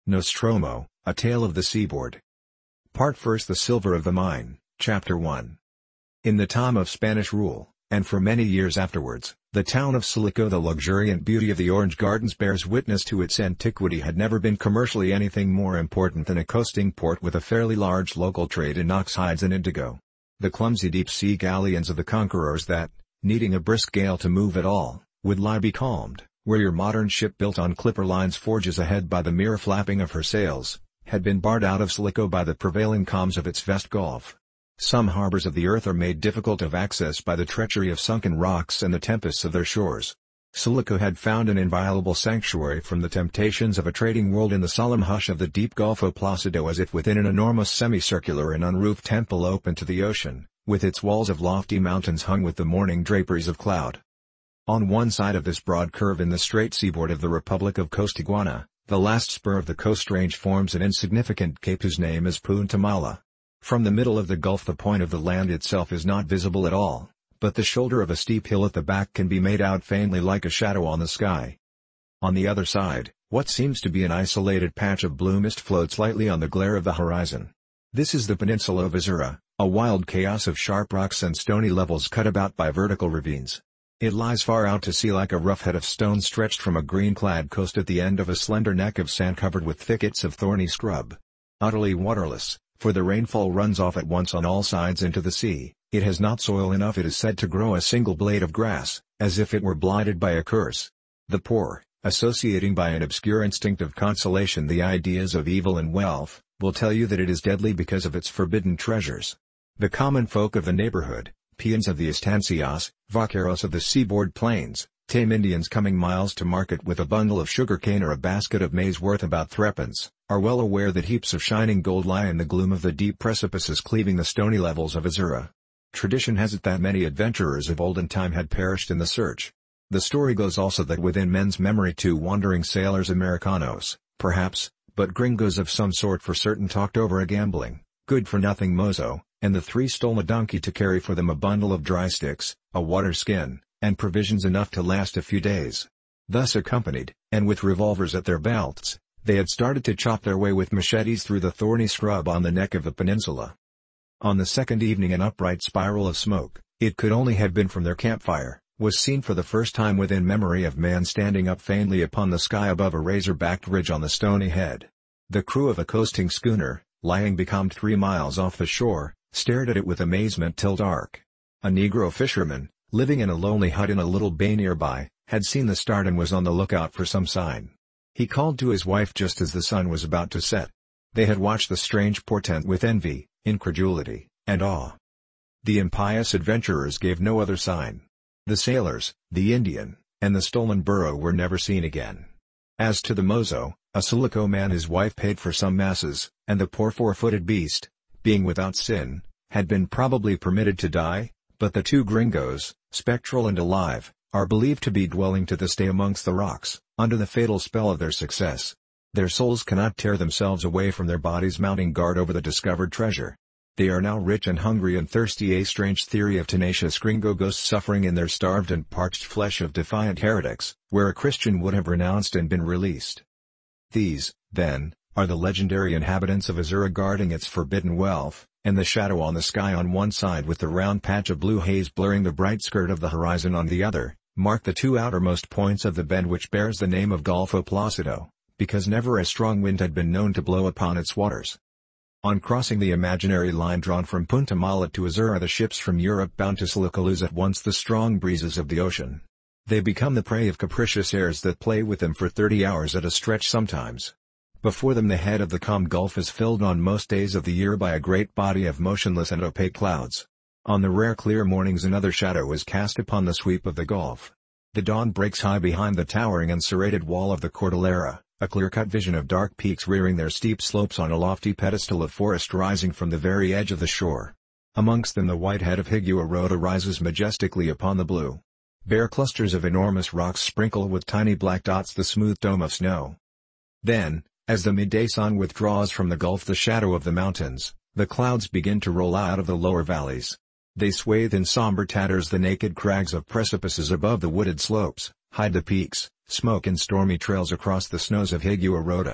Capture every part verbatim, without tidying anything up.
Nostromo, A Tale of the Seaboard. Part First. The Silver of the Mine, Chapter one. In the time of Spanish rule, and for many years afterwards, the town of Silico, the luxuriant beauty of the Orange Gardens, bears witness to its antiquity, had never been commercially anything more important than a coasting port with a fairly large local trade in ox hides and indigo. The clumsy deep-sea galleons of the conquerors that, needing a brisk gale to move at all, would lie becalmed, where your modern ship built on clipper lines forges ahead by the mere flapping of her sails, had been barred out of Silico by the prevailing calms of its vast gulf. Some harbors of the earth are made difficult of access by the treachery of sunken rocks and the tempests of their shores. Silico had found an inviolable sanctuary from the temptations of a trading world in the solemn hush of the deep Golfo Placido, as if within an enormous semicircular and unroofed temple open to the ocean, with its walls of lofty mountains hung with the morning draperies of cloud. On one side of this broad curve in the straight seaboard of the Republic of Costaguana, the last spur of the coast range forms an insignificant cape whose name is Punta Mala. From the middle of the gulf the point of the land itself is not visible at all, but the shoulder of a steep hill at the back can be made out faintly like a shadow on the sky. On the other side, what seems to be an isolated patch of blue mist floats lightly on the glare of the horizon. This is the peninsula of Azura, a wild chaos of sharp rocks and stony levels cut about by vertical ravines. It lies far out to sea like a rough head of stone stretched from a green-clad coast at the end of a slender neck of sand covered with thickets of thorny scrub. Utterly waterless, for the rainfall runs off at once on all sides into the sea, it has not soil enough, it is said, to grow a single blade of grass, as if it were blighted by a curse. The poor, associating by an obscure instinct of consolation the ideas of evil and wealth, will tell you that it is deadly because of its forbidden treasures. The common folk of the neighborhood, peons of the estancias, vaqueros of the seaboard plains, tame Indians coming miles to market with a bundle of sugarcane or a basket of maize worth about threepence, are well aware that heaps of shining gold lie in the gloom of the deep precipices cleaving the stony levels of Azura. Tradition has it that many adventurers of olden time had perished in the search. The story goes also that within men's memory two wandering sailors, Americanos, perhaps, but gringos of some sort for certain, talked over a gambling, good-for-nothing mozo, and the three stole a donkey to carry for them a bundle of dry sticks, a water skin, and provisions enough to last a few days. Thus accompanied, and with revolvers at their belts, they had started to chop their way with machetes through the thorny scrub on the neck of the peninsula. On the second evening an upright spiral of smoke, it could only have been from their campfire, was seen for the first time within memory of man standing up faintly upon the sky above a razor-backed ridge on the stony head. The crew of a coasting schooner, lying becalmed three miles off the shore, stared at it with amazement till dark. A Negro fisherman, living in a lonely hut in a little bay nearby, had seen the start and was on the lookout for some sign. He called to his wife just as the sun was about to set. They had watched the strange portent with envy, incredulity, and awe. The impious adventurers gave no other sign. The sailors, the Indian, and the stolen burro were never seen again. As to the mozo, a Silico man, his wife paid for some masses, and the poor four-footed beast, being without sin, had been probably permitted to die, but the two gringos, spectral and alive, are believed to be dwelling to this day amongst the rocks, under the fatal spell of their success. Their souls cannot tear themselves away from their bodies mounting guard over the discovered treasure. They are now rich and hungry and thirsty, a strange theory of tenacious gringo ghosts suffering in their starved and parched flesh of defiant heretics, where a Christian would have renounced and been released. These, then, are the legendary inhabitants of Azura guarding its forbidden wealth, and the shadow on the sky on one side with the round patch of blue haze blurring the bright skirt of the horizon on the other, mark the two outermost points of the bend which bears the name of Golfo Placido, because never a strong wind had been known to blow upon its waters. On crossing the imaginary line drawn from Punta Mala to Azura, the ships from Europe bound to Silico lose at once the strong breezes of the ocean. They become the prey of capricious airs that play with them for thirty hours at a stretch sometimes. Before them the head of the calm gulf is filled on most days of the year by a great body of motionless and opaque clouds. On the rare clear mornings another shadow is cast upon the sweep of the gulf. The dawn breaks high behind the towering and serrated wall of the Cordillera, a clear-cut vision of dark peaks rearing their steep slopes on a lofty pedestal of forest rising from the very edge of the shore. Amongst them the white head of Higuerota rises majestically upon the blue. Bare clusters of enormous rocks sprinkle with tiny black dots the smooth dome of snow. Then, as the midday sun withdraws from the gulf the shadow of the mountains, the clouds begin to roll out of the lower valleys. They swathe in somber tatters the naked crags of precipices above the wooded slopes, hide the peaks, smoke in stormy trails across the snows of Higuerota.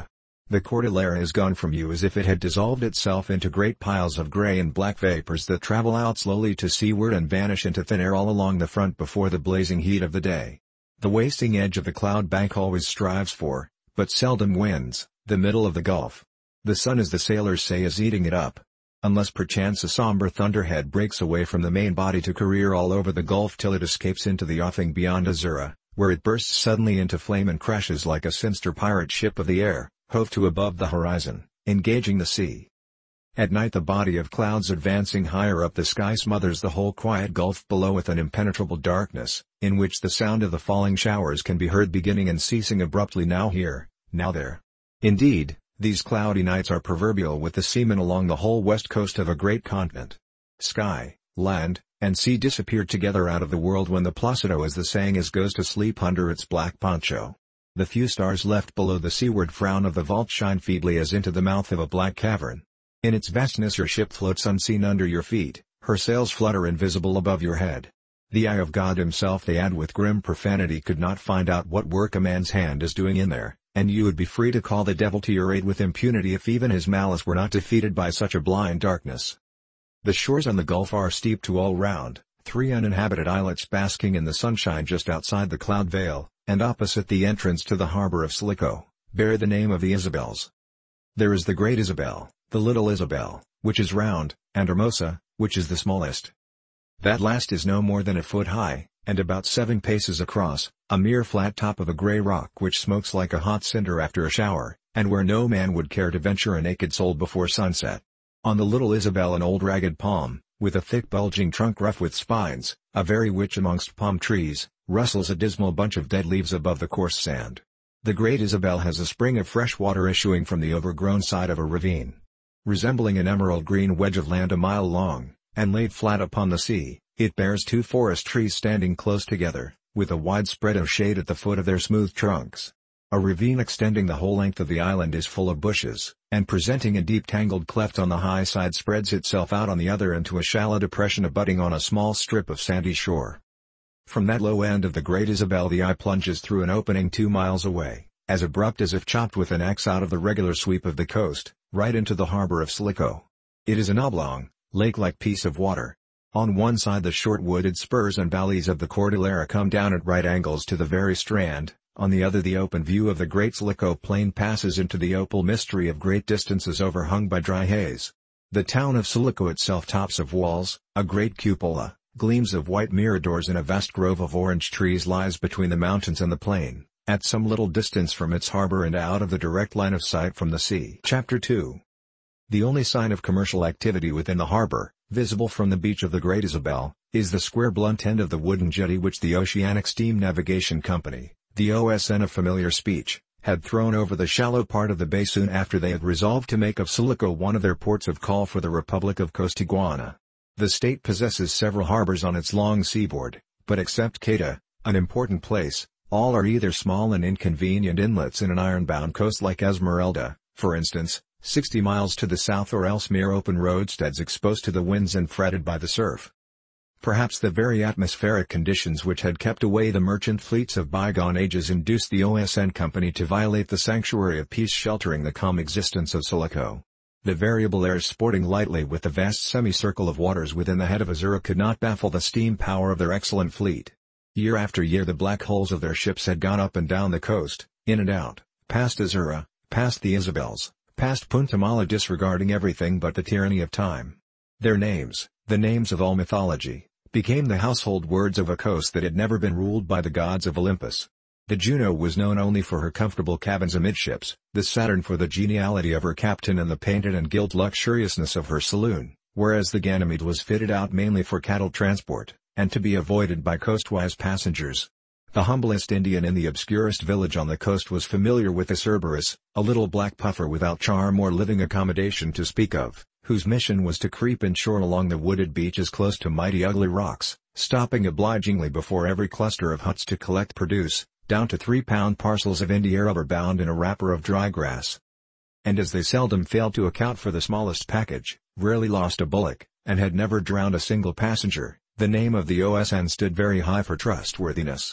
The Cordillera is gone from you as if it had dissolved itself into great piles of gray and black vapors that travel out slowly to seaward and vanish into thin air all along the front before the blazing heat of the day. The wasting edge of the cloud bank always strives for, but seldom wins, the middle of the gulf. The sun, as the sailors say, is eating it up. Unless perchance a somber thunderhead breaks away from the main body to career all over the gulf till it escapes into the offing beyond Azura, where it bursts suddenly into flame and crashes like a sinister pirate ship of the air, hove to above the horizon, engaging the sea. At night the body of clouds advancing higher up the sky smothers the whole quiet gulf below with an impenetrable darkness, in which the sound of the falling showers can be heard beginning and ceasing abruptly, now here, now there. Indeed, these cloudy nights are proverbial with the seamen along the whole west coast of a great continent. Sky, land, and sea disappear together out of the world when the Placido, as the saying is, goes to sleep under its black poncho. The few stars left below the seaward frown of the vault shine feebly as into the mouth of a black cavern. In its vastness your ship floats unseen under your feet, her sails flutter invisible above your head. The eye of God himself, they add with grim profanity, could not find out what work a man's hand is doing in there, and you would be free to call the devil to your aid with impunity if even his malice were not defeated by such a blind darkness. The shores on the gulf are steep to all round, three uninhabited islets basking in the sunshine just outside the cloud veil, and opposite the entrance to the harbor of Silico, bear the name of the Isabels. There is the Great Isabel, the Little Isabel, which is round, and Hermosa, which is the smallest. That last is no more than a foot high, and about seven paces across, a mere flat top of a grey rock which smokes like a hot cinder after a shower, and where no man would care to venture a naked soul before sunset. On the Little Isabel an old ragged palm, with a thick bulging trunk rough with spines, a very witch amongst palm trees, rustles a dismal bunch of dead leaves above the coarse sand. The Great Isabel has a spring of fresh water issuing from the overgrown side of a ravine. Resembling an emerald green wedge of land a mile long, and laid flat upon the sea, it bears two forest trees standing close together, with a wide spread of shade at the foot of their smooth trunks. A ravine extending the whole length of the island is full of bushes, and presenting a deep tangled cleft on the high side spreads itself out on the other into a shallow depression abutting on a small strip of sandy shore. From that low end of the Great Isabel the eye plunges through an opening two miles away, as abrupt as if chopped with an axe out of the regular sweep of the coast, right into the harbor of Silico. It is an oblong, lake-like piece of water. On one side the short wooded spurs and valleys of the Cordillera come down at right angles to the very strand, on the other the open view of the Great Silico plain passes into the opal mystery of great distances overhung by dry haze. The town of Silico itself, tops of walls, a great cupola, gleams of white miradors in a vast grove of orange trees, lies between the mountains and the plain, at some little distance from its harbor and out of the direct line of sight from the sea. Chapter two. The only sign of commercial activity within the harbor, visible from the beach of the Great Isabel, is the square blunt end of the wooden jetty which the Oceanic Steam Navigation Company, the O S N of familiar speech, had thrown over the shallow part of the bay soon after they had resolved to make of Silico one of their ports of call for the Republic of Costaguana. The state possesses several harbors on its long seaboard, but except Queta, an important place, all are either small and inconvenient inlets in an iron-bound coast like Esmeralda, for instance, sixty miles to the south, or else mere open roadsteads exposed to the winds and fretted by the surf. Perhaps the very atmospheric conditions which had kept away the merchant fleets of bygone ages induced the O S N Company to violate the sanctuary of peace sheltering the calm existence of Silico. The variable airs sporting lightly with the vast semicircle of waters within the head of Azura could not baffle the steam power of their excellent fleet. Year after year the black hulls of their ships had gone up and down the coast, in and out, past Azura, past the Isabels, past Punta Mala, disregarding everything but the tyranny of time. Their names, the names of all mythology, became the household words of a coast that had never been ruled by the gods of Olympus. The Juno was known only for her comfortable cabins amidships, the Saturn for the geniality of her captain and the painted and gilt luxuriousness of her saloon, whereas the Ganymede was fitted out mainly for cattle transport, and to be avoided by coastwise passengers. The humblest Indian in the obscurest village on the coast was familiar with the Cerberus, a little black puffer without charm or living accommodation to speak of, whose mission was to creep inshore along the wooded beaches close to mighty ugly rocks, stopping obligingly before every cluster of huts to collect produce, down to three-pound parcels of India rubber bound in a wrapper of dry grass. And as they seldom failed to account for the smallest package, rarely lost a bullock, and had never drowned a single passenger, the name of the O S N stood very high for trustworthiness.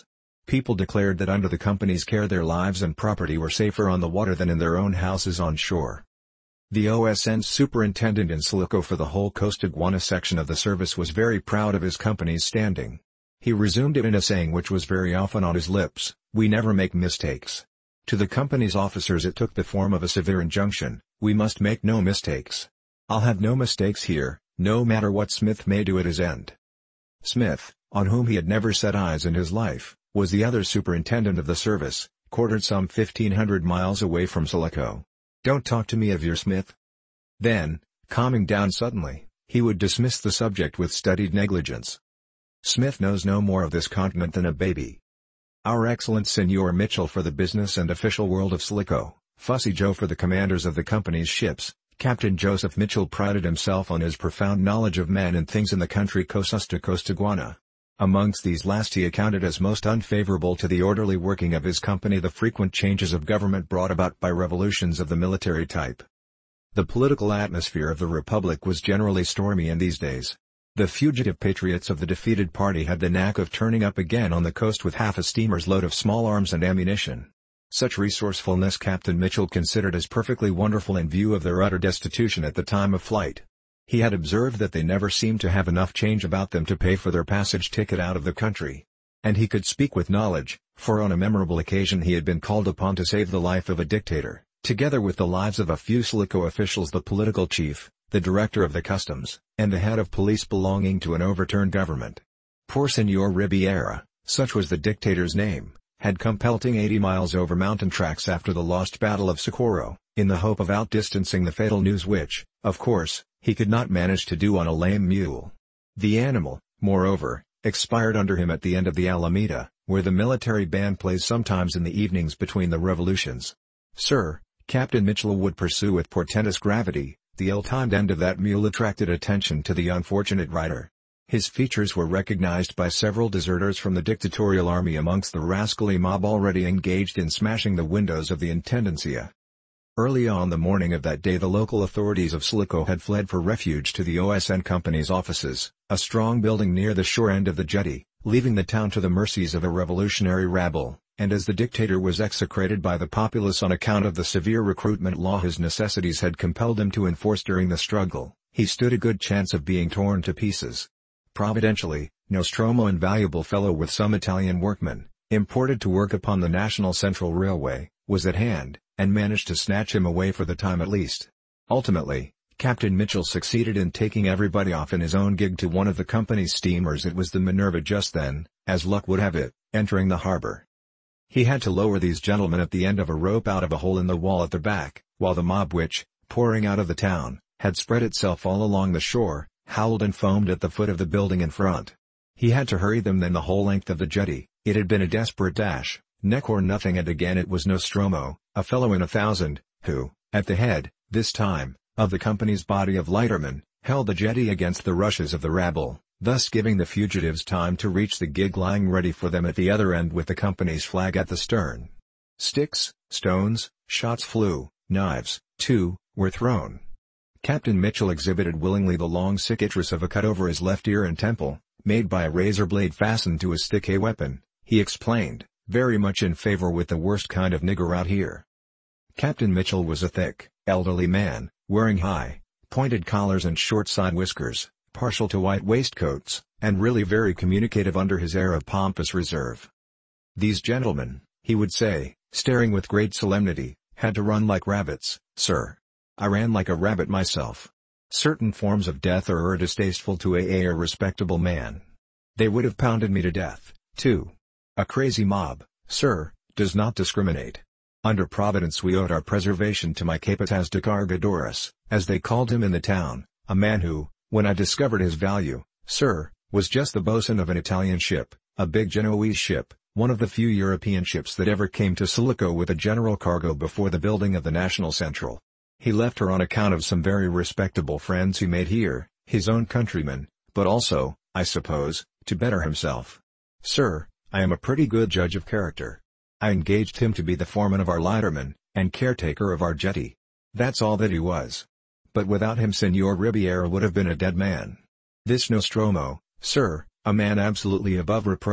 People declared that under the company's care their lives and property were safer on the water than in their own houses on shore. The O S N's superintendent in Silico for the whole Costa Guana section of the service was very proud of his company's standing. He resumed it in a saying which was very often on his lips, "We never make mistakes." To the company's officers it took the form of a severe injunction, "We must make no mistakes. I'll have no mistakes here, no matter what Smith may do at his end." Smith, on whom he had never set eyes in his life, was the other superintendent of the service, quartered some fifteen hundred miles away from Silico. "Don't talk to me of your Smith." Then, calming down suddenly, he would dismiss the subject with studied negligence. "Smith knows no more of this continent than a baby. Our excellent Senor Mitchell for the business and official world of Silico, Fussy Joe for the commanders of the company's ships." Captain Joseph Mitchell prided himself on his profound knowledge of men and things in the country Costa Costaguana. Amongst these last he accounted as most unfavorable to the orderly working of his company the frequent changes of government brought about by revolutions of the military type. The political atmosphere of the Republic was generally stormy in these days. The fugitive patriots of the defeated party had the knack of turning up again on the coast with half a steamer's load of small arms and ammunition. Such resourcefulness Captain Mitchell considered as perfectly wonderful in view of their utter destitution at the time of flight. He had observed that they never seemed to have enough change about them to pay for their passage ticket out of the country. And he could speak with knowledge, for on a memorable occasion he had been called upon to save the life of a dictator, together with the lives of a few Silico officials, the political chief, the director of the customs, and the head of police belonging to an overturned government. Poor Senor Ribiera, such was the dictator's name, had come pelting eighty miles over mountain tracks after the lost Battle of Socorro, in the hope of outdistancing the fatal news which, of course, he could not manage to do on a lame mule. The animal, moreover, expired under him at the end of the Alameda, where the military band plays sometimes in the evenings between the revolutions. "Sir," Captain Mitchell would pursue with portentous gravity, "the ill-timed end of that mule attracted attention to the unfortunate rider. His features were recognized by several deserters from the dictatorial army amongst the rascally mob already engaged in smashing the windows of the Intendencia." Early on the morning of that day the local authorities of Silico had fled for refuge to the O S N Company's offices, a strong building near the shore end of the jetty, leaving the town to the mercies of a revolutionary rabble, and as the dictator was execrated by the populace on account of the severe recruitment law his necessities had compelled him to enforce during the struggle, he stood a good chance of being torn to pieces. Providentially, Nostromo, invaluable fellow with some Italian workmen, imported to work upon the National Central Railway, was at hand, and managed to snatch him away for the time at least. Ultimately, Captain Mitchell succeeded in taking everybody off in his own gig to one of the company's steamers. It was the Minerva just then, as luck would have it, entering the harbor. He had to lower these gentlemen at the end of a rope out of a hole in the wall at the back, while the mob which, pouring out of the town, had spread itself all along the shore, howled and foamed at the foot of the building in front. He had to hurry them then the whole length of the jetty. It had been a desperate dash, neck or nothing, and again it was Nostromo, a fellow in a thousand, who, at the head, this time, of the company's body of lightermen, held the jetty against the rushes of the rabble, thus giving the fugitives time to reach the gig lying ready for them at the other end with the company's flag at the stern. Sticks, stones, shots flew, knives, too, were thrown. Captain Mitchell exhibited willingly the long cicatrice of a cut over his left ear and temple, made by a razor blade fastened to his thick weapon. He explained, "Very much in favor with the worst kind of nigger out here." Captain Mitchell was a thick, elderly man, wearing high, pointed collars and short side whiskers, partial to white waistcoats, and really very communicative under his air of pompous reserve. "These gentlemen," he would say, staring with great solemnity, "had to run like rabbits, sir. I ran like a rabbit myself. Certain forms of death are er distasteful to a a respectable man. They would have pounded me to death, too. A crazy mob, sir, does not discriminate. Under Providence we owed our preservation to my Capataz de Cargadores, as they called him in the town, a man who, when I discovered his value, sir, was just the boatswain of an Italian ship, a big Genoese ship, one of the few European ships that ever came to Silico with a general cargo before the building of the National Central. He left her on account of some very respectable friends he made here, his own countrymen, but also, I suppose, to better himself. Sir, I am a pretty good judge of character. I engaged him to be the foreman of our lightermen, and caretaker of our jetty. That's all that he was. But without him Senor Ribiera would have been a dead man. This Nostromo, sir, a man absolutely above reproach,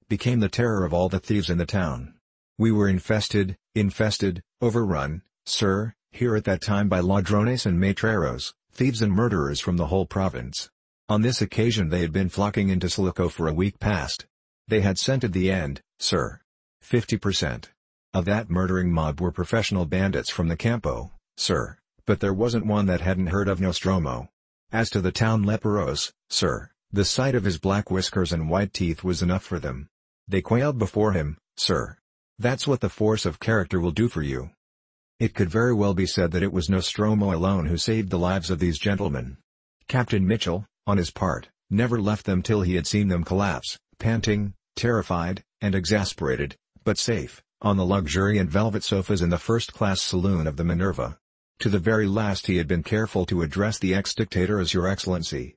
became the terror of all the thieves in the town. We were infested, infested, overrun, sir, here at that time by ladrones and matreros, thieves and murderers from the whole province. On this occasion they had been flocking into Silico for a week past. They had scented the end, sir. Fifty percent of that murdering mob were professional bandits from the Campo, sir, but there wasn't one that hadn't heard of Nostromo. As to the town leperos, sir, the sight of his black whiskers and white teeth was enough for them. They quailed before him, sir. That's what the force of character will do for you. It could very well be said that it was Nostromo alone who saved the lives of these gentlemen. Captain Mitchell, on his part, never left them till he had seen them collapse, panting, terrified, and exasperated, but safe, on the luxuriant velvet sofas in the first-class saloon of the Minerva. To the very last he had been careful to address the ex-dictator as Your Excellency.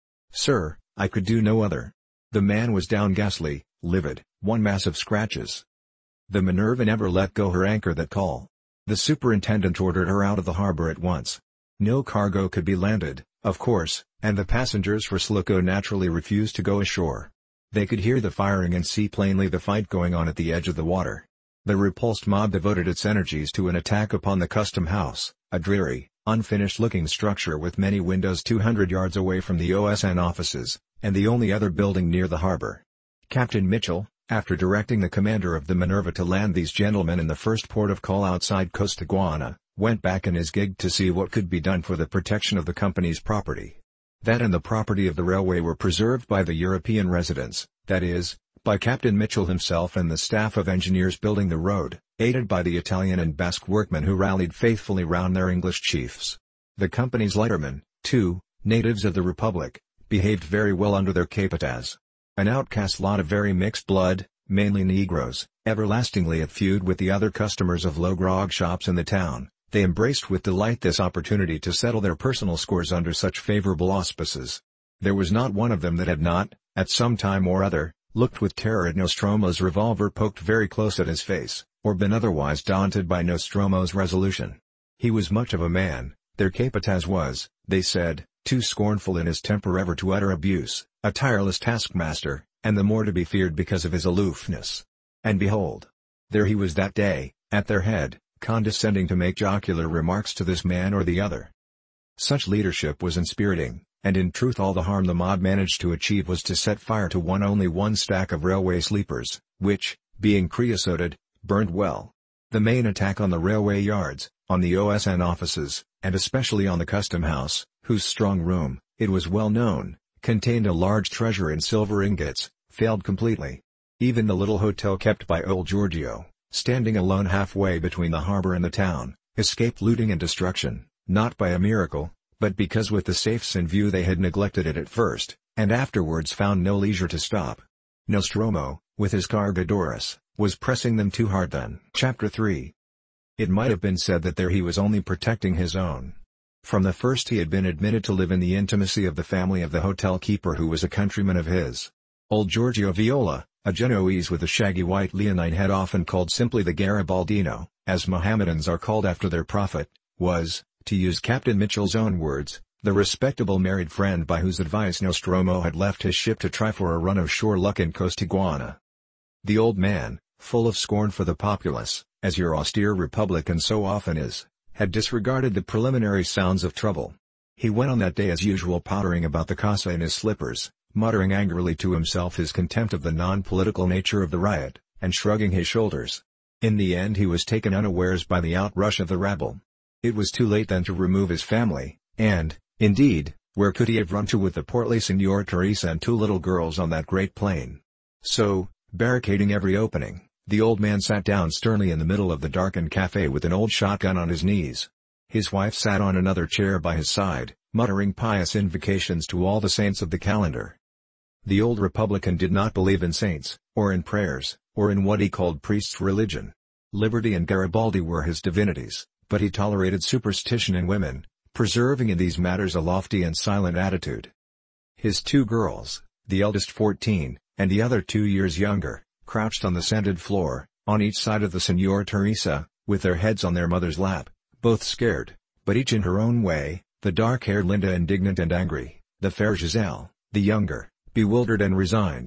Sir, I could do no other. The man was down ghastly, livid, one mass of scratches. The Minerva never let go her anchor that call. The superintendent ordered her out of the harbor at once. No cargo could be landed, of course, and the passengers for Silico naturally refused to go ashore. They could hear the firing and see plainly the fight going on at the edge of the water. The repulsed mob devoted its energies to an attack upon the custom house, a dreary, unfinished-looking structure with many windows two hundred yards away from the O S N offices, and the only other building near the harbor. Captain Mitchell, after directing the commander of the Minerva to land these gentlemen in the first port of call outside Costaguana, went back in his gig to see what could be done for the protection of the company's property. That and the property of the railway were preserved by the European residents, that is, by Captain Mitchell himself and the staff of engineers building the road, aided by the Italian and Basque workmen who rallied faithfully round their English chiefs. The company's lightermen, too, natives of the Republic, behaved very well under their capataz. An outcast lot of very mixed blood, mainly Negroes, everlastingly at feud with the other customers of low grog shops in the town, they embraced with delight this opportunity to settle their personal scores under such favorable auspices. There was not one of them that had not, at some time or other, looked with terror at Nostromo's revolver poked very close at his face, or been otherwise daunted by Nostromo's resolution. He was much of a man, their capataz was, they said, too scornful in his temper ever to utter abuse, a tireless taskmaster, and the more to be feared because of his aloofness. And behold! There he was that day, at their head, condescending to make jocular remarks to this man or the other. Such leadership was inspiriting, and in truth all the harm the mob managed to achieve was to set fire to one only one stack of railway sleepers, which, being creosoted, burned well. The main attack on the railway yards, on the O S N offices, and especially on the custom house, whose strong room, it was well known, contained a large treasure in silver ingots, failed completely. Even the little hotel kept by old Giorgio, standing alone halfway between the harbor and the town, escaped looting and destruction, not by a miracle, but because with the safes in view they had neglected it at first, and afterwards found no leisure to stop. Nostromo, with his Cargadores, was pressing them too hard then. Chapter three. It might have been said that there he was only protecting his own. From the first he had been admitted to live in the intimacy of the family of the hotel keeper who was a countryman of his. Old Giorgio Viola, a Genoese with a shaggy white leonine head often called simply the Garibaldino, as Mohammedans are called after their prophet, was, to use Captain Mitchell's own words, the respectable married friend by whose advice Nostromo had left his ship to try for a run of shore luck in Costaguana. The old man, full of scorn for the populace, as your austere republican so often is, had disregarded the preliminary sounds of trouble. He went on that day as usual pottering about the casa in his slippers, muttering angrily to himself his contempt of the non-political nature of the riot, and shrugging his shoulders. In the end he was taken unawares by the outrush of the rabble. It was too late then to remove his family, and, indeed, where could he have run to with the portly Signor Teresa and two little girls on that great plain? So, barricading every opening, the old man sat down sternly in the middle of the darkened café with an old shotgun on his knees. His wife sat on another chair by his side, muttering pious invocations to all the saints of the calendar. The old Republican did not believe in saints, or in prayers, or in what he called priests' religion. Liberty and Garibaldi were his divinities, but he tolerated superstition in women, preserving in these matters a lofty and silent attitude. His two girls, the eldest fourteen, and the other two years younger, crouched on the sanded floor, on each side of the Signor Teresa, with their heads on their mother's lap, both scared, but each in her own way, the dark-haired Linda indignant and angry, the fair Giselle, the younger, bewildered and resigned.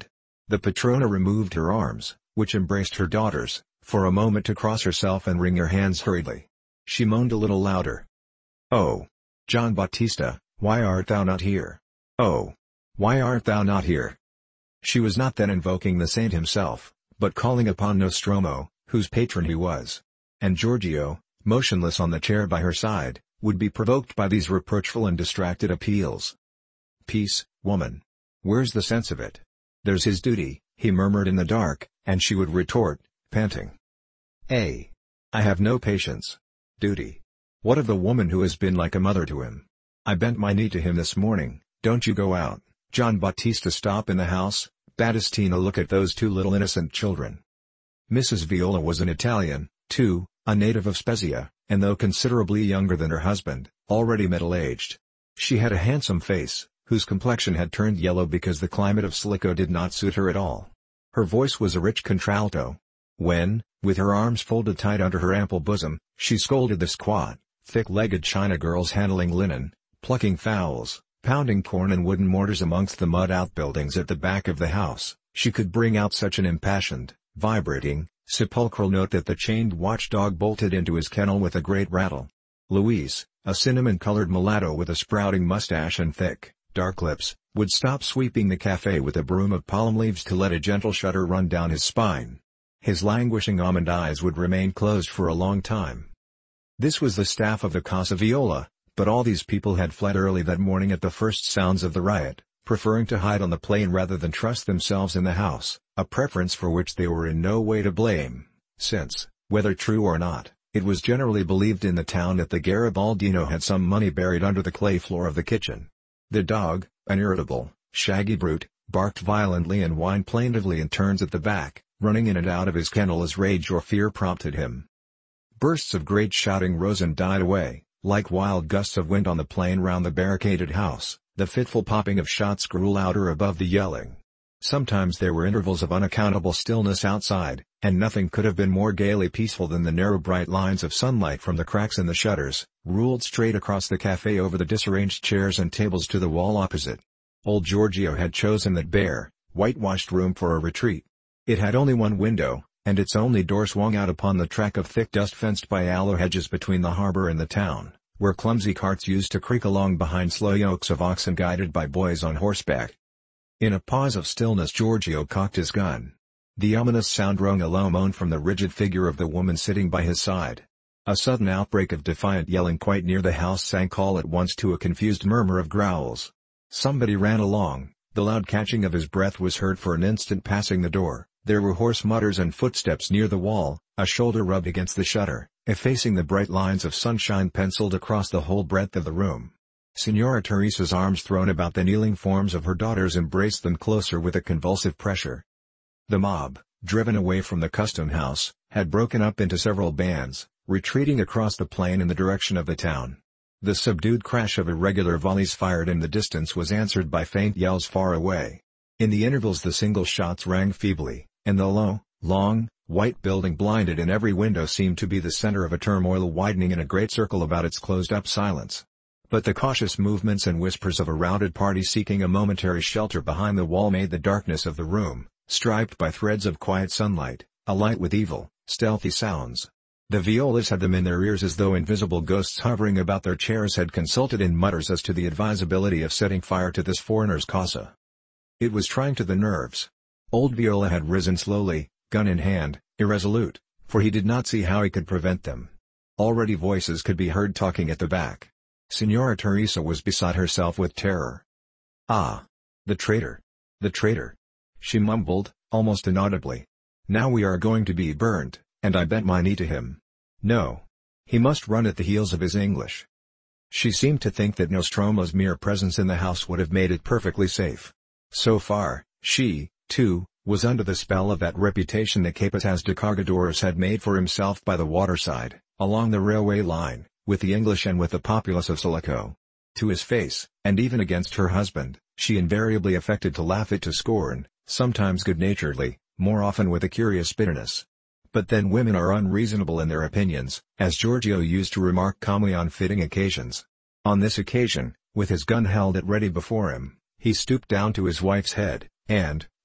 The Patrona removed her arms, which embraced her daughters, for a moment to cross herself and wring her hands hurriedly. She moaned a little louder. "Oh! John Bautista, why art thou not here? Oh! Why art thou not here?" She was not then invoking the saint himself, but calling upon Nostromo, whose patron he was. And Giorgio, motionless on the chair by her side, would be provoked by these reproachful and distracted appeals. "Peace, woman. Where's the sense of it? There's his duty," he murmured in the dark, and she would retort, panting. "Eh! I have no patience. Duty? What of the woman who has been like a mother to him? I bent my knee to him this morning. Don't you go out, John Bautista. Stop in the house, Battestina. Look at those two little innocent children." Missus Viola was an Italian, too, a native of Spezia, and though considerably younger than her husband, already middle-aged. She had a handsome face, whose complexion had turned yellow because the climate of Silico did not suit her at all. Her voice was a rich contralto. When, with her arms folded tight under her ample bosom, she scolded the squat, thick-legged China girls handling linen, plucking fowls, pounding corn and wooden mortars amongst the mud outbuildings at the back of the house, she could bring out such an impassioned, vibrating, sepulchral note that the chained watchdog bolted into his kennel with a great rattle. Luis, a cinnamon-colored mulatto with a sprouting mustache and thick, dark lips, would stop sweeping the café with a broom of palm leaves to let a gentle shudder run down his spine. His languishing almond eyes would remain closed for a long time. This was the staff of the Casa Viola, but all these people had fled early that morning at the first sounds of the riot, preferring to hide on the plain rather than trust themselves in the house, a preference for which they were in no way to blame, since, whether true or not, it was generally believed in the town that the Garibaldino had some money buried under the clay floor of the kitchen. The dog, an irritable, shaggy brute, barked violently and whined plaintively in turns at the back, running in and out of his kennel as rage or fear prompted him. Bursts of great shouting rose and died away, like wild gusts of wind on the plain round the barricaded house. The fitful popping of shots grew louder above the yelling. Sometimes there were intervals of unaccountable stillness outside, and nothing could have been more gaily peaceful than the narrow bright lines of sunlight from the cracks in the shutters, ruled straight across the café over the disarranged chairs and tables to the wall opposite. Old Giorgio had chosen that bare, whitewashed room for a retreat. It had only one window, and its only door swung out upon the track of thick dust fenced by aloe hedges between the harbor and the town, where clumsy carts used to creak along behind slow yokes of oxen guided by boys on horseback. In a pause of stillness Giorgio cocked his gun. The ominous sound wrung a low moan from the rigid figure of the woman sitting by his side. A sudden outbreak of defiant yelling quite near the house sank all at once to a confused murmur of growls. Somebody ran along, the loud catching of his breath was heard for an instant passing the door, there were hoarse mutters and footsteps near the wall, a shoulder rubbed against the shutter, effacing the bright lines of sunshine penciled across the whole breadth of the room. Signora Teresa's arms thrown about the kneeling forms of her daughters embraced them closer with a convulsive pressure. The mob, driven away from the custom house, had broken up into several bands, retreating across the plain in the direction of the town. The subdued crash of irregular volleys fired in the distance was answered by faint yells far away. In the intervals the single shots rang feebly, and the low, long, white building blinded in every window seemed to be the center of a turmoil widening in a great circle about its closed-up silence. But the cautious movements and whispers of a routed party seeking a momentary shelter behind the wall made the darkness of the room, striped by threads of quiet sunlight, alight with evil, stealthy sounds. The Violas had them in their ears as though invisible ghosts hovering about their chairs had consulted in mutters as to the advisability of setting fire to this foreigner's casa. It was trying to the nerves. Old Viola had risen slowly, gun in hand, irresolute, for he did not see how he could prevent them. Already voices could be heard talking at the back. Signora Teresa was beside herself with terror. "Ah! The traitor! The traitor!" she mumbled, almost inaudibly. "Now we are going to be burnt, and I bent my knee to him. No. He must run at the heels of his English." She seemed to think that Nostromo's mere presence in the house would have made it perfectly safe. So far, she, too, was under the spell of that reputation the Capataz de Cargadores had made for himself by the waterside, along the railway line, with the English and with the populace of Silico. To his face, and even against her husband, she invariably affected to laugh it to scorn, sometimes good-naturedly, more often with a curious bitterness. But then women are unreasonable in their opinions, as Giorgio used to remark calmly on fitting occasions. On this occasion, with his gun held at ready before him, he stooped down to his wife's head, and,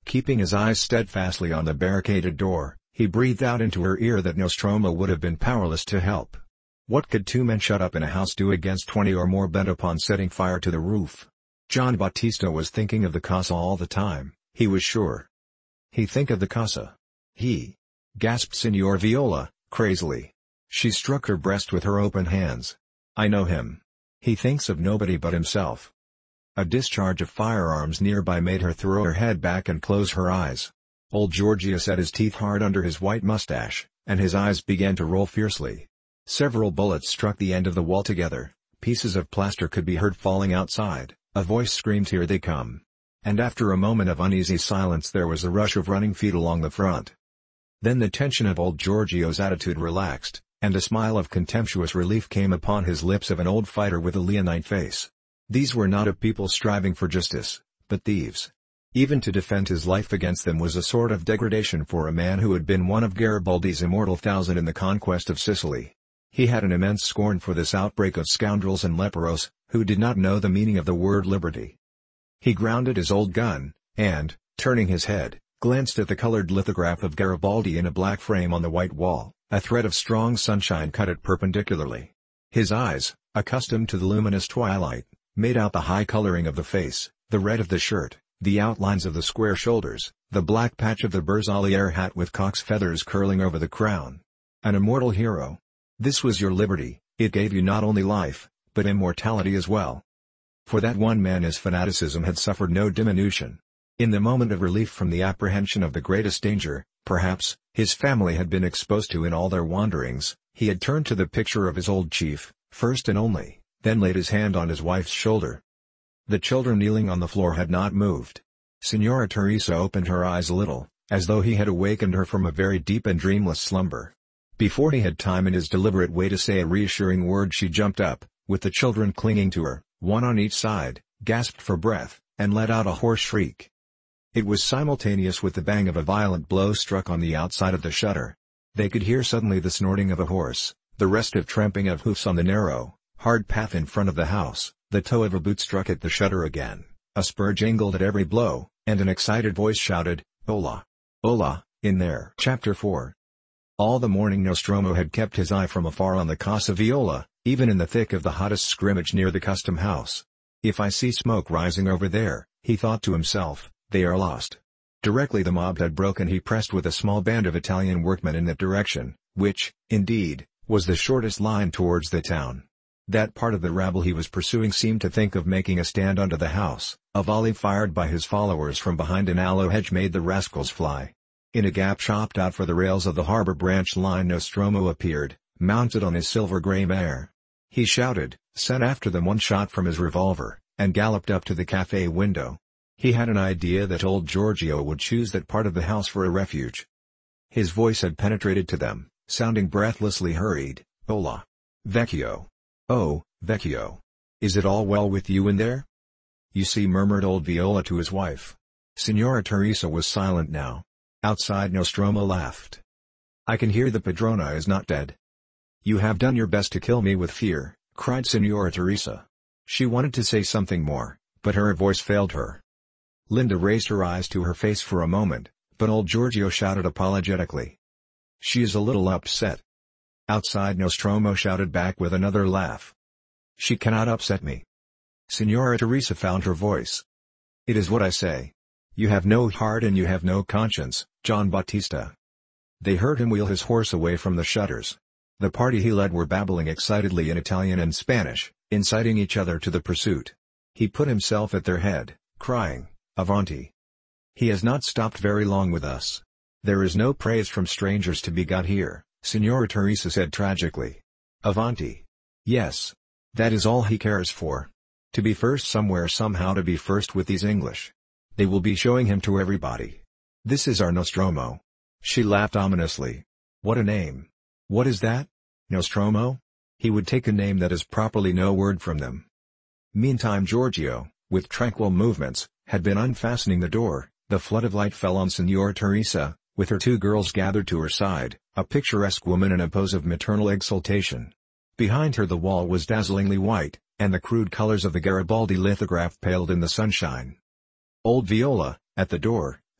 Keeping his eyes steadfastly on the barricaded door, he breathed out into her ear that Nostromo would have been powerless to help. What could two men shut up in a house do against twenty or more bent upon setting fire to the roof? Gian Battista was thinking of the casa all the time, he was sure. He think of the casa. He gasped Signor Viola, crazily. She struck her breast with her open hands. I know him. He thinks of nobody but himself. A discharge of firearms nearby made her throw her head back and close her eyes. Old Giorgio set his teeth hard under his white mustache, and his eyes began to roll fiercely. Several bullets struck the end of the wall together, pieces of plaster could be heard falling outside, a voice screamed, "Here they come!" And after a moment of uneasy silence there was a rush of running feet along the front. Then the tension of old Giorgio's attitude relaxed, and a smile of contemptuous relief came upon his lips of an old fighter with a leonine face. These were not a people striving for justice, but thieves. Even to defend his life against them was a sort of degradation for a man who had been one of Garibaldi's immortal thousand in the conquest of Sicily. He had an immense scorn for this outbreak of scoundrels and leperos, who did not know the meaning of the word liberty. He grounded his old gun, and, turning his head, glanced at the colored lithograph of Garibaldi in a black frame on the white wall. A thread of strong sunshine cut it perpendicularly. His eyes, accustomed to the luminous twilight, made out the high coloring of the face, the red of the shirt, the outlines of the square shoulders, the black patch of the Bersagliere hat with cock's feathers curling over the crown. An immortal hero. This was your liberty, it gave you not only life, but immortality as well. For that one man his fanaticism had suffered no diminution. In the moment of relief from the apprehension of the greatest danger, perhaps, his family had been exposed to in all their wanderings, he had turned to the picture of his old chief, first and only, then laid his hand on his wife's shoulder. The children kneeling on the floor had not moved. Signora Teresa opened her eyes a little, as though he had awakened her from a very deep and dreamless slumber. Before he had time in his deliberate way to say a reassuring word she jumped up, with the children clinging to her, one on each side, gasped for breath, and let out a hoarse shriek. It was simultaneous with the bang of a violent blow struck on the outside of the shutter. They could hear suddenly the snorting of a horse, the restive tramping of hoofs on the narrow, hard path in front of the house, the toe of a boot struck at the shutter again, a spur jingled at every blow, and an excited voice shouted, "Hola! Hola, in there!" Chapter four. All the morning Nostromo had kept his eye from afar on the Casa Viola, even in the thick of the hottest scrimmage near the custom house. If I see smoke rising over there, he thought to himself, they are lost. Directly the mob had broken he pressed with a small band of Italian workmen in that direction, which, indeed, was the shortest line towards the town. That part of the rabble he was pursuing seemed to think of making a stand under the house. A volley fired by his followers from behind an aloe hedge made the rascals fly. In a gap chopped out for the rails of the harbor branch line Nostromo appeared, mounted on his silver-gray mare. He shouted, sent after them one shot from his revolver, and galloped up to the cafe window. He had an idea that old Giorgio would choose that part of the house for a refuge. His voice had penetrated to them, sounding breathlessly hurried, "Hola! Vecchio! Oh, Vecchio! Is it all well with you in there?" "You see," murmured old Viola to his wife. Signora Teresa was silent now. Outside Nostromo laughed. "I can hear the padrona is not dead." "You have done your best to kill me with fear," cried Signora Teresa. She wanted to say something more, but her voice failed her. Linda raised her eyes to her face for a moment, but old Giorgio shouted apologetically, "She is a little upset." Outside Nostromo shouted back with another laugh, "She cannot upset me." Signora Teresa found her voice. "It is what I say. You have no heart and you have no conscience, Gian Battista." They heard him wheel his horse away from the shutters. The party he led were babbling excitedly in Italian and Spanish, inciting each other to the pursuit. He put himself at their head, crying, "Avanti! He has not stopped very long with us. There is no praise from strangers to be got here," Signora Teresa said tragically. "Avanti! Yes. That is all he cares for. To be first somewhere, somehow to be first with these English. They will be showing him to everybody. This is our Nostromo." She laughed ominously. "What a name! What is that? Nostromo? He would take a name that is properly no word from them." Meantime Giorgio, with tranquil movements, had been unfastening the door. The flood of light fell on Signora Teresa, with her two girls gathered to her side, a picturesque woman in a pose of maternal exultation. Behind her the wall was dazzlingly white, and the crude colors of the Garibaldi lithograph paled in the sunshine. Old Viola, at the door,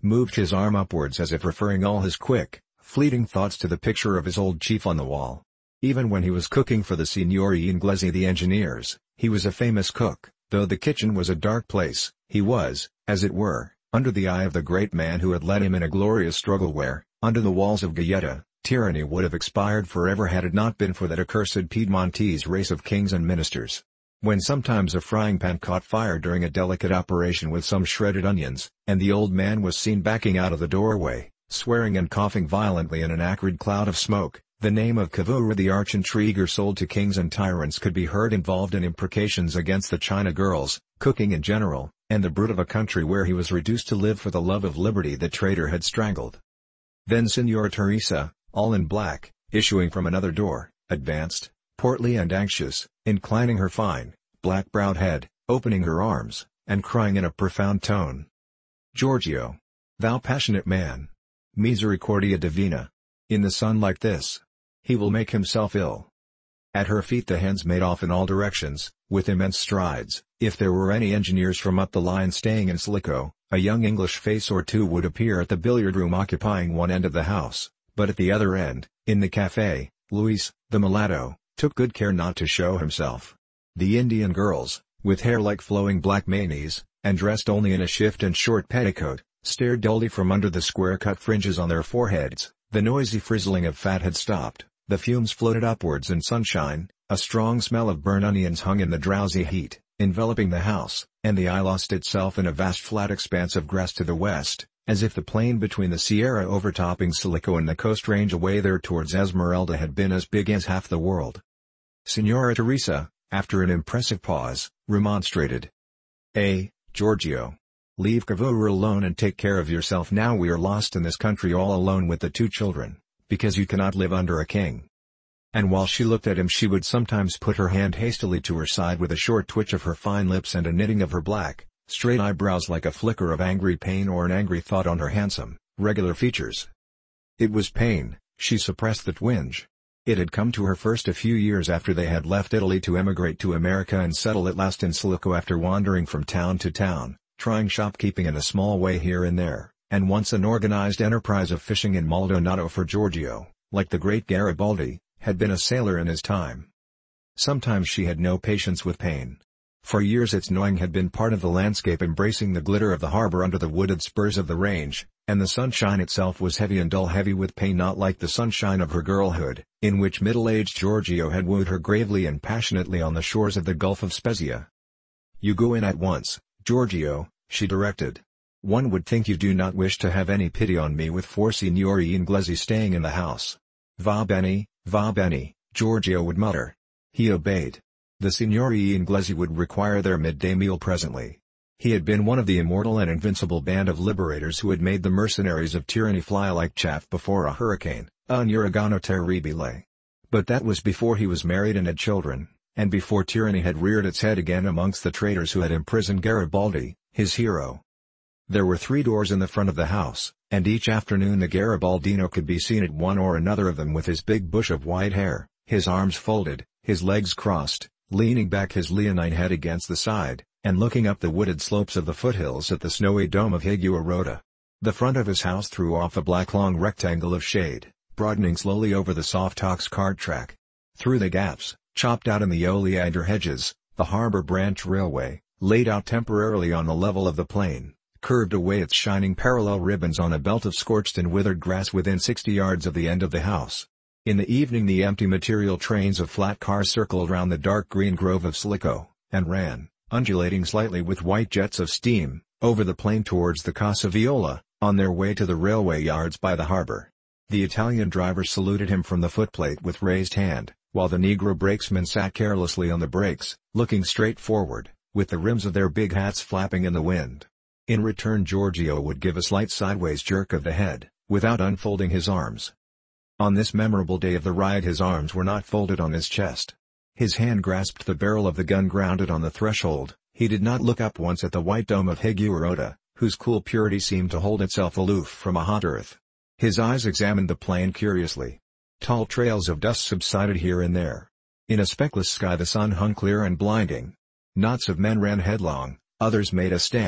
moved his arm upwards as if referring all his quick, fleeting thoughts to the picture of his old chief on the wall. Even when he was cooking for the Signori Inglesi the engineers, he was a famous cook. Though the kitchen was a dark place, he was, as it were, under the eye of the great man who had led him in a glorious struggle where, under the walls of Gaeta, tyranny would have expired forever had it not been for that accursed Piedmontese race of kings and ministers. When sometimes a frying pan caught fire during a delicate operation with some shredded onions, and the old man was seen backing out of the doorway, swearing and coughing violently in an acrid cloud of smoke, the name of Kavura the arch-intriguer sold to kings and tyrants could be heard involved in imprecations against the China girls, cooking in general, and the brute of a country where he was reduced to live for the love of liberty the traitor had strangled. Then Signora Teresa, all in black, issuing from another door, advanced, portly and anxious, inclining her fine, black-browed head, opening her arms, and crying in a profound tone, "Giorgio! Thou passionate man! Misericordia divina! In the sun like this! He will make himself ill." At her feet the hens made off in all directions, with immense strides. If there were any engineers from up the line staying in Silico, a young English face or two would appear at the billiard room occupying one end of the house, but at the other end, in the café, Luis, the mulatto, took good care not to show himself. The Indian girls, with hair like flowing black mayonnaise, and dressed only in a shift and short petticoat, stared dully from under the square-cut fringes on their foreheads. The noisy frizzling of fat had stopped, the fumes floated upwards in sunshine, a strong smell of burnt onions hung in the drowsy heat, enveloping the house, and the eye lost itself in a vast flat expanse of grass to the west, as if the plain between the Sierra overtopping Silico and the coast range away there towards Esmeralda had been as big as half the world. Signora Teresa, after an impressive pause, remonstrated. "Eh, Giorgio! Leave Kavura alone and take care of yourself now we are lost in this country all alone with the two children, because you cannot live under a king." And while she looked at him she would sometimes put her hand hastily to her side with a short twitch of her fine lips and a knitting of her black, straight eyebrows like a flicker of angry pain or an angry thought on her handsome, regular features. It was pain, she suppressed the twinge. It had come to her first a few years after they had left Italy to emigrate to America and settle at last in Silico after wandering from town to town, trying shopkeeping in a small way here and there, and once an organized enterprise of fishing in Maldonado for Giorgio, like the great Garibaldi, had been a sailor in his time. Sometimes she had no patience with pain. For years its gnawing had been part of the landscape embracing the glitter of the harbor under the wooded spurs of the range, and the sunshine itself was heavy and dull heavy with pain not like the sunshine of her girlhood, in which middle-aged Giorgio had wooed her gravely and passionately on the shores of the Gulf of Spezia. "You go in at once, Giorgio," she directed. "One would think you do not wish to have any pity on me with four Signori Inglesi staying in the house." "Va bene, va bene," Giorgio would mutter. He obeyed. The Signori Inglesi would require their midday meal presently. He had been one of the immortal and invincible band of liberators who had made the mercenaries of tyranny fly like chaff before a hurricane, un uragano terribile. But that was before he was married and had children, and before tyranny had reared its head again amongst the traitors who had imprisoned Garibaldi, his hero. There were three doors in the front of the house, and each afternoon the Garibaldino could be seen at one or another of them with his big bush of white hair, his arms folded, his legs crossed, leaning back his leonine head against the side, and looking up the wooded slopes of the foothills at the snowy dome of Higuerota. The front of his house threw off a black long rectangle of shade, broadening slowly over the soft ox cart track. Through the gaps, chopped out in the oleander hedges, the Harbor Branch Railway, laid out temporarily on the level of the plain, curved away its shining parallel ribbons on a belt of scorched and withered grass within sixty yards of the end of the house. In the evening the empty material trains of flat cars circled round the dark green grove of Silico, and ran, undulating slightly with white jets of steam, over the plain towards the Casa Viola, on their way to the railway yards by the harbor. The Italian driver saluted him from the footplate with raised hand, while the Negro brakesmen sat carelessly on the brakes, looking straight forward, with the rims of their big hats flapping in the wind. In return Giorgio would give a slight sideways jerk of the head, without unfolding his arms. On this memorable day of the ride his arms were not folded on his chest. His hand grasped the barrel of the gun grounded on the threshold. He did not look up once at the white dome of Higuerota, whose cool purity seemed to hold itself aloof from a hot earth. His eyes examined the plain curiously. Tall trails of dust subsided here and there. In a speckless sky the sun hung clear and blinding. Knots of men ran headlong, others made a stand,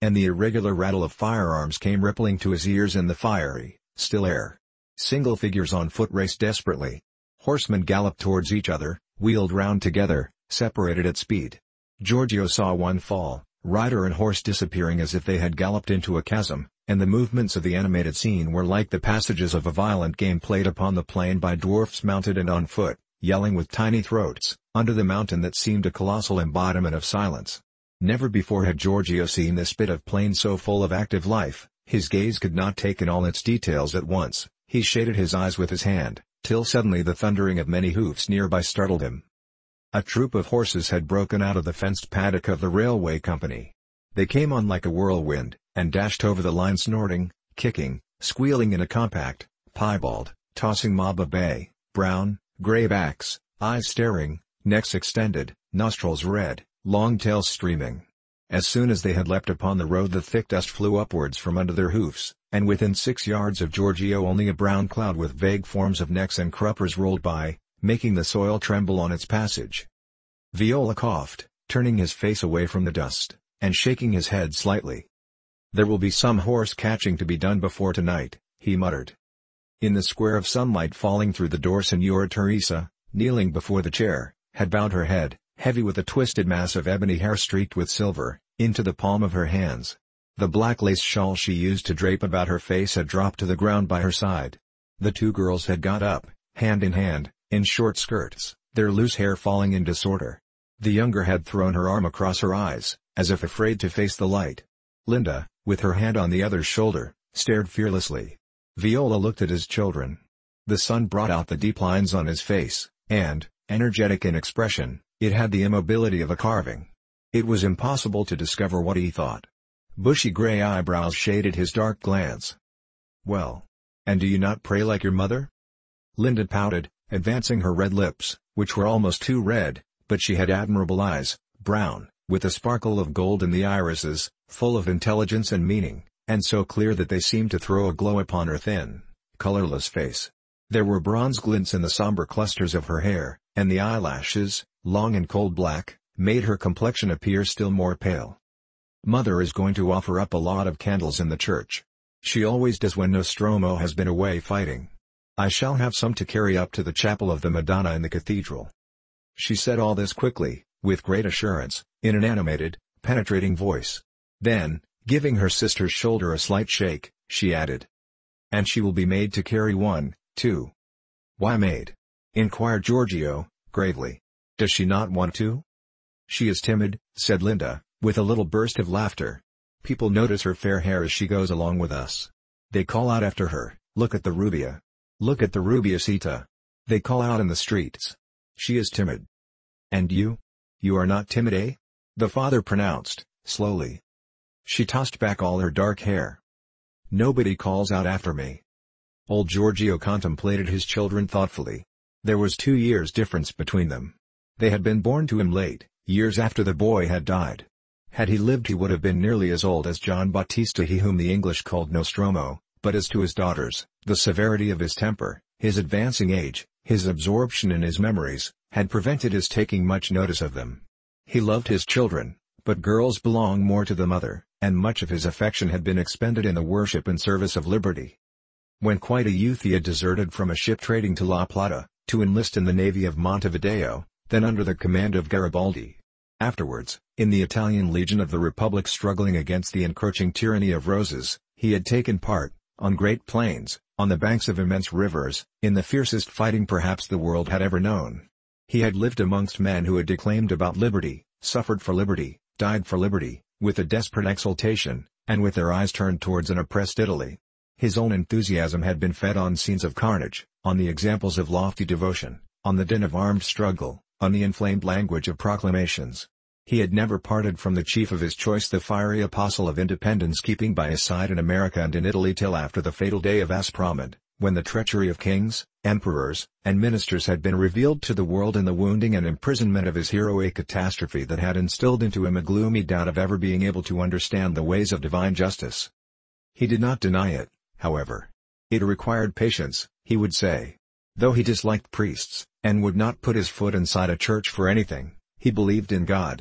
and the irregular rattle of firearms came rippling to his ears in the fiery, still air. Single figures on foot raced desperately. Horsemen galloped towards each other, wheeled round together, separated at speed. Giorgio saw one fall, rider and horse disappearing as if they had galloped into a chasm, and the movements of the animated scene were like the passages of a violent game played upon the plain by dwarfs mounted and on foot, yelling with tiny throats, under the mountain that seemed a colossal embodiment of silence. Never before had Giorgio seen this bit of plain so full of active life. His gaze could not take in all its details at once. He shaded his eyes with his hand, till suddenly the thundering of many hoofs nearby startled him. A troop of horses had broken out of the fenced paddock of the railway company. They came on like a whirlwind, and dashed over the line snorting, kicking, squealing in a compact, piebald, tossing mob of bay, brown, grey backs, eyes staring, necks extended, nostrils red, long tails streaming. As soon as they had leapt upon the road the thick dust flew upwards from under their hoofs, and within six yards of Giorgio only a brown cloud with vague forms of necks and cruppers rolled by, making the soil tremble on its passage. Viola coughed, turning his face away from the dust, and shaking his head slightly. "There will be some horse catching to be done before tonight," he muttered. In the square of sunlight falling through the door Signora Teresa, kneeling before the chair, had bowed her head, heavy with a twisted mass of ebony hair streaked with silver, into the palm of her hands. The black lace shawl she used to drape about her face had dropped to the ground by her side. The two girls had got up, hand in hand, in short skirts, their loose hair falling in disorder. The younger had thrown her arm across her eyes, as if afraid to face the light. Linda, with her hand on the other's shoulder, stared fearlessly. Viola looked at his children. The sun brought out the deep lines on his face, and, energetic in expression, it had the immobility of a carving. It was impossible to discover what he thought. Bushy grey eyebrows shaded his dark glance. "Well. And do you not pray like your mother?" Linda pouted, advancing her red lips, which were almost too red, but she had admirable eyes, brown, with a sparkle of gold in the irises, full of intelligence and meaning, and so clear that they seemed to throw a glow upon her thin, colourless face. There were bronze glints in the sombre clusters of her hair, and the eyelashes, long and cold black, made her complexion appear still more pale. "Mother is going to offer up a lot of candles in the church. She always does when Nostromo has been away fighting. I shall have some to carry up to the chapel of the Madonna in the cathedral." She said all this quickly, with great assurance, in an animated, penetrating voice. Then, giving her sister's shoulder a slight shake, she added, "And she will be made to carry one, too." "Why made?" inquired Giorgio, gravely. "Does she not want to?" "She is timid," said Linda, with a little burst of laughter. "People notice her fair hair as she goes along with us. They call out after her, 'Look at the Rubia! Look at the Rubiacita!' They call out in the streets. She is timid." "And you? You are not timid, eh?" the father pronounced, slowly. She tossed back all her dark hair. "Nobody calls out after me." Old Giorgio contemplated his children thoughtfully. There was two years' difference between them. They had been born to him late, years after the boy had died. Had he lived he would have been nearly as old as John Battista, he whom the English called Nostromo, but as to his daughters, the severity of his temper, his advancing age, his absorption in his memories, had prevented his taking much notice of them. He loved his children, but girls belong more to the mother, and much of his affection had been expended in the worship and service of liberty. When quite a youth he had deserted from a ship trading to La Plata, to enlist in the navy of Montevideo, then under the command of Garibaldi. Afterwards, in the Italian Legion of the Republic struggling against the encroaching tyranny of Rosas, he had taken part, on great plains, on the banks of immense rivers, in the fiercest fighting perhaps the world had ever known. He had lived amongst men who had declaimed about liberty, suffered for liberty, died for liberty, with a desperate exultation, and with their eyes turned towards an oppressed Italy. His own enthusiasm had been fed on scenes of carnage, on the examples of lofty devotion, on the din of armed struggle, on the inflamed language of proclamations. He had never parted from the chief of his choice, the fiery apostle of independence, keeping by his side in America and in Italy till after the fatal day of Aspromonte, when the treachery of kings, emperors, and ministers had been revealed to the world, and the wounding and imprisonment of his hero a catastrophe that had instilled into him a gloomy doubt of ever being able to understand the ways of divine justice. He did not deny it, however. It required patience, he would say. Though he disliked priests, and would not put his foot inside a church for anything, he believed in God.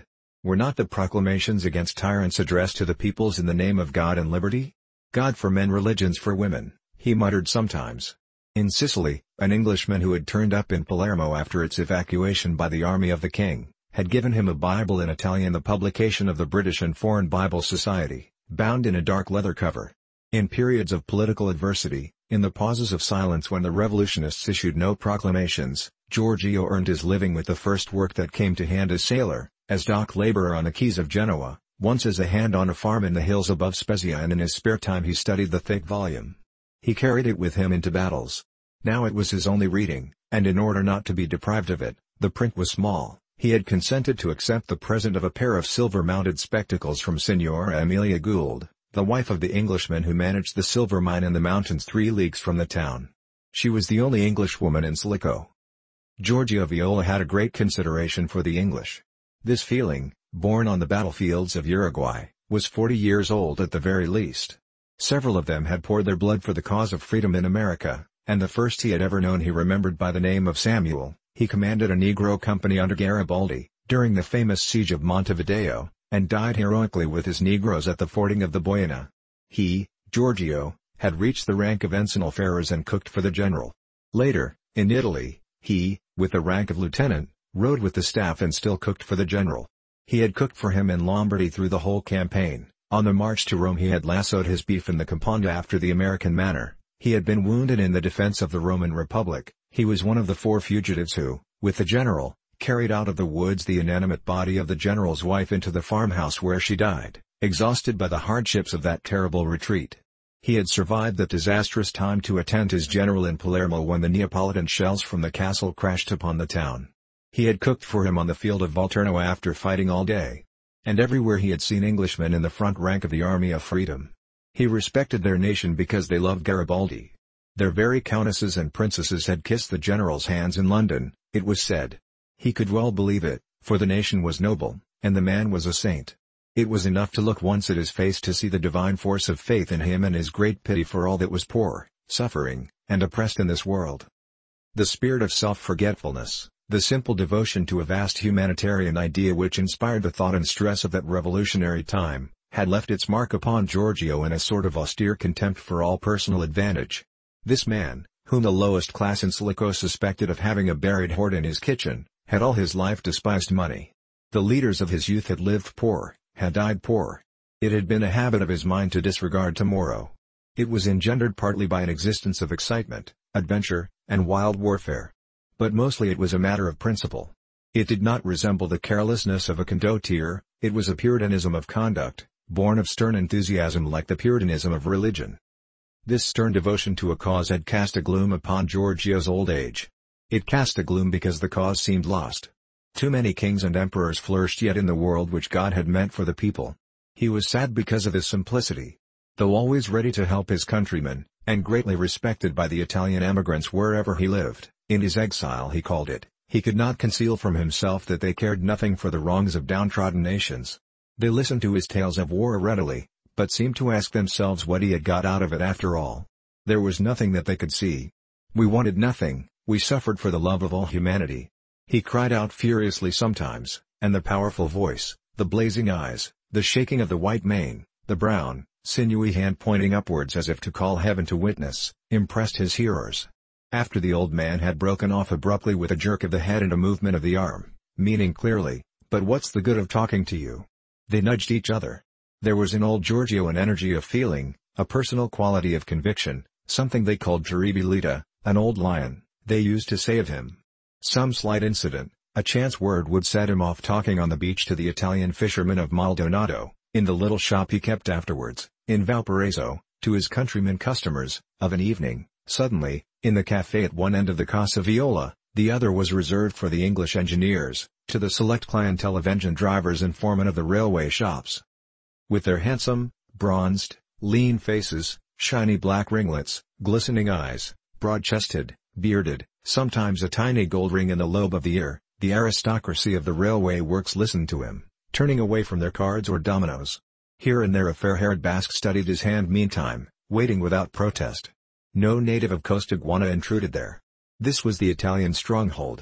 Were not the proclamations against tyrants addressed to the peoples in the name of God and liberty? God for men, religions for women, he muttered sometimes. In Sicily, an Englishman who had turned up in Palermo after its evacuation by the army of the king, had given him a Bible in Italian, the publication of the British and Foreign Bible Society, bound in a dark leather cover. In periods of political adversity, in the pauses of silence when the revolutionists issued no proclamations, Giorgio earned his living with the first work that came to hand as sailor, as dock laborer on the quays of Genoa, once as a hand on a farm in the hills above Spezia, and in his spare time he studied the thick volume. He carried it with him into battles. Now it was his only reading, and in order not to be deprived of it, the print was small, he had consented to accept the present of a pair of silver-mounted spectacles from Signora Amelia Gould, the wife of the Englishman who managed the silver mine in the mountains three leagues from the town. She was the only Englishwoman in Silico. Giorgio Viola had a great consideration for the English. This feeling, born on the battlefields of Uruguay, was forty years old at the very least. Several of them had poured their blood for the cause of freedom in America, and the first he had ever known he remembered by the name of Samuel. He commanded a Negro company under Garibaldi, during the famous siege of Montevideo, and died heroically with his Negroes at the fording of the Boyana. He, Giorgio, had reached the rank of ensign alferez and cooked for the general. Later, in Italy, he, with the rank of lieutenant, rode with the staff and still cooked for the general. He had cooked for him in Lombardy through the whole campaign. On the march to Rome he had lassoed his beef in the Campagna after the American manner. He had been wounded in the defense of the Roman Republic. He was one of the four fugitives who, with the general, carried out of the woods the inanimate body of the general's wife into the farmhouse where she died, exhausted by the hardships of that terrible retreat. He had survived that disastrous time to attend his general in Palermo when the Neapolitan shells from the castle crashed upon the town. He had cooked for him on the field of Volturno after fighting all day. And everywhere he had seen Englishmen in the front rank of the Army of Freedom. He respected their nation because they loved Garibaldi. Their very countesses and princesses had kissed the general's hands in London, it was said. He could well believe it, for the nation was noble, and the man was a saint. It was enough to look once at his face to see the divine force of faith in him and his great pity for all that was poor, suffering, and oppressed in this world. The spirit of self-forgetfulness, the simple devotion to a vast humanitarian idea which inspired the thought and stress of that revolutionary time, had left its mark upon Giorgio in a sort of austere contempt for all personal advantage. This man, whom the lowest class in Silico suspected of having a buried hoard in his kitchen, had all his life despised money. The leaders of his youth had lived poor, had died poor. It had been a habit of his mind to disregard tomorrow. It was engendered partly by an existence of excitement, adventure, and wild warfare. But mostly it was a matter of principle. It did not resemble the carelessness of a condottiere, it was a puritanism of conduct, born of stern enthusiasm like the puritanism of religion. This stern devotion to a cause had cast a gloom upon Giorgio's old age. It cast a gloom because the cause seemed lost. Too many kings and emperors flourished yet in the world which God had meant for the people. He was sad because of his simplicity. Though always ready to help his countrymen, and greatly respected by the Italian emigrants wherever he lived, in his exile he called it, he could not conceal from himself that they cared nothing for the wrongs of downtrodden nations. They listened to his tales of war readily, but seemed to ask themselves what he had got out of it after all. There was nothing that they could see. We wanted nothing, we suffered for the love of all humanity. He cried out furiously sometimes, and the powerful voice, the blazing eyes, the shaking of the white mane, the brown, sinewy hand pointing upwards as if to call heaven to witness, impressed his hearers. After the old man had broken off abruptly with a jerk of the head and a movement of the arm, meaning clearly, "But what's the good of talking to you?" they nudged each other. There was in old Giorgio an energy of feeling, a personal quality of conviction, something they called terribilità, an old lion, they used to say of him. Some slight incident, a chance word would set him off talking on the beach to the Italian fishermen of Maldonado, in the little shop he kept afterwards, in Valparaiso, to his countrymen customers, of an evening, suddenly, in the café at one end of the Casa Viola, the other was reserved for the English engineers, to the select clientele of engine drivers and foremen of the railway shops. With their handsome, bronzed, lean faces, shiny black ringlets, glistening eyes, broad-chested, bearded, sometimes a tiny gold ring in the lobe of the ear, the aristocracy of the railway works listened to him, turning away from their cards or dominoes. Here and there a fair-haired Basque studied his hand meantime, waiting without protest. No native of Costaguana intruded there. This was the Italian stronghold.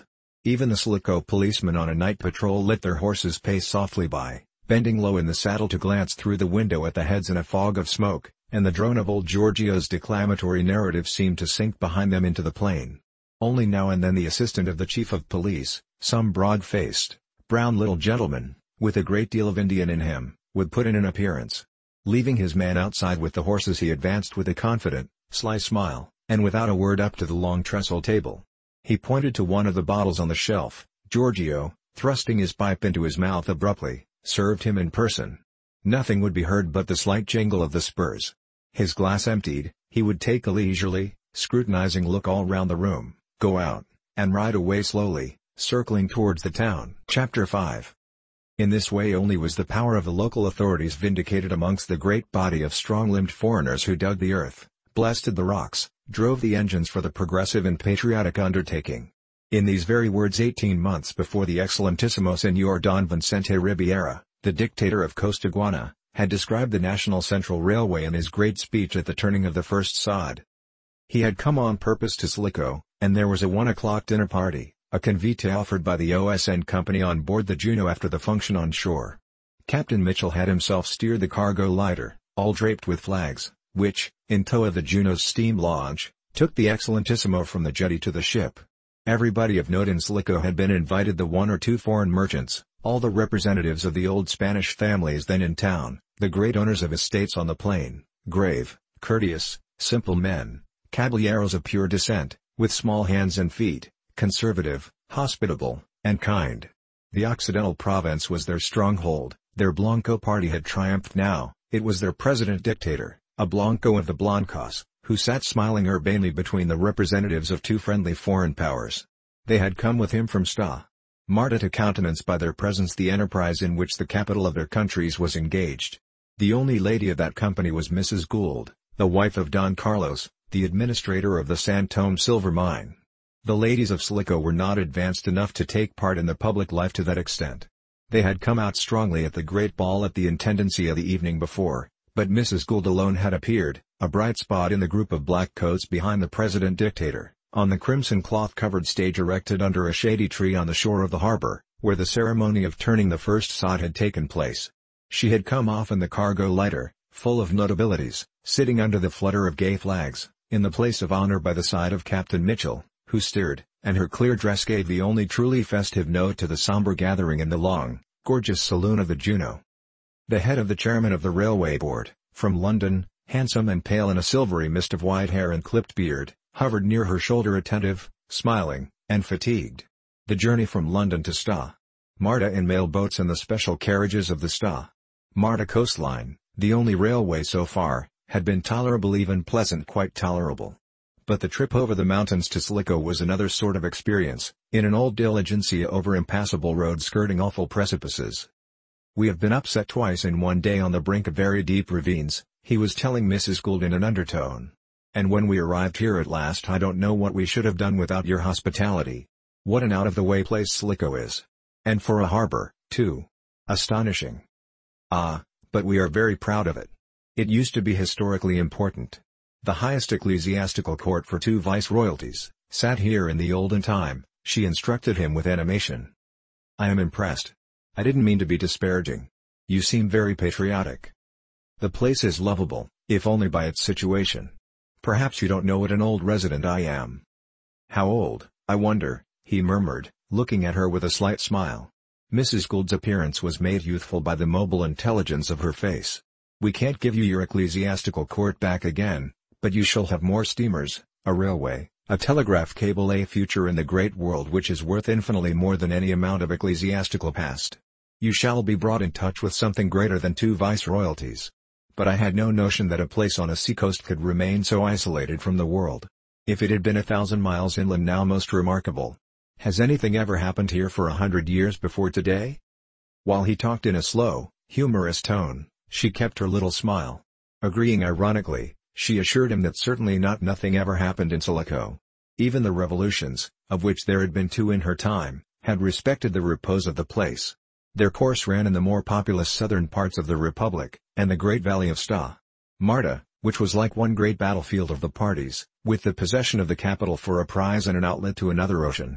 Even the Sligo policemen on a night patrol let their horses pace softly by, bending low in the saddle to glance through the window at the heads in a fog of smoke, and the drone of old Giorgio's declamatory narrative seemed to sink behind them into the plain. Only now and then the assistant of the chief of police, some broad-faced, brown little gentleman, with a great deal of Indian in him, would put in an appearance. Leaving his man outside with the horses, he advanced with a confident, sly smile, and without a word up to the long trestle table. He pointed to one of the bottles on the shelf. Giorgio, thrusting his pipe into his mouth abruptly, served him in person. Nothing would be heard but the slight jingle of the spurs. His glass emptied, he would take a leisurely, scrutinizing look all round the room, go out, and ride away slowly, circling towards the town. Chapter five. In this way only was the power of the local authorities vindicated amongst the great body of strong-limbed foreigners who dug the earth, blasted the rocks, drove the engines for the progressive and patriotic undertaking. In these very words eighteen months before the Excellentissimo Señor Don Vicente Ribiera, the dictator of Costaguana, had described the National Central Railway in his great speech at the turning of the first sod. He had come on purpose to Sligo, and there was a one o'clock dinner party, a convite offered by the O S N Company on board the Juno after the function on shore. Captain Mitchell had himself steered the cargo lighter, all draped with flags, which, in tow of the Juno's steam launch, took the Excellentissimo from the jetty to the ship. Everybody of note in Sligo had been invited, the one or two foreign merchants, all the representatives of the old Spanish families then in town, the great owners of estates on the plain, grave, courteous, simple men, caballeros of pure descent, with small hands and feet, conservative, hospitable, and kind. The Occidental Province was their stronghold. Their Blanco party had triumphed now. It was their president-dictator, a Blanco of the Blancos, who sat smiling urbanely between the representatives of two friendly foreign powers. They had come with him from Sta. Marta to countenance by their presence the enterprise in which the capital of their countries was engaged. The only lady of that company was Missus Gould, the wife of Don Carlos, the administrator of the Santome silver mine. The ladies of Sligo were not advanced enough to take part in the public life to that extent. They had come out strongly at the great ball at the Intendencia the evening before, but Missus Gould alone had appeared, a bright spot in the group of black coats behind the president-dictator, on the crimson cloth-covered stage erected under a shady tree on the shore of the harbour, where the ceremony of turning the first sod had taken place. She had come off in the cargo lighter, full of notabilities, sitting under the flutter of gay flags, in the place of honour by the side of Captain Mitchell, who steered, and her clear dress gave the only truly festive note to the sombre gathering in the long, gorgeous saloon of the Juno. The head of the chairman of the railway board, from London, handsome and pale in a silvery mist of white hair and clipped beard, hovered near her shoulder attentive, smiling, and fatigued. The journey from London to Sta. Marta in mail boats and the special carriages of the Sta. Marta coastline, the only railway so far, had been tolerable, even pleasant, quite tolerable. But the trip over the mountains to Sligo was another sort of experience, in an old diligencia over impassable roads skirting awful precipices. "We have been upset twice in one day on the brink of very deep ravines," he was telling Missus Gould in an undertone. "And when we arrived here at last I don't know what we should have done without your hospitality. What an out-of-the-way place Sligo is! And for a harbour, too. Astonishing. Ah, but we are very proud of it. It used to be historically important. The highest ecclesiastical court for two viceroyalties sat here in the olden time," she instructed him with animation. "I am impressed. I didn't mean to be disparaging. You seem very patriotic. The place is lovable, if only by its situation. Perhaps you don't know what an old resident I am." "How old, I wonder?" he murmured, looking at her with a slight smile. Missus Gould's appearance was made youthful by the mobile intelligence of her face. "We can't give you your ecclesiastical court back again, but you shall have more steamers, a railway, a telegraph cable, a future in the great world which is worth infinitely more than any amount of ecclesiastical past. You shall be brought in touch with something greater than two viceroyalties. But I had no notion that a place on a seacoast could remain so isolated from the world. If it had been a thousand miles inland now, most remarkable. Has anything ever happened here for a hundred years before today?" While he talked in a slow, humorous tone, she kept her little smile. Agreeing ironically, she assured him that certainly not, nothing ever happened in Sligo. Even the revolutions, of which there had been two in her time, had respected the repose of the place. Their course ran in the more populous southern parts of the Republic, and the great valley of Sta. Marta, which was like one great battlefield of the parties, with the possession of the capital for a prize and an outlet to another ocean.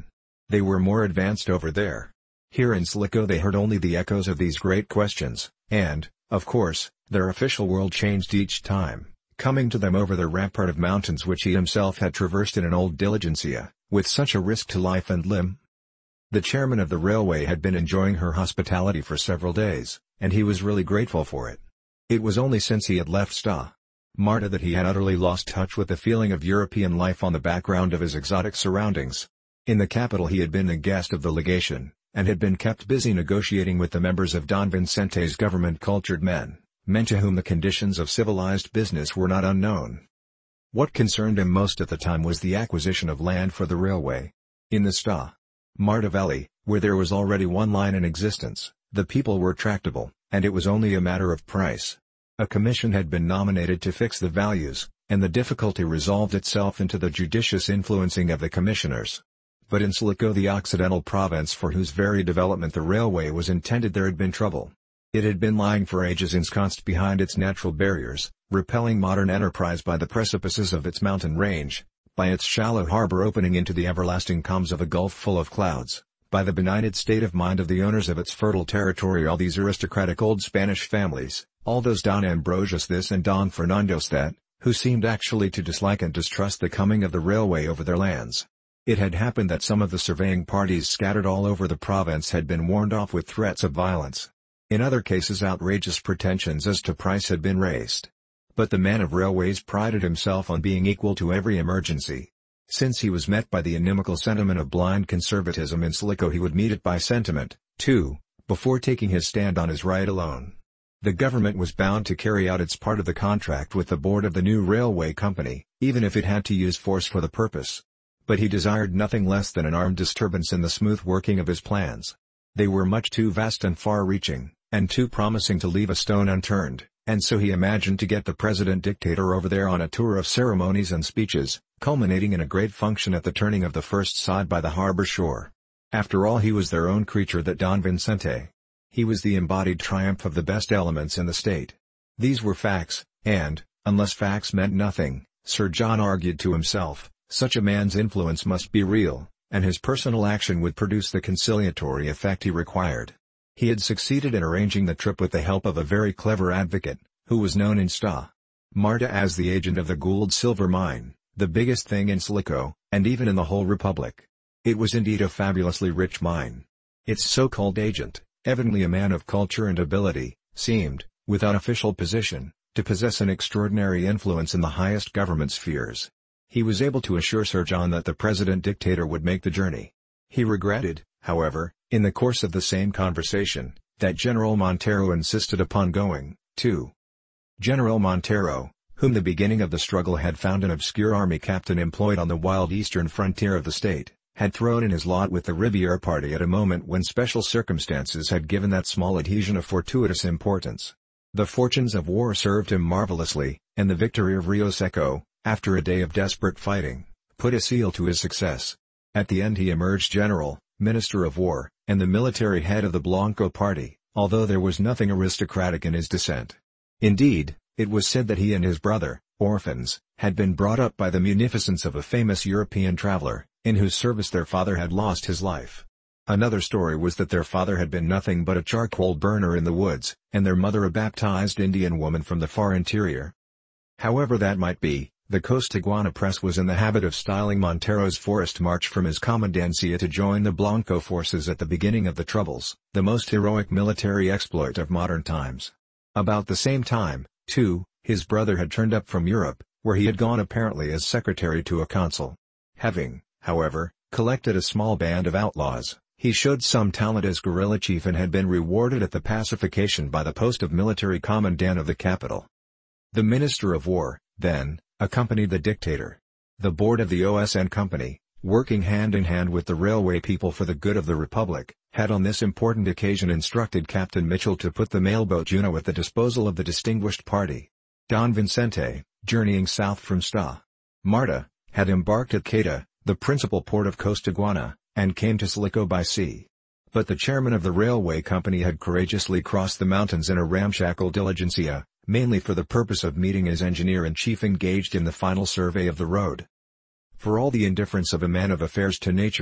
They were more advanced over there. Here in Sligo they heard only the echoes of these great questions, and, of course, their official world changed each time, coming to them over the rampart of mountains which he himself had traversed in an old diligencia, with such a risk to life and limb. The chairman of the railway had been enjoying her hospitality for several days, and he was really grateful for it. It was only since he had left Sta. Marta that he had utterly lost touch with the feeling of European life on the background of his exotic surroundings. In the capital he had been a guest of the legation, and had been kept busy negotiating with the members of Don Vincente's government, cultured men, men to whom the conditions of civilized business were not unknown. What concerned him most at the time was the acquisition of land for the railway. In the Sta. Marta Valley, where there was already one line in existence, the people were tractable, and it was only a matter of price. A commission had been nominated to fix the values, and the difficulty resolved itself into the judicious influencing of the commissioners. But in Sligo, the Occidental province for whose very development the railway was intended, there had been trouble. It had been lying for ages ensconced behind its natural barriers, repelling modern enterprise by the precipices of its mountain range, by its shallow harbour opening into the everlasting calms of a gulf full of clouds, by the benighted state of mind of the owners of its fertile territory, all these aristocratic old Spanish families, all those Don Ambrosius this and Don Fernandos that, who seemed actually to dislike and distrust the coming of the railway over their lands. It had happened that some of the surveying parties scattered all over the province had been warned off with threats of violence. In other cases outrageous pretensions as to price had been raised. But the man of railways prided himself on being equal to every emergency. Since he was met by the inimical sentiment of blind conservatism in Sligo, he would meet it by sentiment, too, before taking his stand on his right alone. The government was bound to carry out its part of the contract with the board of the new railway company, even if it had to use force for the purpose. But he desired nothing less than an armed disturbance in the smooth working of his plans. They were much too vast and far-reaching, and too promising to leave a stone unturned, and so he imagined to get the president-dictator over there on a tour of ceremonies and speeches, culminating in a great function at the turning of the first sod by the harbour shore. After all, he was their own creature, that Don Vincente. He was the embodied triumph of the best elements in the state. These were facts, and, unless facts meant nothing, Sir John argued to himself, such a man's influence must be real, and his personal action would produce the conciliatory effect he required. He had succeeded in arranging the trip with the help of a very clever advocate, who was known in Sta. Marta as the agent of the Gould silver mine, the biggest thing in Sligo, and even in the whole republic. It was indeed a fabulously rich mine. Its so-called agent, evidently a man of culture and ability, seemed, without official position, to possess an extraordinary influence in the highest government spheres. He was able to assure Sir John that the president-dictator would make the journey. He regretted, however, in the course of the same conversation, that General Montero insisted upon going, too. General Montero, whom the beginning of the struggle had found an obscure army captain employed on the wild eastern frontier of the state, had thrown in his lot with the Riviere party at a moment when special circumstances had given that small adhesion a fortuitous importance. The fortunes of war served him marvelously, and the victory of Rio Seco, after a day of desperate fighting, put a seal to his success. At the end he emerged general, minister of war, and the military head of the Blanco party, although there was nothing aristocratic in his descent. Indeed, it was said that he and his brother, orphans, had been brought up by the munificence of a famous European traveler, in whose service their father had lost his life. Another story was that their father had been nothing but a charcoal burner in the woods, and their mother a baptized Indian woman from the far interior. However that might be, the Costaguana press was in the habit of styling Montero's forced march from his commandancia to join the Blanco forces at the beginning of the Troubles, the most heroic military exploit of modern times. About the same time, too, his brother had turned up from Europe, where he had gone apparently as secretary to a consul. Having, however, collected a small band of outlaws, he showed some talent as guerrilla chief and had been rewarded at the pacification by the post of military commandant of the capital. The Minister of War, then, accompanied the dictator. The board of the O S N Company, working hand in hand with the railway people for the good of the Republic, had on this important occasion instructed Captain Mitchell to put the mailboat Juno at the disposal of the distinguished party. Don Vincente, journeying south from Sta. Marta, had embarked at Queta, the principal port of Costaguana, and came to Sligo by sea. But the chairman of the railway company had courageously crossed the mountains in a ramshackle diligencia, mainly for the purpose of meeting his engineer-in-chief engaged in the final survey of the road. For all the indifference of a man of affairs to nature,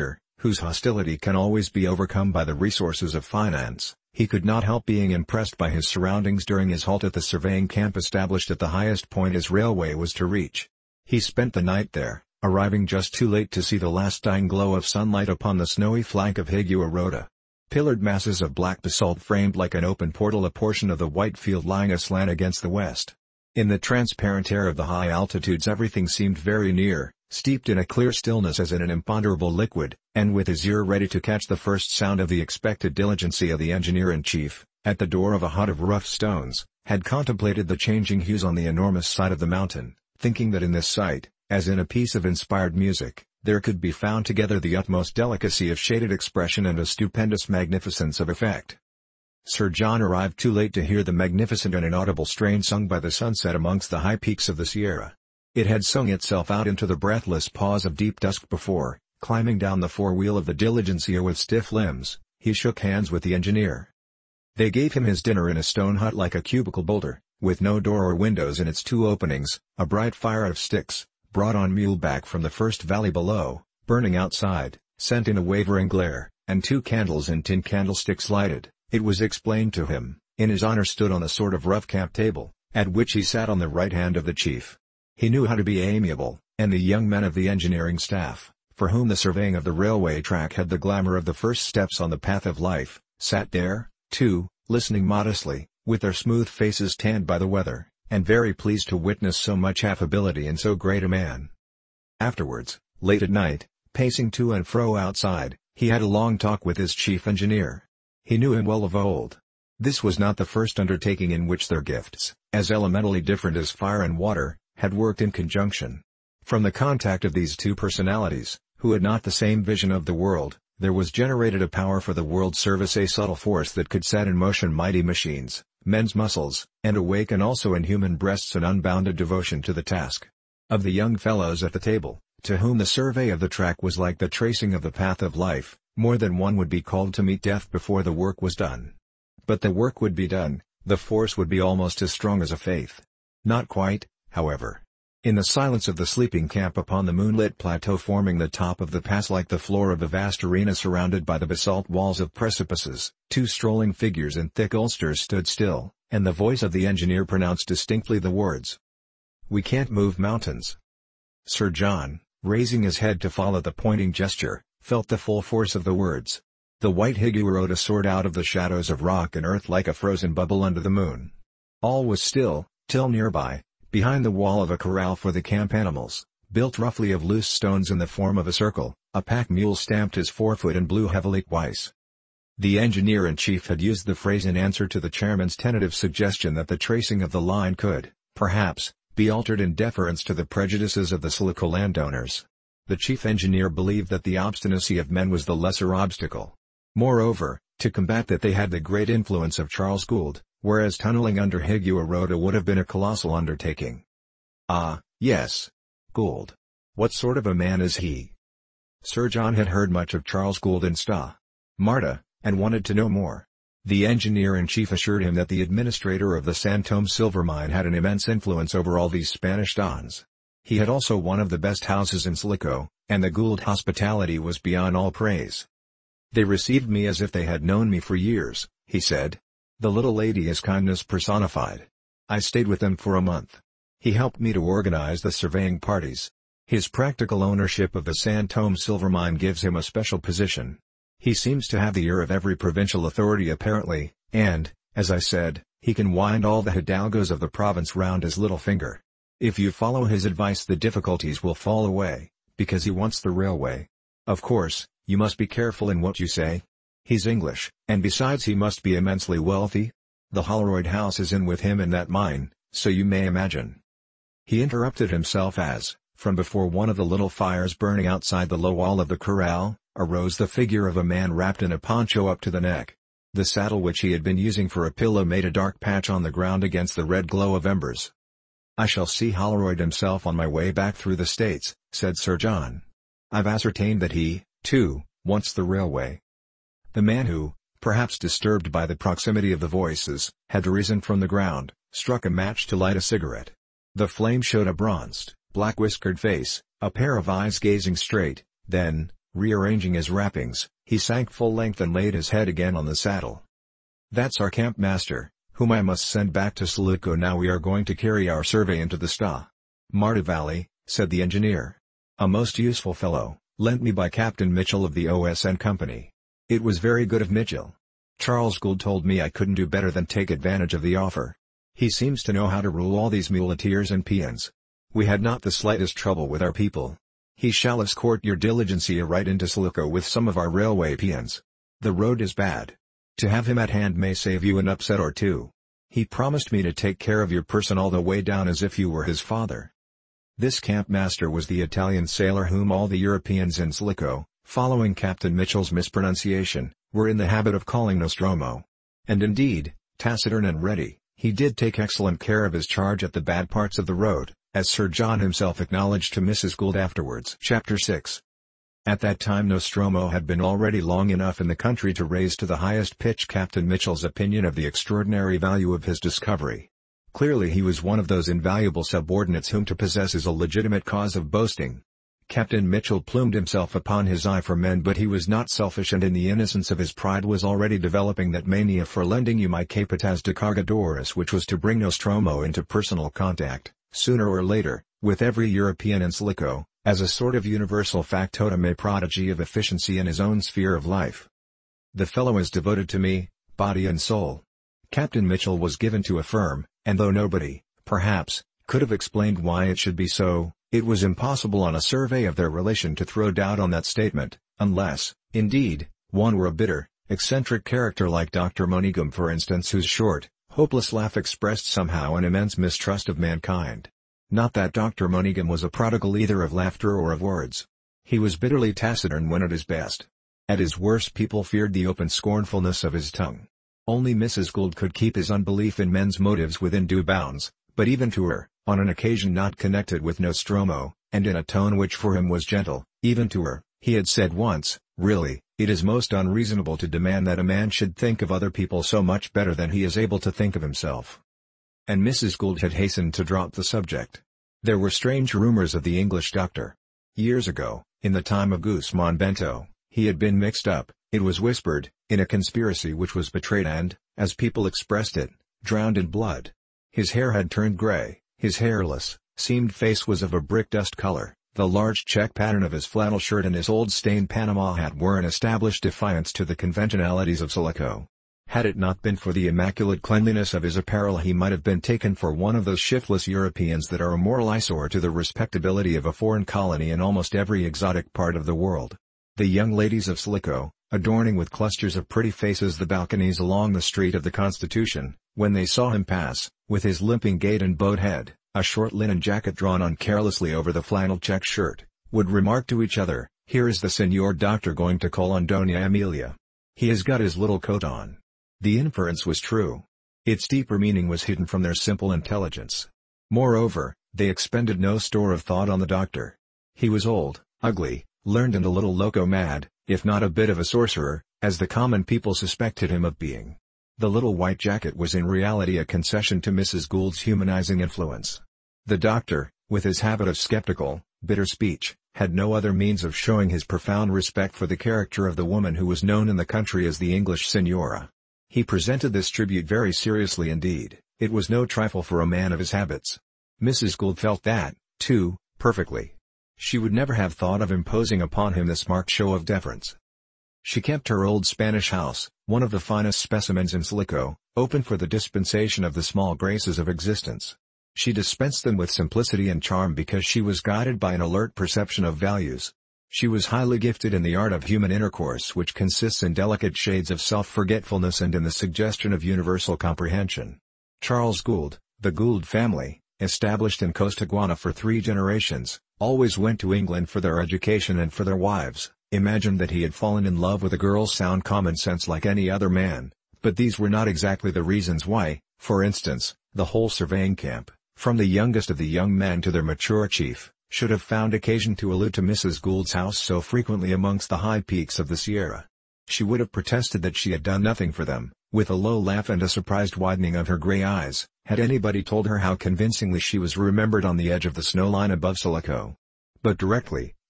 whose hostility can always be overcome by the resources of finance, he could not help being impressed by his surroundings during his halt at the surveying camp established at the highest point his railway was to reach. He spent the night there, arriving just too late to see the last dying glow of sunlight upon the snowy flank of Higuerota. Pillared masses of black basalt framed like an open portal a portion of the white field lying aslant against the west. In the transparent air of the high altitudes everything seemed very near, steeped in a clear stillness as in an imponderable liquid, and with his ear ready to catch the first sound of the expected diligency of the engineer-in-chief, at the door of a hut of rough stones, had contemplated the changing hues on the enormous side of the mountain, thinking that in this sight, as in a piece of inspired music, there could be found together the utmost delicacy of shaded expression and a stupendous magnificence of effect. Sir John arrived too late to hear the magnificent and inaudible strain sung by the sunset amongst the high peaks of the Sierra. It had sung itself out into the breathless pause of deep dusk before, climbing down the fore-wheel of the diligencia with stiff limbs, he shook hands with the engineer. They gave him his dinner in a stone hut like a cubical boulder, with no door or windows in its two openings, a bright fire of sticks, brought on muleback from the first valley below, burning outside, sent in a wavering glare, and two candles in tin candlesticks lighted. It was explained to him, in his honor stood on a sort of rough camp table, at which he sat on the right hand of the chief. He knew how to be amiable, and the young men of the engineering staff, for whom the surveying of the railway track had the glamour of the first steps on the path of life, sat there, too, listening modestly, with their smooth faces tanned by the weather, and very pleased to witness so much affability in so great a man. Afterwards, late at night, pacing to and fro outside, he had a long talk with his chief engineer. He knew him well of old. This was not the first undertaking in which their gifts, as elementally different as fire and water, had worked in conjunction. From the contact of these two personalities, who had not the same vision of the world, there was generated a power for the world's service, a subtle force that could set in motion mighty machines, men's muscles, and awaken also in human breasts an unbounded devotion to the task. Of the young fellows at the table, to whom the survey of the track was like the tracing of the path of life, more than one would be called to meet death before the work was done. But the work would be done, the force would be almost as strong as a faith. Not quite, however. In the silence of the sleeping camp upon the moonlit plateau forming the top of the pass like the floor of the vast arena surrounded by the basalt walls of precipices, two strolling figures in thick ulsters stood still, and the voice of the engineer pronounced distinctly the words, "We can't move mountains." Sir John, raising his head to follow the pointing gesture, felt the full force of the words. The white Higuerota soared out of the shadows of rock and earth like a frozen bubble under the moon. All was still, till nearby, behind the wall of a corral for the camp animals, built roughly of loose stones in the form of a circle, a pack mule stamped his forefoot and blew heavily twice. The engineer-in-chief had used the phrase in answer to the chairman's tentative suggestion that the tracing of the line could, perhaps, be altered in deference to the prejudices of the Silico landowners. The chief engineer believed that the obstinacy of men was the lesser obstacle. Moreover, to combat that they had the great influence of Charles Gould, whereas tunneling under Higuerota would have been a colossal undertaking. Ah, yes. Gould. What sort of a man is he? Sir John had heard much of Charles Gould in Sta. Marta, and wanted to know more. The engineer-in-chief assured him that the administrator of the Santome silver mine had an immense influence over all these Spanish dons. He had also one of the best houses in Silico, and the Gould hospitality was beyond all praise. They received me as if they had known me for years, he said. The little lady is kindness personified. I stayed with them for a month. He helped me to organize the surveying parties. His practical ownership of the Santome silver mine gives him a special position. He seems to have the ear of every provincial authority apparently, and, as I said, he can wind all the hidalgos of the province round his little finger. If you follow his advice the difficulties will fall away, because he wants the railway. Of course, you must be careful in what you say. He's English, and besides he must be immensely wealthy. The Holroyd house is in with him in that mine, so you may imagine. He interrupted himself as, from before one of the little fires burning outside the low wall of the corral, arose the figure of a man wrapped in a poncho up to the neck. The saddle which he had been using for a pillow made a dark patch on the ground against the red glow of embers. "I shall see Holroyd himself on my way back through the States," said Sir John. "I've ascertained that he, too, wants the railway." The man who, perhaps disturbed by the proximity of the voices, had risen from the ground, struck a match to light a cigarette. The flame showed a bronzed, black-whiskered face, a pair of eyes gazing straight, then, Rearranging his wrappings, he sank full length and laid his head again on the saddle. "That's our camp master, whom I must send back to Suluco now we are going to carry our survey into the Sta. Marta Valley," said the engineer. "A most useful fellow, lent me by Captain Mitchell of the O S N Company. It was very good of Mitchell. Charles Gould told me I couldn't do better than take advantage of the offer. He seems to know how to rule all these muleteers and peons. We had not the slightest trouble with our people. He shall escort your diligencia right into Suluco with some of our railway peons. The road is bad. To have him at hand may save you an upset or two. He promised me to take care of your person all the way down as if you were his father." This campmaster was the Italian sailor whom all the Europeans in Suluco, following Captain Mitchell's mispronunciation, were in the habit of calling Nostromo. And indeed, taciturn and ready, he did take excellent care of his charge at the bad parts of the road, as Sir John himself acknowledged to Missus Gould afterwards. Chapter six. At that time Nostromo had been already long enough in the country to raise to the highest pitch Captain Mitchell's opinion of the extraordinary value of his discovery. Clearly he was one of those invaluable subordinates whom to possess is a legitimate cause of boasting. Captain Mitchell plumed himself upon his eye for men, but he was not selfish, and in the innocence of his pride was already developing that mania for lending you my capitas de cargadores which was to bring Nostromo into personal contact, sooner or later, with every European in Suluco, as a sort of universal factotum a prodigy of efficiency in his own sphere of life. "The fellow is devoted to me, body and soul." Captain Mitchell was given to a firm, and though nobody, perhaps, could have explained why it should be so, it was impossible on a survey of their relation to throw doubt on that statement, unless, indeed, one were a bitter, eccentric character like Doctor Monygam for instance, whose short, hopeless laugh expressed somehow an immense mistrust of mankind. Not that Doctor Monygam was a prodigal either of laughter or of words. He was bitterly taciturn when at his best. At his worst people feared the open scornfulness of his tongue. Only Missus Gould could keep his unbelief in men's motives within due bounds, but even to her, on an occasion not connected with Nostromo, and in a tone which for him was gentle, even to her, he had said once, "Really, it is most unreasonable to demand that a man should think of other people so much better than he is able to think of himself." And Missus Gould had hastened to drop the subject. There were strange rumors of the English doctor. Years ago, in the time of Guzman Bento, he had been mixed up, it was whispered, in a conspiracy which was betrayed and, as people expressed it, drowned in blood. His hair had turned grey, his hairless, seamed face was of a brick-dust color, the large check pattern of his flannel shirt and his old stained Panama hat were an established defiance to the conventionalities of Suluco. Had it not been for the immaculate cleanliness of his apparel he might have been taken for one of those shiftless Europeans that are a moral eyesore to the respectability of a foreign colony in almost every exotic part of the world. The young ladies of Suluco, adorning with clusters of pretty faces the balconies along the street of the Constitution, when they saw him pass, with his limping gait and bowed head, a short linen jacket drawn on carelessly over the flannel check shirt, would remark to each other, "Here is the Senor Doctor going to call on Doña Amelia. He has got his little coat on." The inference was true. Its deeper meaning was hidden from their simple intelligence. Moreover, they expended no store of thought on the doctor. He was old, ugly, learned and a little loco-mad, if not a bit of a sorcerer, as the common people suspected him of being. The little white jacket was in reality a concession to Missus Gould's humanizing influence. The doctor, with his habit of skeptical, bitter speech, had no other means of showing his profound respect for the character of the woman who was known in the country as the English Signora. He presented this tribute very seriously indeed. It was no trifle for a man of his habits. Missus Gould felt that, too, perfectly. She would never have thought of imposing upon him this marked show of deference. She kept her old Spanish house, one of the finest specimens in Suluco, open for the dispensation of the small graces of existence. She dispensed them with simplicity and charm because she was guided by an alert perception of values. She was highly gifted in the art of human intercourse, which consists in delicate shades of self-forgetfulness and in the suggestion of universal comprehension. Charles Gould, the Gould family, established in Costaguana for three generations, always went to England for their education and for their wives, imagined that he had fallen in love with a girl's sound common sense like any other man, but these were not exactly the reasons why. For instance, the whole surveying camp, from the youngest of the young men to their mature chief, should have found occasion to allude to Missus Gould's house so frequently amongst the high peaks of the Sierra. She would have protested that she had done nothing for them, with a low laugh and a surprised widening of her grey eyes, had anybody told her how convincingly she was remembered on the edge of the snow line above Suluco. But directly,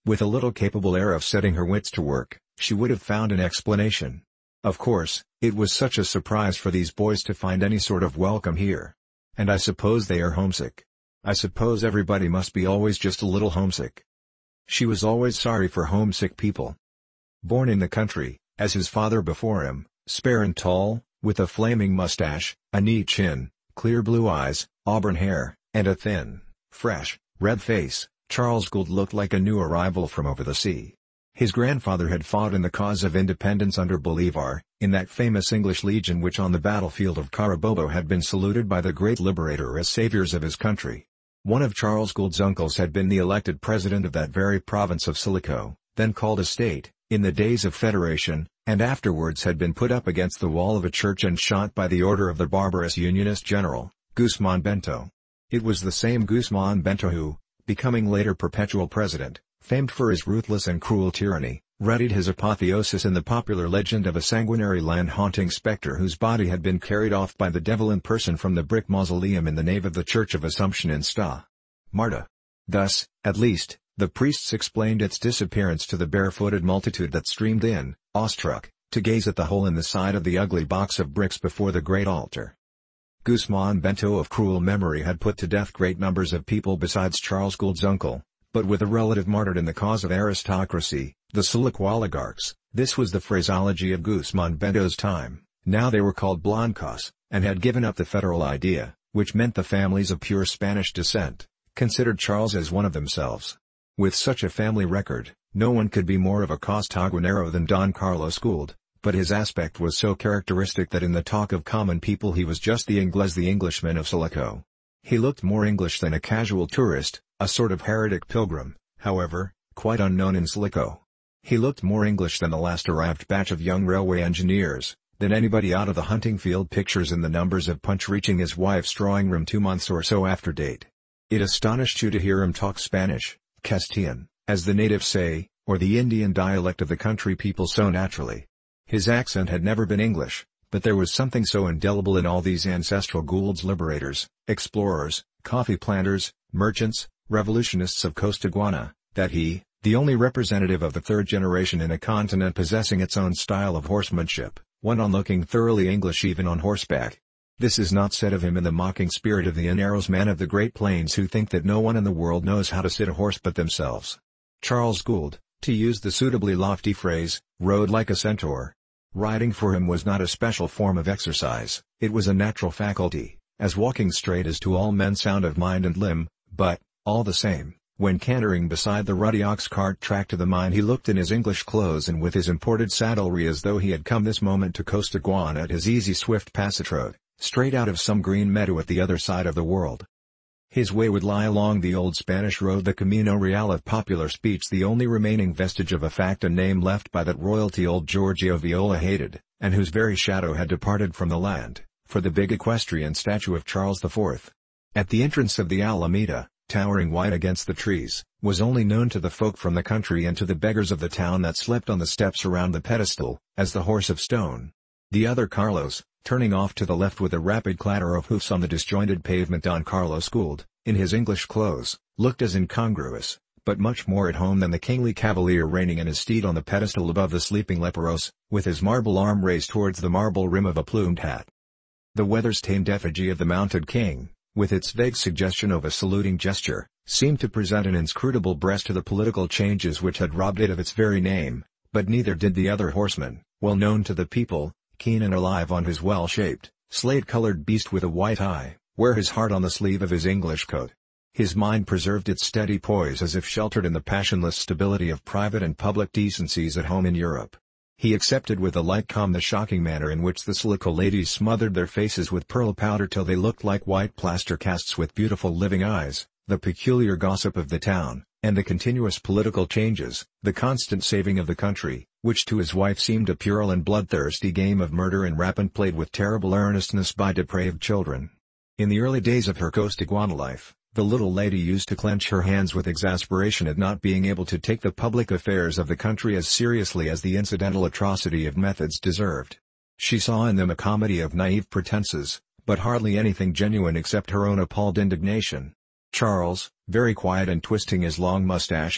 With a little capable air of setting her wits to work, she would have found an explanation. Of course, it was such a surprise for these boys to find any sort of welcome here. And I suppose they are homesick. I suppose everybody must be always just a little homesick. She was always sorry for homesick people. Born in the country, as his father before him, spare and tall, with a flaming mustache, a neat chin, clear blue eyes, auburn hair, and a thin, fresh, red face, Charles Gould looked like a new arrival from over the sea. His grandfather had fought in the cause of independence under Bolivar, in that famous English legion which on the battlefield of Carabobo had been saluted by the great liberator as saviors of his country. One of Charles Gould's uncles had been the elected president of that very province of Silico, then called a state, in the days of Federation, and afterwards had been put up against the wall of a church and shot by the order of the barbarous Unionist general, Guzman Bento. It was the same Guzman Bento who, becoming later perpetual president, famed for his ruthless and cruel tyranny, readied his apotheosis in the popular legend of a sanguinary land-haunting spectre whose body had been carried off by the devil in person from the brick mausoleum in the nave of the Church of Assumption in Sta. Marta. Thus, at least, the priests explained its disappearance to the barefooted multitude that streamed in, awestruck, to gaze at the hole in the side of the ugly box of bricks before the great altar. Guzman Bento of cruel memory had put to death great numbers of people besides Charles Gould's uncle, but with a relative martyred in the cause of aristocracy, the Silico oligarchs. This was the phraseology of Guzman Bento's time. Now they were called Blancos, and had given up the federal idea, which meant the families of pure Spanish descent considered Charles as one of themselves. With such a family record, no one could be more of a Costaguanero than Don Carlos Gould, but his aspect was so characteristic that in the talk of common people he was just the Inglés the Englishman of Silico. He looked more English than a casual tourist, a sort of heretic pilgrim, however, quite unknown in Silico. He looked more English than the last arrived batch of young railway engineers, than anybody out of the hunting field pictures in the numbers of Punch reaching his wife's drawing room two months or so after date. It astonished you to hear him talk Spanish, Castilian, as the natives say, or the Indian dialect of the country people so naturally. His accent had never been English, but there was something so indelible in all these ancestral Gould's liberators, explorers, coffee planters, merchants, revolutionists of Costaguana, that he, the only representative of the third generation in a continent possessing its own style of horsemanship, went on looking thoroughly English even on horseback. This is not said of him in the mocking spirit of the Llaneros men of the Great Plains who think that no one in the world knows how to sit a horse but themselves. Charles Gould, to use the suitably lofty phrase, rode like a centaur. Riding for him was not a special form of exercise, it was a natural faculty, as walking straight is to all men sound of mind and limb, but, all the same, when cantering beside the ruddy ox-cart track to the mine he looked in his English clothes and with his imported saddlery as though he had come this moment to Costaguana at his easy swift passatrode, straight out of some green meadow at the other side of the world. His way would lie along the old Spanish road, the Camino Real of popular speech, the only remaining vestige of a fact and name left by that royalty old Giorgio Viola hated, and whose very shadow had departed from the land, for the big equestrian statue of Charles the Fourth. At the entrance of the Alameda, towering white against the trees, was only known to the folk from the country and to the beggars of the town that slept on the steps around the pedestal, as the Horse of Stone. The other Carlos, turning off to the left with a rapid clatter of hoofs on the disjointed pavement, Don Carlos Gould, in his English clothes, looked as incongruous, but much more at home than the kingly cavalier reining in his steed on the pedestal above the sleeping leperos, with his marble arm raised towards the marble rim of a plumed hat. The weather-stained effigy of the mounted king, with its vague suggestion of a saluting gesture, seemed to present an inscrutable breast to the political changes which had robbed it of its very name, but neither did the other horseman, well known to the people, keen and alive on his well-shaped, slate-colored beast with a white eye, wear his heart on the sleeve of his English coat. His mind preserved its steady poise as if sheltered in the passionless stability of private and public decencies at home in Europe. He accepted with a light calm the shocking manner in which the Silico ladies smothered their faces with pearl powder till they looked like white plaster casts with beautiful living eyes, the peculiar gossip of the town, and the continuous political changes, the constant saving of the country, which to his wife seemed a puerile and bloodthirsty game of murder and rapine played with terrible earnestness by depraved children. In the early days of her Costaguana life, the little lady used to clench her hands with exasperation at not being able to take the public affairs of the country as seriously as the incidental atrocity of methods deserved. She saw in them a comedy of naive pretenses, but hardly anything genuine except her own appalled indignation. Charles, very quiet and twisting his long mustaches,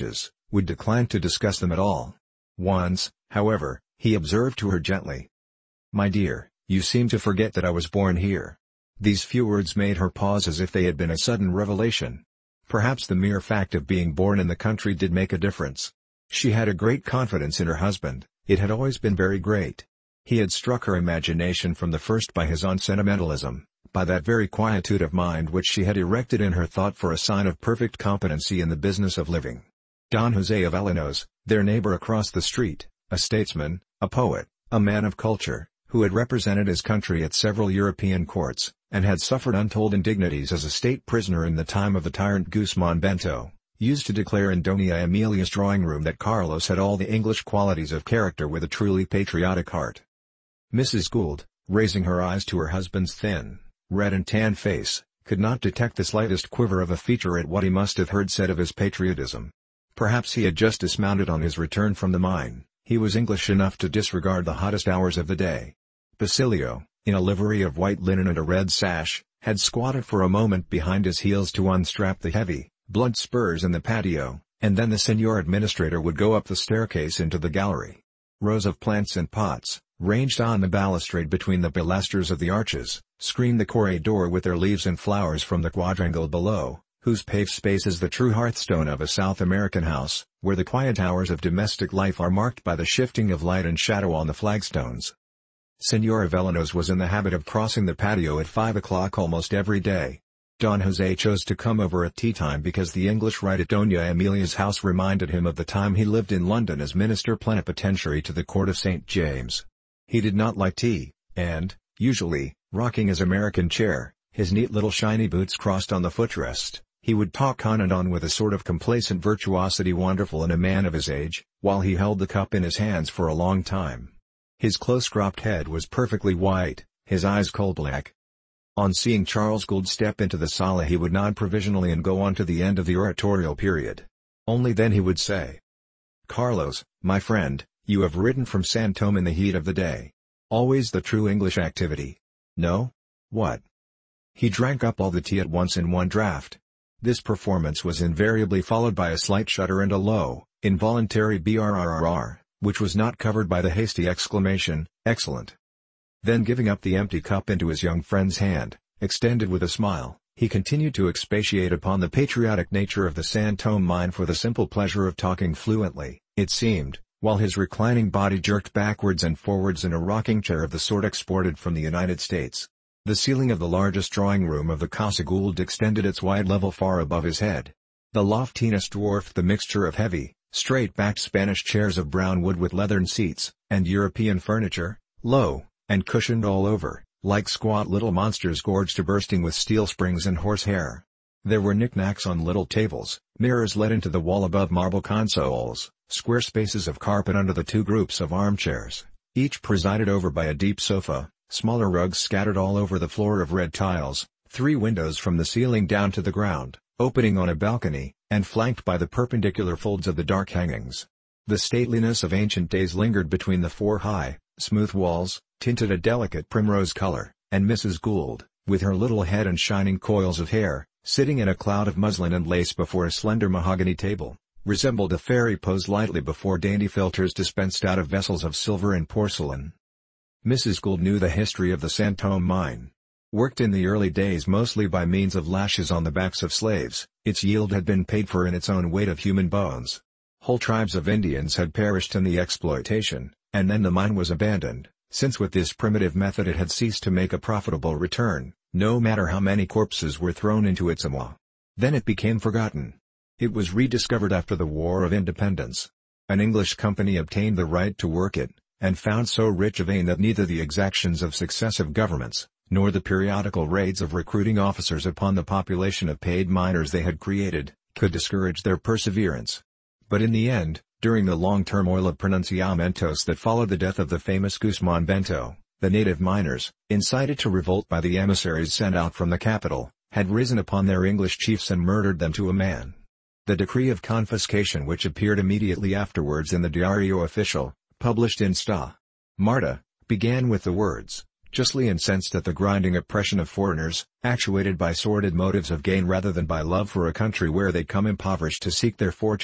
would decline to discuss them at all. Once, however, he observed to her gently, "My dear, you seem to forget that I was born here." These few words made her pause as if they had been a sudden revelation. Perhaps the mere fact of being born in the country did make a difference. She had a great confidence in her husband, it had always been very great. He had struck her imagination from the first by his unsentimentalism, by that very quietude of mind which she had erected in her thought for a sign of perfect competency in the business of living. Don José Avellanos, their neighbor across the street, a statesman, a poet, a man of culture, who had represented his country at several European courts, and had suffered untold indignities as a state prisoner in the time of the tyrant Guzman Bento, used to declare in Doña Emilia's drawing-room that Carlos had all the English qualities of character with a truly patriotic heart. Missus Gould, raising her eyes to her husband's thin, red and tan face, could not detect the slightest quiver of a feature at what he must have heard said of his patriotism. Perhaps he had just dismounted on his return from the mine. He was English enough to disregard the hottest hours of the day. Basilio, in a livery of white linen and a red sash, had squatted for a moment behind his heels to unstrap the heavy, blunt spurs in the patio, and then the Señor Administrator would go up the staircase into the gallery. Rows of plants in pots, ranged on the balustrade between the pilasters of the arches, screened the corredor with their leaves and flowers from the quadrangle below, whose paved space is the true hearthstone of a South American house, where the quiet hours of domestic life are marked by the shifting of light and shadow on the flagstones. Señor Avellanos was in the habit of crossing the patio at five o'clock almost every day. Don José chose to come over at tea time because the English rite at Doña Emilia's house reminded him of the time he lived in London as minister plenipotentiary to the court of Saint James. He did not like tea, and, usually, rocking his American chair, his neat little shiny boots crossed on the footrest, he would talk on and on with a sort of complacent virtuosity wonderful in a man of his age, while he held the cup in his hands for a long time. His close-cropped head was perfectly white, his eyes coal-black. On seeing Charles Gould step into the sala he would nod provisionally and go on to the end of the oratorial period. Only then he would say, "Carlos, my friend, you have ridden from San Tome in the heat of the day. Always the true English activity. No? What?" He drank up all the tea at once in one draught. This performance was invariably followed by a slight shudder and a low, involuntary brrrr, which was not covered by the hasty exclamation, "Excellent." Then giving up the empty cup into his young friend's hand, extended with a smile, he continued to expatiate upon the patriotic nature of the San Tome mine for the simple pleasure of talking fluently, it seemed, while his reclining body jerked backwards and forwards in a rocking chair of the sort exported from the United States. The ceiling of the largest drawing-room of the Casa Gould extended its wide level far above his head. The loftiness dwarfed the mixture of heavy, straight-backed Spanish chairs of brown wood with leathern seats, and European furniture, low, and cushioned all over, like squat little monsters gorged to bursting with steel springs and horsehair. There were knickknacks on little tables, mirrors let into the wall above marble consoles, square spaces of carpet under the two groups of armchairs, each presided over by a deep sofa, smaller rugs scattered all over the floor of red tiles, three windows from the ceiling down to the ground, opening on a balcony, and flanked by the perpendicular folds of the dark hangings. The stateliness of ancient days lingered between the four high, smooth walls, tinted a delicate primrose color, and Missus Gould, with her little head and shining coils of hair, sitting in a cloud of muslin and lace before a slender mahogany table, resembled a fairy posed lightly before dainty philters dispensed out of vessels of silver and porcelain. Missus Gould knew the history of the San Tome mine. Worked in the early days mostly by means of lashes on the backs of slaves, its yield had been paid for in its own weight of human bones. Whole tribes of Indians had perished in the exploitation, and then the mine was abandoned, since with this primitive method it had ceased to make a profitable return, no matter how many corpses were thrown into its amour. Then it became forgotten. It was rediscovered after the War of Independence. An English company obtained the right to work it, and found so rich a vein that neither the exactions of successive governments, nor the periodical raids of recruiting officers upon the population of paid miners they had created, could discourage their perseverance. But in the end, during the long turmoil of pronunciamientos that followed the death of the famous Guzman Bento, the native miners, incited to revolt by the emissaries sent out from the capital, had risen upon their English chiefs and murdered them to a man. The decree of confiscation which appeared immediately afterwards in the Diario Oficial, published in Sta. Marta, began with the words, "Justly incensed at the grinding oppression of foreigners, actuated by sordid motives of gain rather than by love for a country where they come impoverished to seek their fortunes,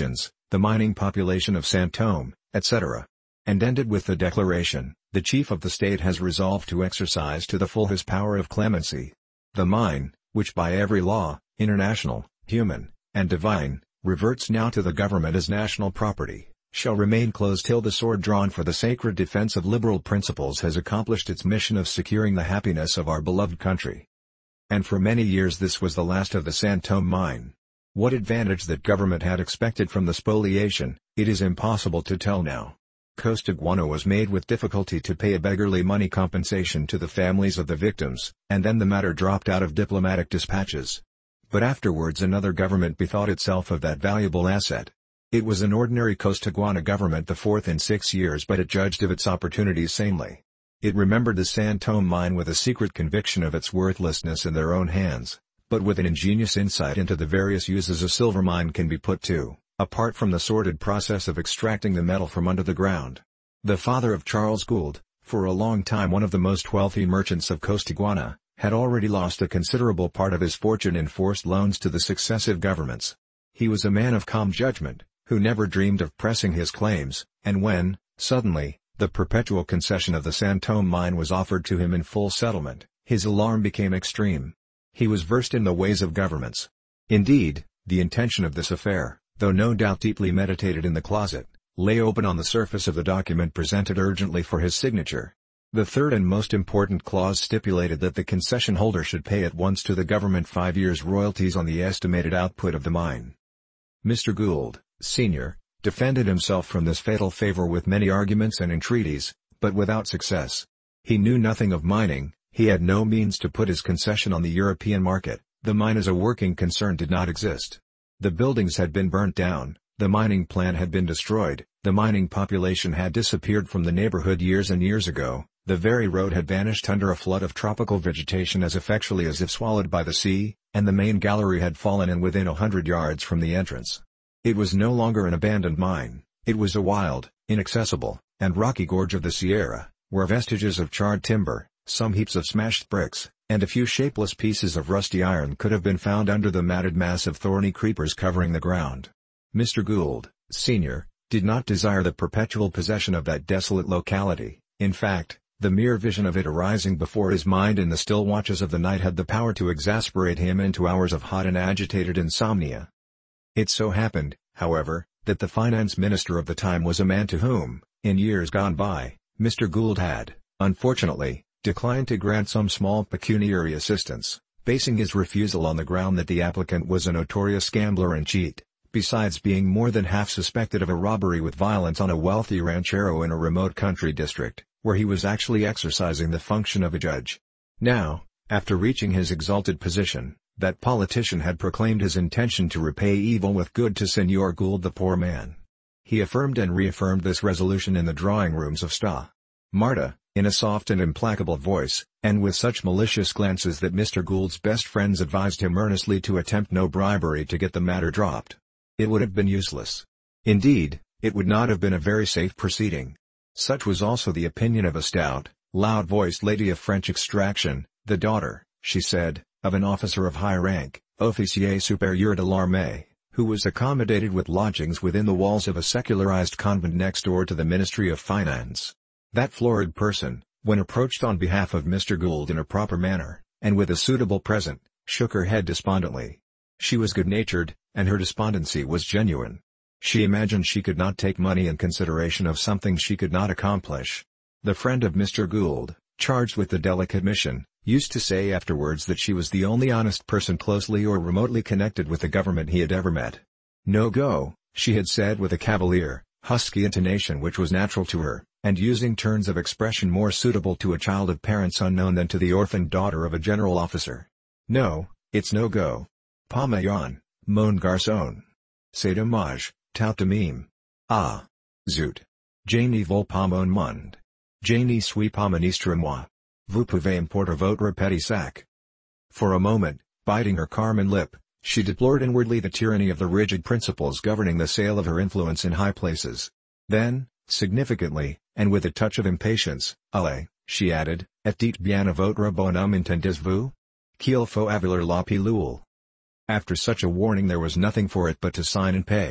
the mining population of Saint-Thome, et cetera. And ended with the declaration, "The chief of the state has resolved to exercise to the full his power of clemency. The mine, which by every law, international, human, and divine, reverts now to the government as national property, shall remain closed till the sword drawn for the sacred defense of liberal principles has accomplished its mission of securing the happiness of our beloved country." And for many years this was the last of the Saint-Thome mine. What advantage that government had expected from the spoliation, it is impossible to tell now. Costaguana was made with difficulty to pay a beggarly money compensation to the families of the victims, and then the matter dropped out of diplomatic dispatches. But afterwards another government bethought itself of that valuable asset. It was an ordinary Costaguana government, the fourth in six years, but it judged of its opportunities sanely. It remembered the Saint-Thome mine with a secret conviction of its worthlessness in their own hands, but with an ingenious insight into the various uses a silver mine can be put to, apart from the sordid process of extracting the metal from under the ground. The father of Charles Gould, for a long time one of the most wealthy merchants of Costaguana, had already lost a considerable part of his fortune in forced loans to the successive governments. He was a man of calm judgment, who never dreamed of pressing his claims, and when, suddenly, the perpetual concession of the Saint-Thome mine was offered to him in full settlement, his alarm became extreme. He was versed in the ways of governments. Indeed, the intention of this affair, though no doubt deeply meditated in the closet, lay open on the surface of the document presented urgently for his signature. The third and most important clause stipulated that the concession holder should pay at once to the government five years' royalties on the estimated output of the mine. Mister Gould, Senior, defended himself from this fatal favor with many arguments and entreaties, but without success. He knew nothing of mining, he had no means to put his concession on the European market, the mine as a working concern did not exist. The buildings had been burnt down, the mining plan had been destroyed, the mining population had disappeared from the neighborhood years and years ago, the very road had vanished under a flood of tropical vegetation as effectually as if swallowed by the sea, and the main gallery had fallen in within a hundred yards from the entrance. It was no longer an abandoned mine, it was a wild, inaccessible, and rocky gorge of the Sierra, where vestiges of charred timber, some heaps of smashed bricks, and a few shapeless pieces of rusty iron could have been found under the matted mass of thorny creepers covering the ground. Mister Gould, Senior, did not desire the perpetual possession of that desolate locality. In fact, the mere vision of it arising before his mind in the still watches of the night had the power to exasperate him into hours of hot and agitated insomnia. It so happened, however, that the finance minister of the time was a man to whom, in years gone by, Mister Gould had, unfortunately, declined to grant some small pecuniary assistance, basing his refusal on the ground that the applicant was a notorious gambler and cheat, besides being more than half suspected of a robbery with violence on a wealthy ranchero in a remote country district, where he was actually exercising the function of a judge. Now, after reaching his exalted position, that politician had proclaimed his intention to repay evil with good to Senor Gould the poor man. He affirmed and reaffirmed this resolution in the drawing-rooms of Sta. Marta, in a soft and implacable voice, and with such malicious glances that Mister Gould's best friends advised him earnestly to attempt no bribery to get the matter dropped. It would have been useless. Indeed, it would not have been a very safe proceeding. Such was also the opinion of a stout, loud-voiced lady of French extraction, the daughter, she said, of an officer of high rank, officier supérieur de l'armée, who was accommodated with lodgings within the walls of a secularized convent next door to the Ministry of Finance. That florid person, when approached on behalf of Mister Gould in a proper manner, and with a suitable present, shook her head despondently. She was good-natured, and her despondency was genuine. She imagined she could not take money in consideration of something she could not accomplish. The friend of Mister Gould, charged with the delicate mission, used to say afterwards that she was the only honest person closely or remotely connected with the government he had ever met. "No go," she had said with a cavalier, husky intonation which was natural to her, and using turns of expression more suitable to a child of parents unknown than to the orphaned daughter of a general officer. "No, it's no go. Pas maillon, mon garçon. C'est dommage, tout de même. Ah, zut. Je n'y veux pas mon monde. Je n'y suis pas ministre moi. Vous pouvez importer votre petit sac." For a moment, biting her carmine lip, she deplored inwardly the tyranny of the rigid principles governing the sale of her influence in high places. Then, significantly, and with a touch of impatience, "Allez," she added, "et dites bien à votre bonhomme entendez-vous? Qu'il faut avoir la pilule." After such a warning there was nothing for it but to sign and pay.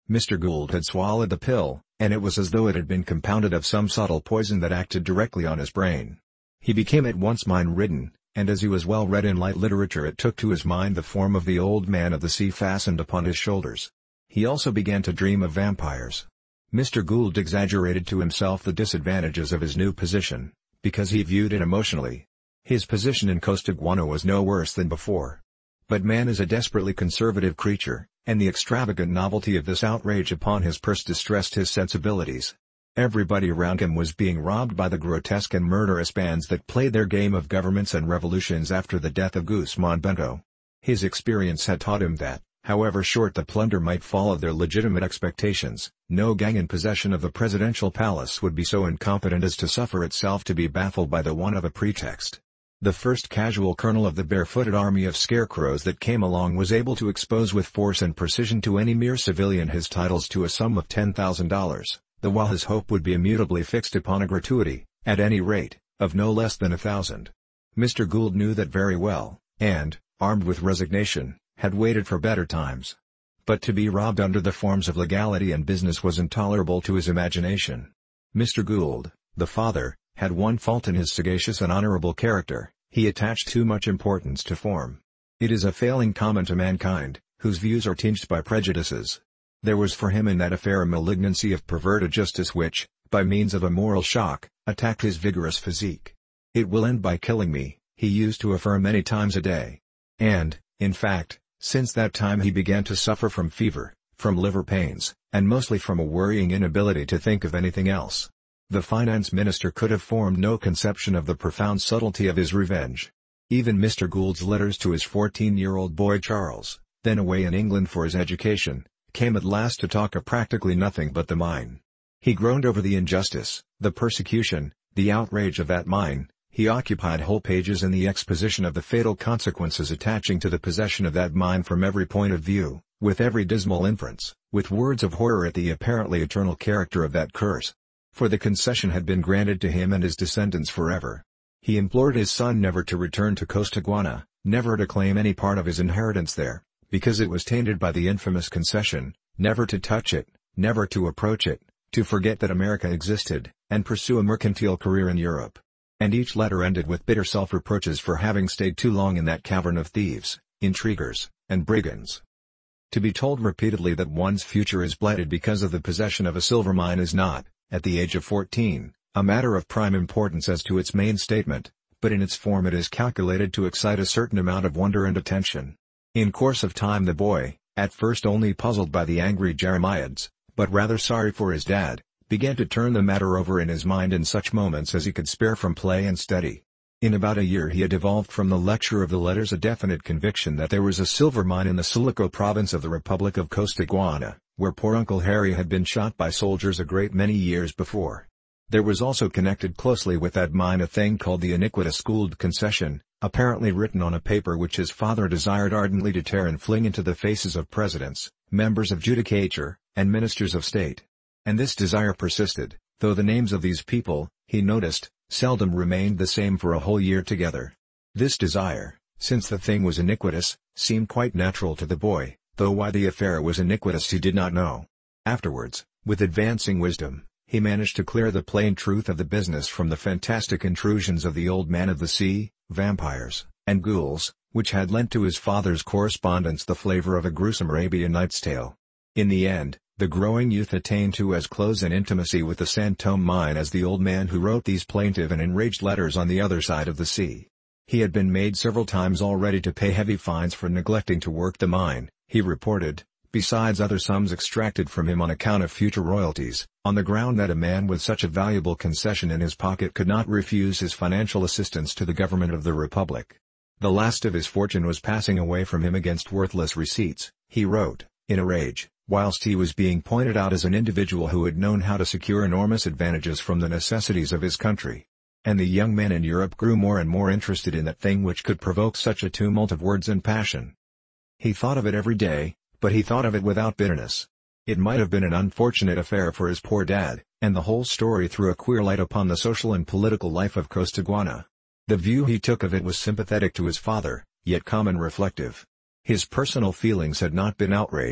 Mister Gould had swallowed the pill, and it was as though it had been compounded of some subtle poison that acted directly on his brain. He became at once mind-ridden, and as he was well read in light literature it took to his mind the form of the old man of the sea fastened upon his shoulders. He also began to dream of vampires. Mister Gould exaggerated to himself the disadvantages of his new position, because he viewed it emotionally. His position in Costaguana was no worse than before. But man is a desperately conservative creature, and the extravagant novelty of this outrage upon his purse distressed his sensibilities. Everybody around him was being robbed by the grotesque and murderous bands that played their game of governments and revolutions after the death of Guzman Bento. His experience had taught him that, however short the plunder might fall of their legitimate expectations, no gang in possession of the presidential palace would be so incompetent as to suffer itself to be baffled by the want of a pretext. The first casual colonel of the barefooted army of scarecrows that came along was able to expose with force and precision to any mere civilian his titles to a sum of ten thousand dollars, the while his hope would be immutably fixed upon a gratuity, at any rate, of no less than a thousand. Mister Gould knew that very well, and, armed with resignation, had waited for better times. But to be robbed under the forms of legality and business was intolerable to his imagination. Mister Gould, the father, had one fault in his sagacious and honorable character: he attached too much importance to form. It is a failing common to mankind, whose views are tinged by prejudices. There was for him in that affair a malignancy of perverted justice which, by means of a moral shock, attacked his vigorous physique. "It will end by killing me," he used to affirm many times a day. And, in fact, since that time he began to suffer from fever, from liver pains, and mostly from a worrying inability to think of anything else. The finance minister could have formed no conception of the profound subtlety of his revenge. Even Mister Gould's letters to his fourteen-year-old boy Charles, then away in England for his education, came at last to talk of practically nothing but the mine. He groaned over the injustice, the persecution, the outrage of that mine. He occupied whole pages in the exposition of the fatal consequences attaching to the possession of that mine from every point of view, with every dismal inference, with words of horror at the apparently eternal character of that curse. For the concession had been granted to him and his descendants forever. He implored his son never to return to Costaguana, never to claim any part of his inheritance there, because it was tainted by the infamous concession, never to touch it, never to approach it, to forget that America existed, and pursue a mercantile career in Europe. And each letter ended with bitter self-reproaches for having stayed too long in that cavern of thieves, intriguers, and brigands. To be told repeatedly that one's future is blighted because of the possession of a silver mine is not, at the age of fourteen, a matter of prime importance as to its main statement, but in its form it is calculated to excite a certain amount of wonder and attention. In course of time the boy, at first only puzzled by the angry jeremiads, but rather sorry for his dad, began to turn the matter over in his mind in such moments as he could spare from play and study. In about a year he had evolved from the lecture of the letters a definite conviction that there was a silver mine in the Silico province of the Republic of Costaguana, where poor Uncle Harry had been shot by soldiers a great many years before. There was also connected closely with that mine a thing called the iniquitous Gould concession, apparently written on a paper which his father desired ardently to tear and fling into the faces of presidents, members of judicature, and ministers of state. And this desire persisted, though the names of these people, he noticed, seldom remained the same for a whole year together. This desire, since the thing was iniquitous, seemed quite natural to the boy, though why the affair was iniquitous he did not know. Afterwards, with advancing wisdom, he managed to clear the plain truth of the business from the fantastic intrusions of the old man of the sea, vampires, and ghouls, which had lent to his father's correspondence the flavor of a gruesome Arabian Nights tale. In the end, the growing youth attained to as close an intimacy with the Santome mine as the old man who wrote these plaintive and enraged letters on the other side of the sea. He had been made several times already to pay heavy fines for neglecting to work the mine, he reported, besides other sums extracted from him on account of future royalties, on the ground that a man with such a valuable concession in his pocket could not refuse his financial assistance to the government of the Republic. The last of his fortune was passing away from him against worthless receipts, he wrote, in a rage, whilst he was being pointed out as an individual who had known how to secure enormous advantages from the necessities of his country. And the young men in Europe grew more and more interested in that thing which could provoke such a tumult of words and passion. He thought of it every day, but he thought of it without bitterness. It might have been an unfortunate affair for his poor dad, and the whole story threw a queer light upon the social and political life of Costaguana. The view he took of it was sympathetic to his father, yet calm and reflective. His personal feelings had not been outraged,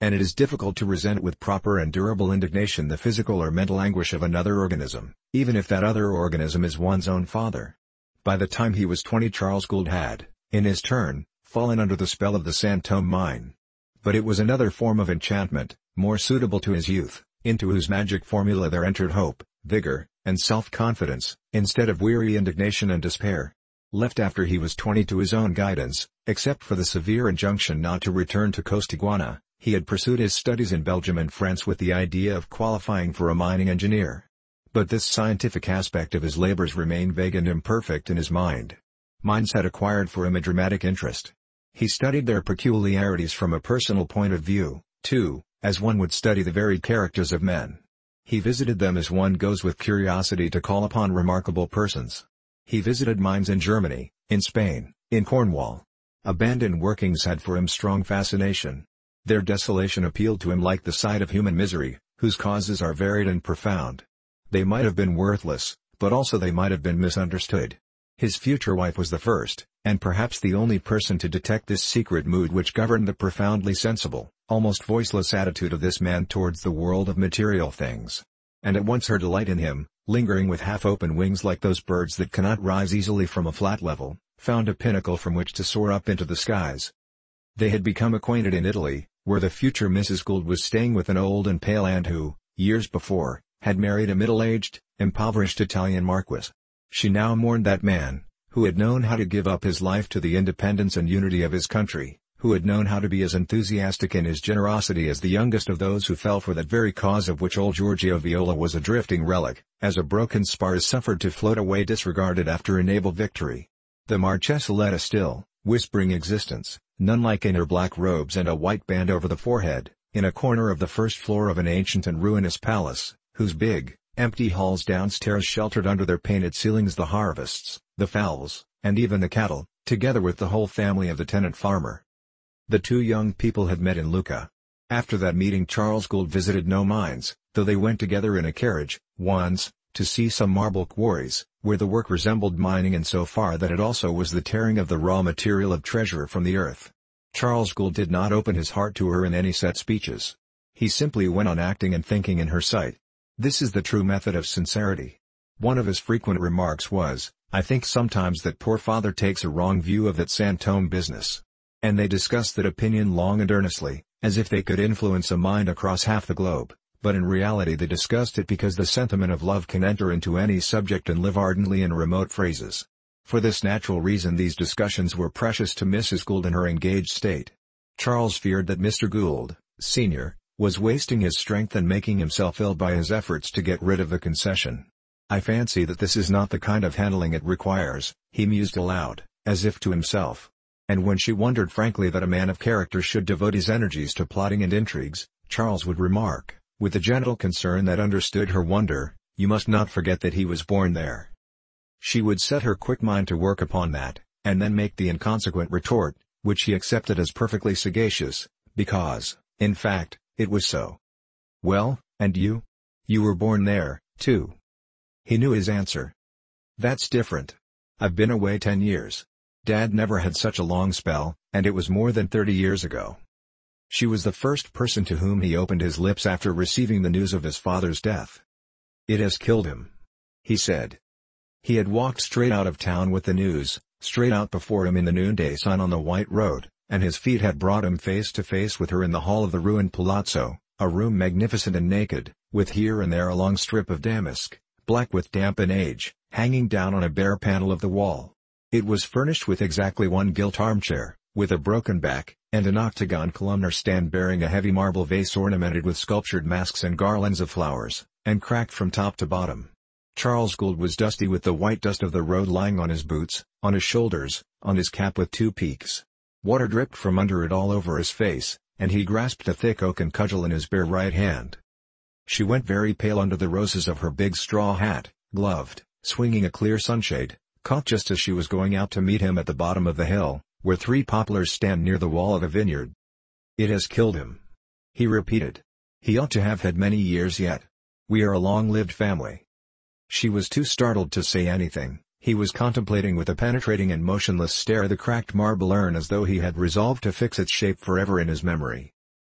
and it is difficult to resent with proper and durable indignation the physical or mental anguish of another organism, even if that other organism is one's own father. By the time he was twenty, Charles Gould had, in his turn, fallen under the spell of the Santome mine. But it was another form of enchantment, more suitable to his youth, into whose magic formula there entered hope, vigor, and self-confidence, instead of weary indignation and despair. Left after he was twenty to his own guidance, except for the severe injunction not to return to Costaguana, he had pursued his studies in Belgium and France with the idea of qualifying for a mining engineer. But this scientific aspect of his labors remained vague and imperfect in his mind. Mines had acquired for him a dramatic interest. He studied their peculiarities from a personal point of view, too, as one would study the varied characters of men. He visited them as one goes with curiosity to call upon remarkable persons. He visited mines in Germany, in Spain, in Cornwall. Abandoned workings had for him strong fascination. Their desolation appealed to him like the sight of human misery, whose causes are varied and profound. They might have been worthless, but also they might have been misunderstood. His future wife was the first, and perhaps the only person to detect this secret mood which governed the profoundly sensible, almost voiceless attitude of this man towards the world of material things. And at once her delight in him, lingering with half-open wings like those birds that cannot rise easily from a flat level, found a pinnacle from which to soar up into the skies. They had become acquainted in Italy, where the future Missus Gould was staying with an old and pale aunt who, years before, had married a middle-aged, impoverished Italian marquis. She now mourned that man, who had known how to give up his life to the independence and unity of his country, who had known how to be as enthusiastic in his generosity as the youngest of those who fell for that very cause of which old Giorgio Viola was a drifting relic, as a broken spar is suffered to float away disregarded after a naval victory. The Marchesa led a still, whispering existence, nun-like in her black robes and a white band over the forehead, in a corner of the first floor of an ancient and ruinous palace, whose big, empty halls downstairs sheltered under their painted ceilings the harvests, the fowls, and even the cattle, together with the whole family of the tenant farmer. The two young people had met in Lucca. After that meeting Charles Gould visited no mines, though they went together in a carriage, once, to see some marble quarries, where the work resembled mining in so far that it also was the tearing of the raw material of treasure from the earth. Charles Gould did not open his heart to her in any set speeches. He simply went on acting and thinking in her sight. This is the true method of sincerity. One of his frequent remarks was, "I think sometimes that poor father takes a wrong view of that Santome business." And they discussed that opinion long and earnestly, as if they could influence a mind across half the globe, but in reality they discussed it because the sentiment of love can enter into any subject and live ardently in remote phrases. For this natural reason these discussions were precious to Missus Gould in her engaged state. Charles feared that Mister Gould, Senior, was wasting his strength and making himself ill by his efforts to get rid of the concession. "I fancy that this is not the kind of handling it requires," he mused aloud, as if to himself. And when she wondered frankly that a man of character should devote his energies to plotting and intrigues, Charles would remark, with a gentle concern that understood her wonder, "You must not forget that he was born there." She would set her quick mind to work upon that, and then make the inconsequent retort, which he accepted as perfectly sagacious, because, in fact, it was so. "Well, and you? You were born there, too?" He knew his answer. "That's different. I've been away ten years. Dad never had such a long spell, and it was more than thirty years ago." She was the first person to whom he opened his lips after receiving the news of his father's death. "It has killed him," he said. He had walked straight out of town with the news, straight out before him in the noonday sun on the white road, and his feet had brought him face to face with her in the hall of the ruined palazzo, a room magnificent and naked, with here and there a long strip of damask, black with damp and age, hanging down on a bare panel of the wall. It was furnished with exactly one gilt armchair, with a broken back, and an octagon columnar stand bearing a heavy marble vase ornamented with sculptured masks and garlands of flowers, and cracked from top to bottom. Charles Gould was dusty with the white dust of the road lying on his boots, on his shoulders, on his cap with two peaks. Water dripped from under it all over his face, and he grasped a thick oaken cudgel in his bare right hand. She went very pale under the roses of her big straw hat, gloved, swinging a clear sunshade, caught just as she was going out to meet him at the bottom of the hill, where three poplars stand near the wall of a vineyard. "It has killed him," he repeated. "He ought to have had many years yet. We are a long-lived family." She was too startled to say anything. He was contemplating with a penetrating and motionless stare the cracked marble urn as though he had resolved to fix its shape forever in his memory.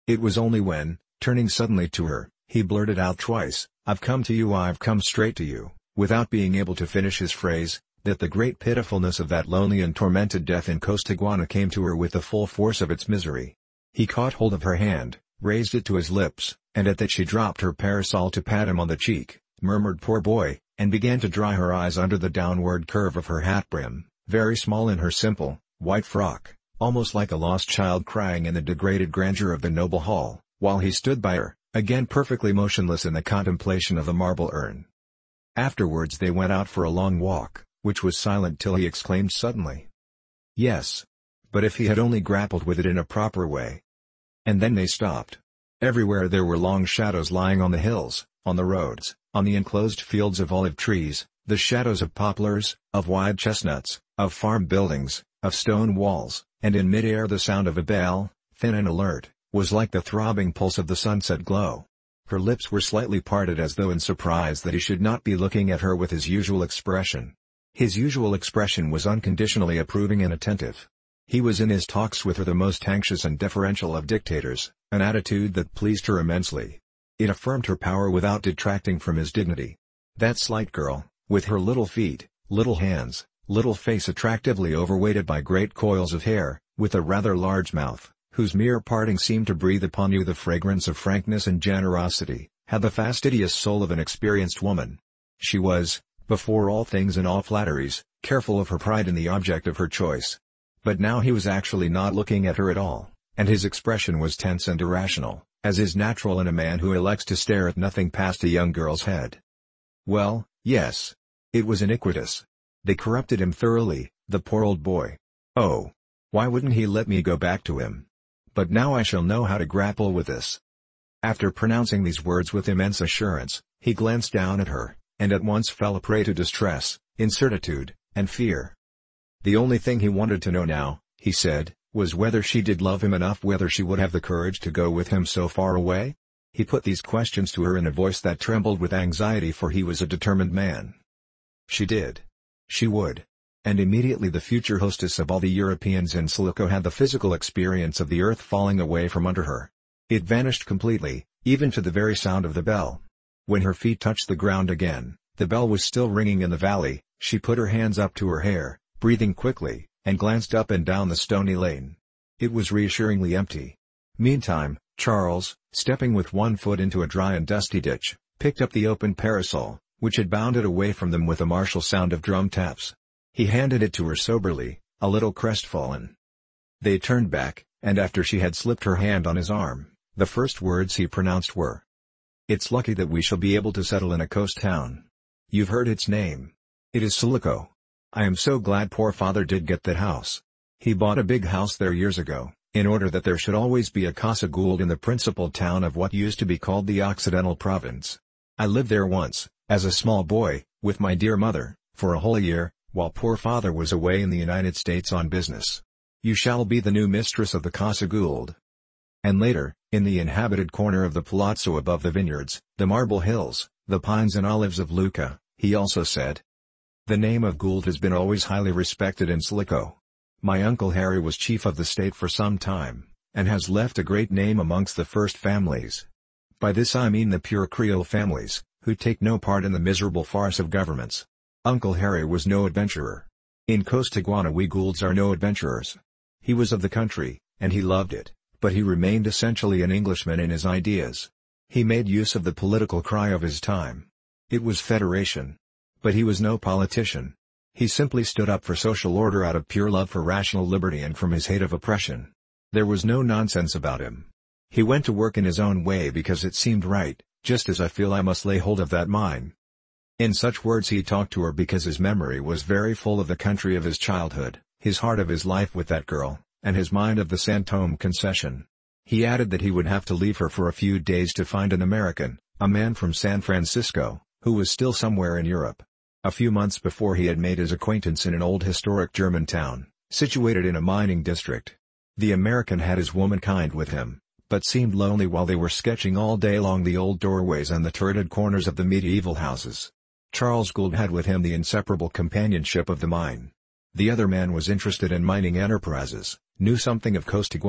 It was only when, turning suddenly to her, he blurted out twice, "I've come to you, I've come straight to you," without being able to finish his phrase, that the great pitifulness of that lonely and tormented death in Costaguana came to her with the full force of its misery. He caught hold of her hand, raised it to his lips, and at that she dropped her parasol to pat him on the cheek, murmured "Poor boy," and began to dry her eyes under the downward curve of her hat brim, very small in her simple, white frock, almost like a lost child crying in the degraded grandeur of the noble hall, while he stood by her, again perfectly motionless in the contemplation of the marble urn. Afterwards they went out for a long walk, which was silent till he exclaimed suddenly, "Yes. But if he had only grappled with it in a proper way." And then they stopped. Everywhere there were long shadows lying on the hills, on the roads, on the enclosed fields of olive trees, the shadows of poplars, of wide chestnuts, of farm buildings, of stone walls, and in mid-air the sound of a bell, thin and alert, was like the throbbing pulse of the sunset glow. Her lips were slightly parted as though in surprise that he should not be looking at her with his usual expression. His usual expression was unconditionally approving and attentive. He was in his talks with her the most anxious and deferential of dictators, an attitude that pleased her immensely. It affirmed her power without detracting from his dignity. That slight girl, with her little feet, little hands, little face attractively overweighted by great coils of hair, with a rather large mouth, whose mere parting seemed to breathe upon you the fragrance of frankness and generosity, had the fastidious soul of an experienced woman. She was, before all things and all flatteries, careful of her pride in the object of her choice. But now he was actually not looking at her at all, and his expression was tense and irrational, as is natural in a man who elects to stare at nothing past a young girl's head. Well, yes. It was iniquitous. They corrupted him thoroughly, the poor old boy. Oh! Why wouldn't he let me go back to him? But now I shall know how to grapple with this. After pronouncing these words with immense assurance, he glanced down at her, and at once fell a prey to distress, incertitude, and fear. The only thing he wanted to know now, he said, was whether she did love him enough, whether she would have the courage to go with him so far away? He put these questions to her in a voice that trembled with anxiety, for he was a determined man. She did. She would. And immediately the future hostess of all the Europeans in Sulaco had the physical experience of the earth falling away from under her. It vanished completely, even to the very sound of the bell. When her feet touched the ground again, the bell was still ringing in the valley. She put her hands up to her hair, breathing quickly, and glanced up and down the stony lane. It was reassuringly empty. Meantime, Charles, stepping with one foot into a dry and dusty ditch, picked up the open parasol, which had bounded away from them with a martial sound of drum taps. He handed it to her soberly, a little crestfallen. They turned back, and after she had slipped her hand on his arm, the first words he pronounced were, "It's lucky that we shall be able to settle in a coast town. You've heard its name. It is Sulaco. I am so glad poor father did get that house. He bought a big house there years ago, in order that there should always be a Casa Gould in the principal town of what used to be called the Occidental Province. I lived there once, as a small boy, with my dear mother, for a whole year, while poor father was away in the United States on business. You shall be the new mistress of the Casa Gould." And later, in the inhabited corner of the palazzo above the vineyards, the marble hills, the pines and olives of Lucca, he also said, "The name of Gould has been always highly respected in Sulaco. My uncle Harry was chief of the state for some time, and has left a great name amongst the first families. By this I mean the pure Creole families, who take no part in the miserable farce of governments. Uncle Harry was no adventurer. In Costaguana we Goulds are no adventurers. He was of the country, and he loved it, but he remained essentially an Englishman in his ideas. He made use of the political cry of his time. It was federation. But he was no politician. He simply stood up for social order out of pure love for rational liberty and from his hate of oppression. There was no nonsense about him. He went to work in his own way because it seemed right, just as I feel I must lay hold of that mine." In such words he talked to her because his memory was very full of the country of his childhood, his heart of his life with that girl, and his mind of the Santome concession. He added that he would have to leave her for a few days to find an American, a man from San Francisco, who was still somewhere in Europe. A few months before he had made his acquaintance in an old historic German town, situated in a mining district. The American had his womankind with him, but seemed lonely while they were sketching all day along the old doorways and the turreted corners of the medieval houses. Charles Gould had with him the inseparable companionship of the mine. The other man was interested in mining enterprises, knew something of Costaguana,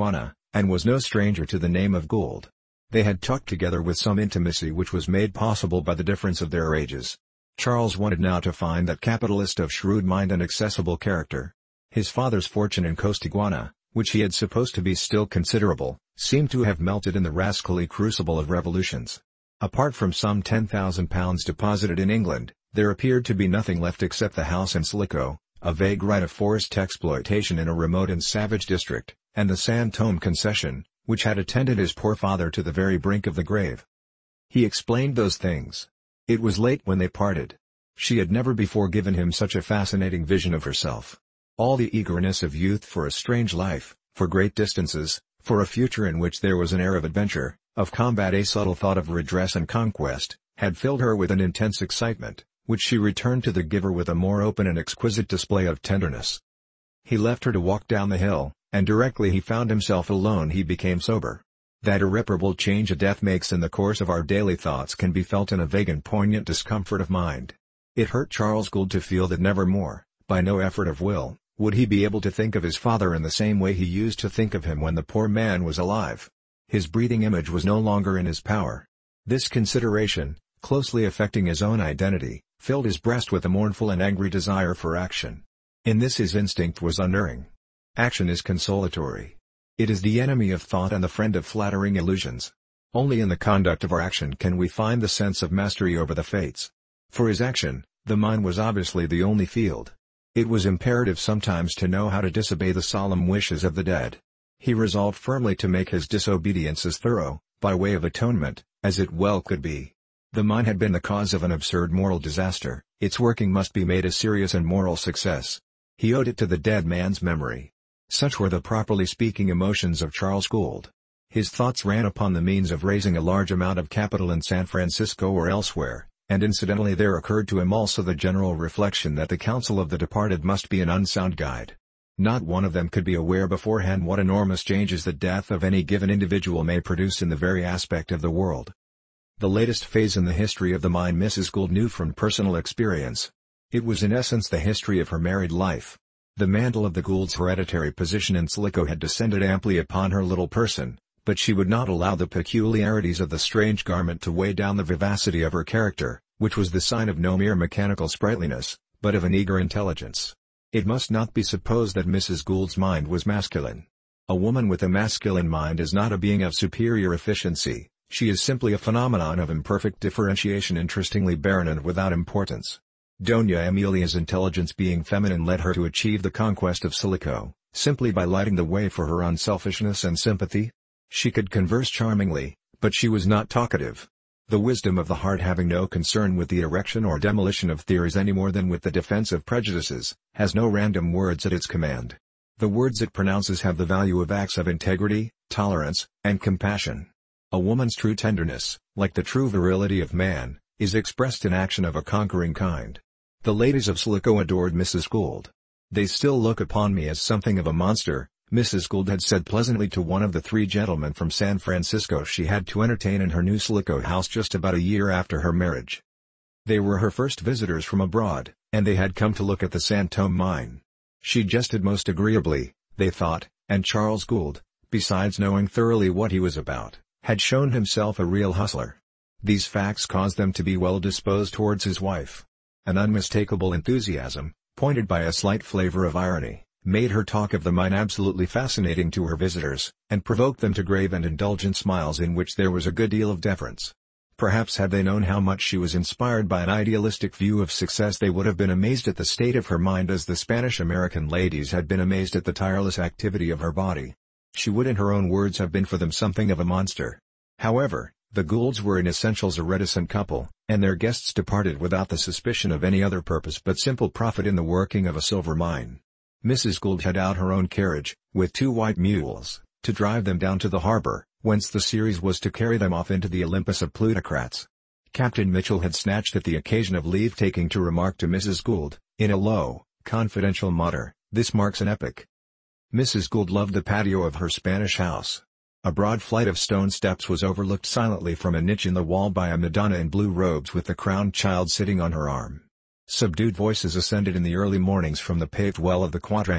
and was no stranger to the name of Gould. They had talked together with some intimacy which was made possible by the difference of their ages. Charles wanted now to find that capitalist of shrewd mind and accessible character. His father's fortune in Costaguana, which he had supposed to be still considerable, seemed to have melted in the rascally crucible of revolutions. Apart from some ten thousand pounds deposited in England, there appeared to be nothing left except the house in Silico, a vague right of forced exploitation in a remote and savage district, and the San Tome concession, which had attended his poor father to the very brink of the grave. He explained those things. It was late when they parted. She had never before given him such a fascinating vision of herself. All the eagerness of youth for a strange life, for great distances, for a future in which there was an air of adventure, of combat, a subtle thought of redress and conquest, had filled her with an intense excitement, which she returned to the giver with a more open and exquisite display of tenderness. He left her to walk down the hill, and directly he found himself alone he became sober. That irreparable change a death makes in the course of our daily thoughts can be felt in a vague and poignant discomfort of mind. It hurt Charles Gould to feel that never more, by no effort of will, would he be able to think of his father in the same way he used to think of him when the poor man was alive. His breathing image was no longer in his power. This consideration, closely affecting his own identity, filled his breast with a mournful and angry desire for action. In this his instinct was unerring. Action is consolatory. It is the enemy of thought and the friend of flattering illusions. Only in the conduct of our action can we find the sense of mastery over the fates. For his action, the mind was obviously the only field. It was imperative sometimes to know how to disobey the solemn wishes of the dead. He resolved firmly to make his disobedience as thorough, by way of atonement, as it well could be. The mine had been the cause of an absurd moral disaster, its working must be made a serious and moral success. He owed it to the dead man's memory. Such were the properly speaking emotions of Charles Gould. His thoughts ran upon the means of raising a large amount of capital in San Francisco or elsewhere, and incidentally there occurred to him also the general reflection that the counsel of the departed must be an unsound guide. Not one of them could be aware beforehand what enormous changes the death of any given individual may produce in the very aspect of the world. The latest phase in the history of the mine Missus Gould knew from personal experience. It was in essence the history of her married life. The mantle of the Goulds' hereditary position in Silico had descended amply upon her little person, but she would not allow the peculiarities of the strange garment to weigh down the vivacity of her character, which was the sign of no mere mechanical sprightliness, but of an eager intelligence. It must not be supposed that Missus Gould's mind was masculine. A woman with a masculine mind is not a being of superior efficiency, she is simply a phenomenon of imperfect differentiation, interestingly barren and without importance. Doña Emilia's intelligence being feminine led her to achieve the conquest of Silico, simply by lighting the way for her unselfishness and sympathy. She could converse charmingly, but she was not talkative. The wisdom of the heart having no concern with the erection or demolition of theories any more than with the defense of prejudices, has no random words at its command. The words it pronounces have the value of acts of integrity, tolerance, and compassion. A woman's true tenderness, like the true virility of man, is expressed in action of a conquering kind. The ladies of Silico adored Missus Gould. "They still look upon me as something of a monster," Missus Gould had said pleasantly to one of the three gentlemen from San Francisco she had to entertain in her new Silico house just about a year after her marriage. They were her first visitors from abroad, and they had come to look at the San Tome mine. She jested most agreeably, they thought, and Charles Gould, besides knowing thoroughly what he was about, had shown himself a real hustler. These facts caused them to be well disposed towards his wife. An unmistakable enthusiasm, pointed by a slight flavor of irony, made her talk of the mine absolutely fascinating to her visitors, and provoked them to grave and indulgent smiles in which there was a good deal of deference. Perhaps had they known how much she was inspired by an idealistic view of success they would have been amazed at the state of her mind as the Spanish-American ladies had been amazed at the tireless activity of her body. She would in her own words have been for them something of a monster. However, the Goulds were in essentials a reticent couple, and their guests departed without the suspicion of any other purpose but simple profit in the working of a silver mine. Missus Gould had out her own carriage, with two white mules, to drive them down to the harbor, whence the series was to carry them off into the Olympus of plutocrats. Captain Mitchell had snatched at the occasion of leave-taking to remark to Missus Gould, in a low, confidential mutter, "This marks an epoch." Missus Gould loved the patio of her Spanish house. A broad flight of stone steps was overlooked silently from a niche in the wall by a Madonna in blue robes with the crowned child sitting on her arm. Subdued voices ascended in the early mornings from the paved well of the quadrangle,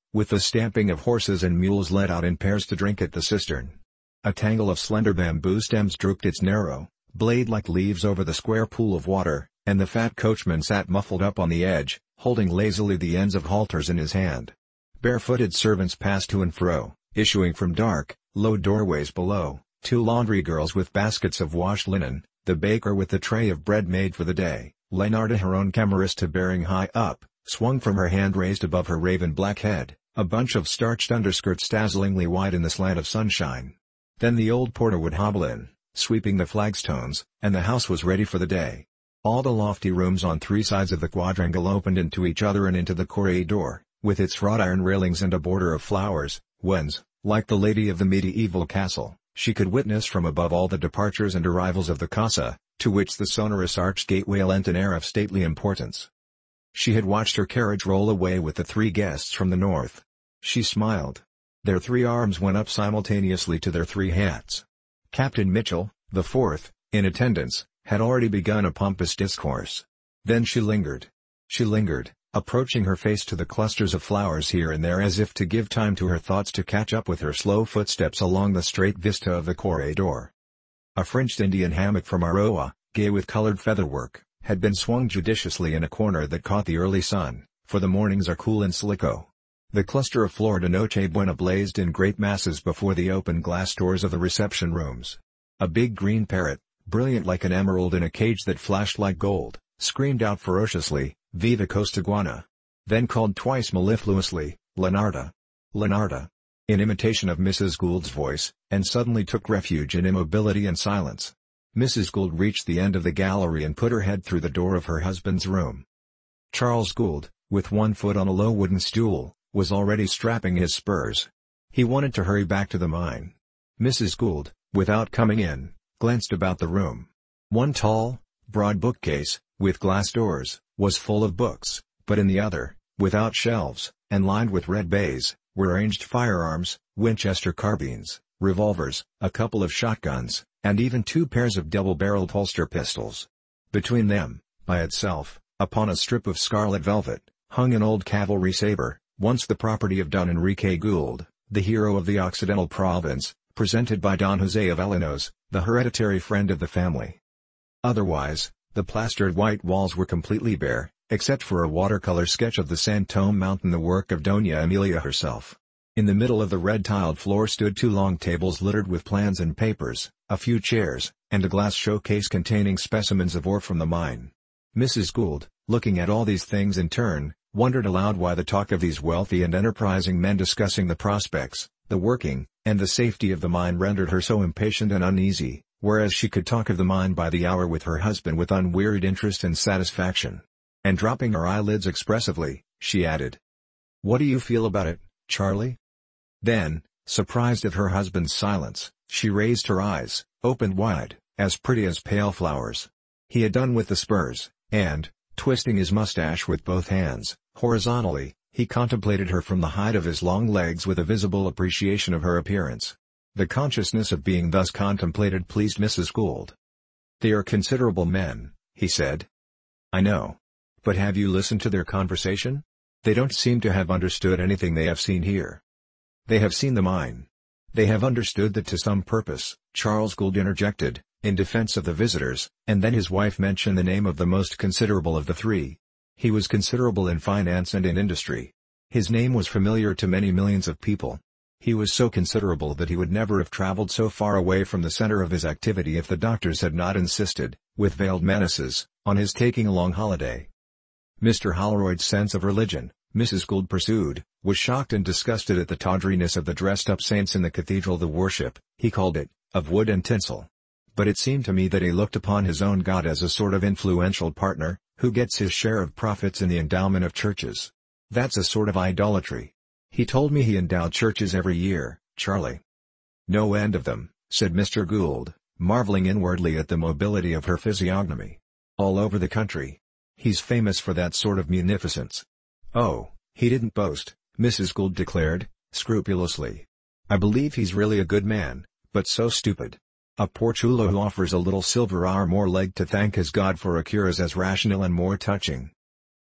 with the stamping of horses and mules led out in pairs to drink at the cistern. A tangle of slender bamboo stems drooped its narrow, blade-like leaves over the square pool of water, and the fat coachman sat muffled up on the edge, holding lazily the ends of halters in his hand. Barefooted servants passed to and fro, issuing from dark, low doorways below, two laundry girls with baskets of washed linen, the baker with the tray of bread made for the day, Lenarda, her own camerista bearing high up, swung from her hand raised above her raven black head, a bunch of starched underskirts dazzlingly white in the slant of sunshine. Then the old porter would hobble in, sweeping the flagstones, and the house was ready for the day. All the lofty rooms on three sides of the quadrangle opened into each other and into the corridor, with its wrought iron railings and a border of flowers, whence, like the lady of the medieval castle, she could witness from above all the departures and arrivals of the casa, to which the sonorous arched gateway lent an air of stately importance. She had watched her carriage roll away with the three guests from the north. She smiled. Their three arms went up simultaneously to their three hats. Captain Mitchell, the fourth, in attendance, had already begun a pompous discourse. Then she lingered. She lingered, approaching her face to the clusters of flowers here and there as if to give time to her thoughts to catch up with her slow footsteps along the straight vista of the corridor. A Fringed Indian hammock from Aroa, gay with colored featherwork, had been swung judiciously in a corner that caught the early sun, for the mornings are cool in Silico. The cluster of Flor de Noche Buena blazed in great masses before the open glass doors of the reception rooms. A big green parrot, brilliant like an emerald in a cage that flashed like gold, screamed out ferociously, "Viva Costaguana!" Then called twice mellifluously, "Lenarda! Lenarda!" in imitation of Missus Gould's voice, and suddenly took refuge in immobility and silence. Missus Gould reached the end of the gallery and put her head through the door of her husband's room. Charles Gould, with one foot on a low wooden stool, was already strapping his spurs. He wanted to hurry back to the mine. Missus Gould, without coming in, glanced about the room. One tall, broad bookcase, with glass doors, was full of books, but in the other, without shelves, and lined with red baize, were arranged firearms, Winchester carbines, revolvers, a couple of shotguns, and even two pairs of double-barreled holster pistols. Between them, by itself, upon a strip of scarlet velvet, hung an old cavalry saber, once the property of Don Enrique Gould, the hero of the Occidental Province, presented by Don Jose of Llanos, the hereditary friend of the family. Otherwise, the plastered white walls were completely bare, except for a watercolor sketch of the Santome mountain, the work of Doña Emilia herself. In the middle of the red-tiled floor stood two long tables littered with plans and papers, a few chairs, and a glass showcase containing specimens of ore from the mine. Missus Gould, looking at all these things in turn, wondered aloud why the talk of these wealthy and enterprising men discussing the prospects, the working, and the safety of the mine rendered her so impatient and uneasy, whereas she could talk of the mine by the hour with her husband with unwearied interest and satisfaction. And dropping her eyelids expressively, she added, "What do you feel about it, Charlie?" Then, surprised at her husband's silence, she raised her eyes, opened wide, as pretty as pale flowers. He had done with the spurs, and, twisting his mustache with both hands, horizontally, he contemplated her from the height of his long legs with a visible appreciation of her appearance. The consciousness of being thus contemplated pleased Missus Gould. "They are considerable men," he said. "I know. But have you listened to their conversation? They don't seem to have understood anything they have seen here." "They have seen the mine. They have understood that to some purpose," Charles Gould interjected, in defense of the visitors, and then his wife mentioned the name of the most considerable of the three. He was considerable in finance and in industry. His name was familiar to many millions of people. He was so considerable that he would never have traveled so far away from the center of his activity if the doctors had not insisted, with veiled menaces, on his taking a long holiday. Mister Holroyd's sense of religion, Missus Gould pursued, was shocked and disgusted at the tawdriness of the dressed-up saints in the cathedral. The worship, he called it, of wood and tinsel. But it seemed to me that he looked upon his own God as a sort of influential partner, who gets his share of profits in the endowment of churches. That's a sort of idolatry. He told me he endowed churches every year, Charlie." "No end of them," said Mister Gould, marveling inwardly at the mobility of her physiognomy. "All over the country. He's famous for that sort of munificence." "Oh, he didn't boast," Missus Gould declared, scrupulously. "I believe he's really a good man, but so stupid. A poor chulo who offers a little silver or more leg to thank his God for a cure is as rational and more touching."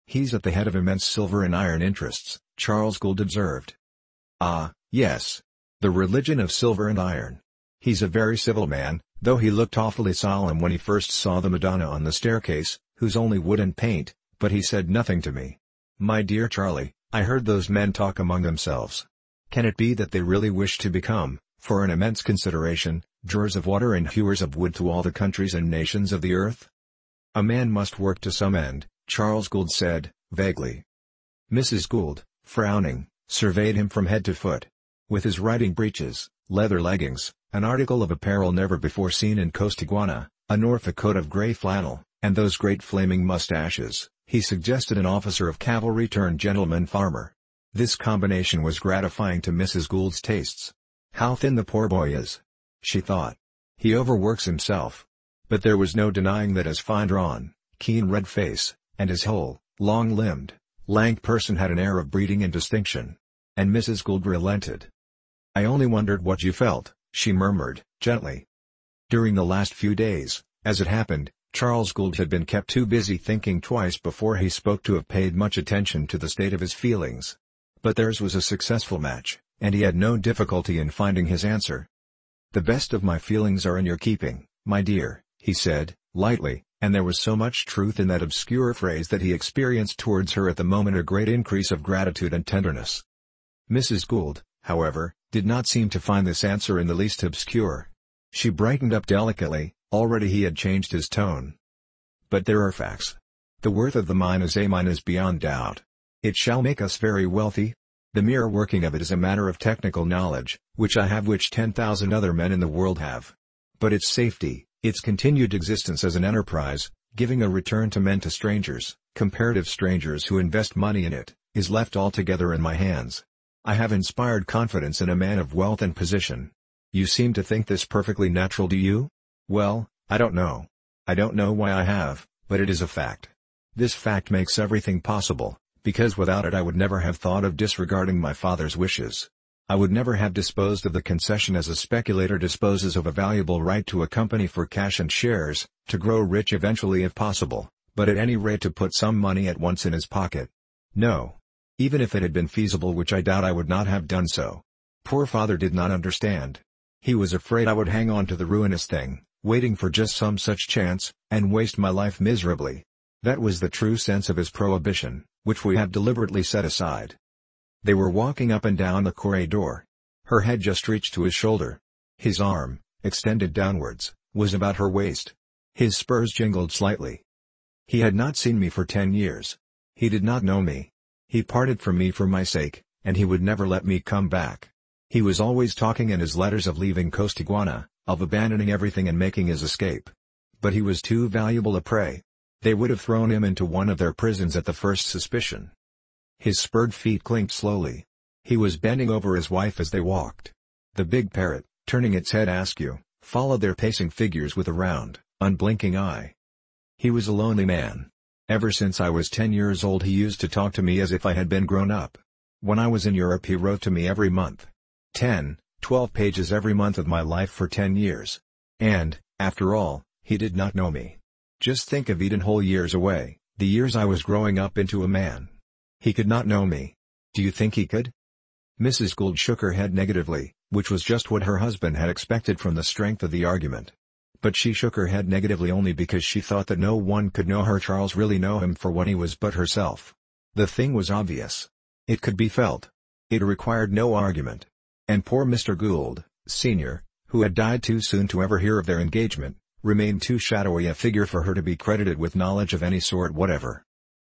He's at the head of immense silver and iron interests, Charles Gould observed. Ah, yes. The religion of silver and iron. He's a very civil man, though he looked awfully solemn when he first saw the Madonna on the staircase, who's only wood and paint, but he said nothing to me. My dear Charlie, I heard those men talk among themselves. Can it be that they really wish to become, for an immense consideration, drawers of water and hewers of wood to all the countries and nations of the earth? A man must work to some end, Charles Gould said, vaguely. Missus Gould, frowning, surveyed him from head to foot. With his riding breeches, leather leggings, an article of apparel never before seen in Costaguana, a Norfolk coat of grey flannel, and those great flaming mustaches, he suggested an officer of cavalry turned gentleman farmer. This combination was gratifying to Missus Gould's tastes. How thin the poor boy is, she thought. He overworks himself. But there was no denying that his fine-drawn, keen red face, and his whole, long-limbed, lank person had an air of breeding and distinction. And Missus Gould relented. I only wondered what you felt, she murmured, gently. During the last few days, as it happened, Charles Gould had been kept too busy thinking twice before he spoke to have paid much attention to the state of his feelings. But theirs was a successful match, and he had no difficulty in finding his answer. The best of my feelings are in your keeping, my dear, he said, lightly, and there was so much truth in that obscure phrase that he experienced towards her at the moment a great increase of gratitude and tenderness. Missus Gould, however, did not seem to find this answer in the least obscure. She brightened up delicately. Already he had changed his tone. But there are facts. The worth of the mine is a mine is beyond doubt. It shall make us very wealthy. The mere working of it is a matter of technical knowledge, which I have, which ten thousand other men in the world have. But its safety, its continued existence as an enterprise, giving a return to men, to strangers, comparative strangers who invest money in it, is left altogether in my hands. I have inspired confidence in a man of wealth and position. You seem to think this perfectly natural, do you? Well, I don't know. I don't know why I have, but it is a fact. This fact makes everything possible, because without it I would never have thought of disregarding my father's wishes. I would never have disposed of the concession as a speculator disposes of a valuable right to a company for cash and shares, to grow rich eventually if possible, but at any rate to put some money at once in his pocket. No. Even if it had been feasible, which I doubt, I would not have done so. Poor father did not understand. He was afraid I would hang on to the ruinous thing, waiting for just some such chance, and waste my life miserably. That was the true sense of his prohibition, which we have deliberately set aside. They were walking up and down the corridor. Her head just reached to his shoulder. His arm, extended downwards, was about her waist. His spurs jingled slightly. He had not seen me for ten years. He did not know me. He parted from me for my sake, and he would never let me come back. He was always talking in his letters of leaving Costaguana, of abandoning everything and making his escape. But he was too valuable a prey. They would have thrown him into one of their prisons at the first suspicion. His spurred feet clinked slowly. He was bending over his wife as they walked. The big parrot, turning its head askew, followed their pacing figures with a round, unblinking eye. He was a lonely man. Ever since I was ten years old he used to talk to me as if I had been grown up. When I was in Europe he wrote to me every month. Ten, twelve pages every month of my life for ten years. And, after all, he did not know me. Just think of Eden whole years away, the years I was growing up into a man. He could not know me. Do you think he could? Missus Gould shook her head negatively, which was just what her husband had expected from the strength of the argument. But she shook her head negatively only because she thought that no one could know her Charles really know him for what he was but herself. The thing was obvious. It could be felt. It required no argument. And poor Mister Gould, Senior, who had died too soon to ever hear of their engagement, remained too shadowy a figure for her to be credited with knowledge of any sort whatever.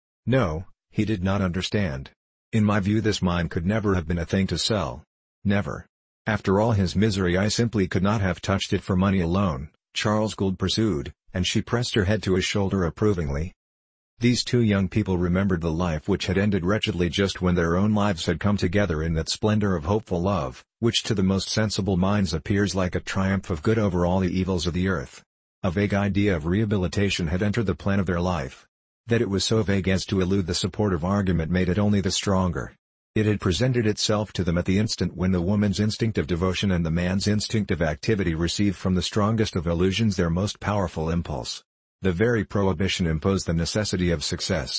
No, he did not understand. In my view this mine could never have been a thing to sell. Never. After all his misery I simply could not have touched it for money alone, Charles Gould pursued, and she pressed her head to his shoulder approvingly. These two young people remembered the life which had ended wretchedly just when their own lives had come together in that splendor of hopeful love, which to the most sensible minds appears like a triumph of good over all the evils of the earth. A vague idea of rehabilitation had entered the plan of their life. That it was so vague as to elude the support of argument made it only the stronger. It had presented itself to them at the instant when the woman's instinct of devotion and the man's instinct of activity receive from the strongest of illusions their most powerful impulse. The very prohibition imposed the necessity of success.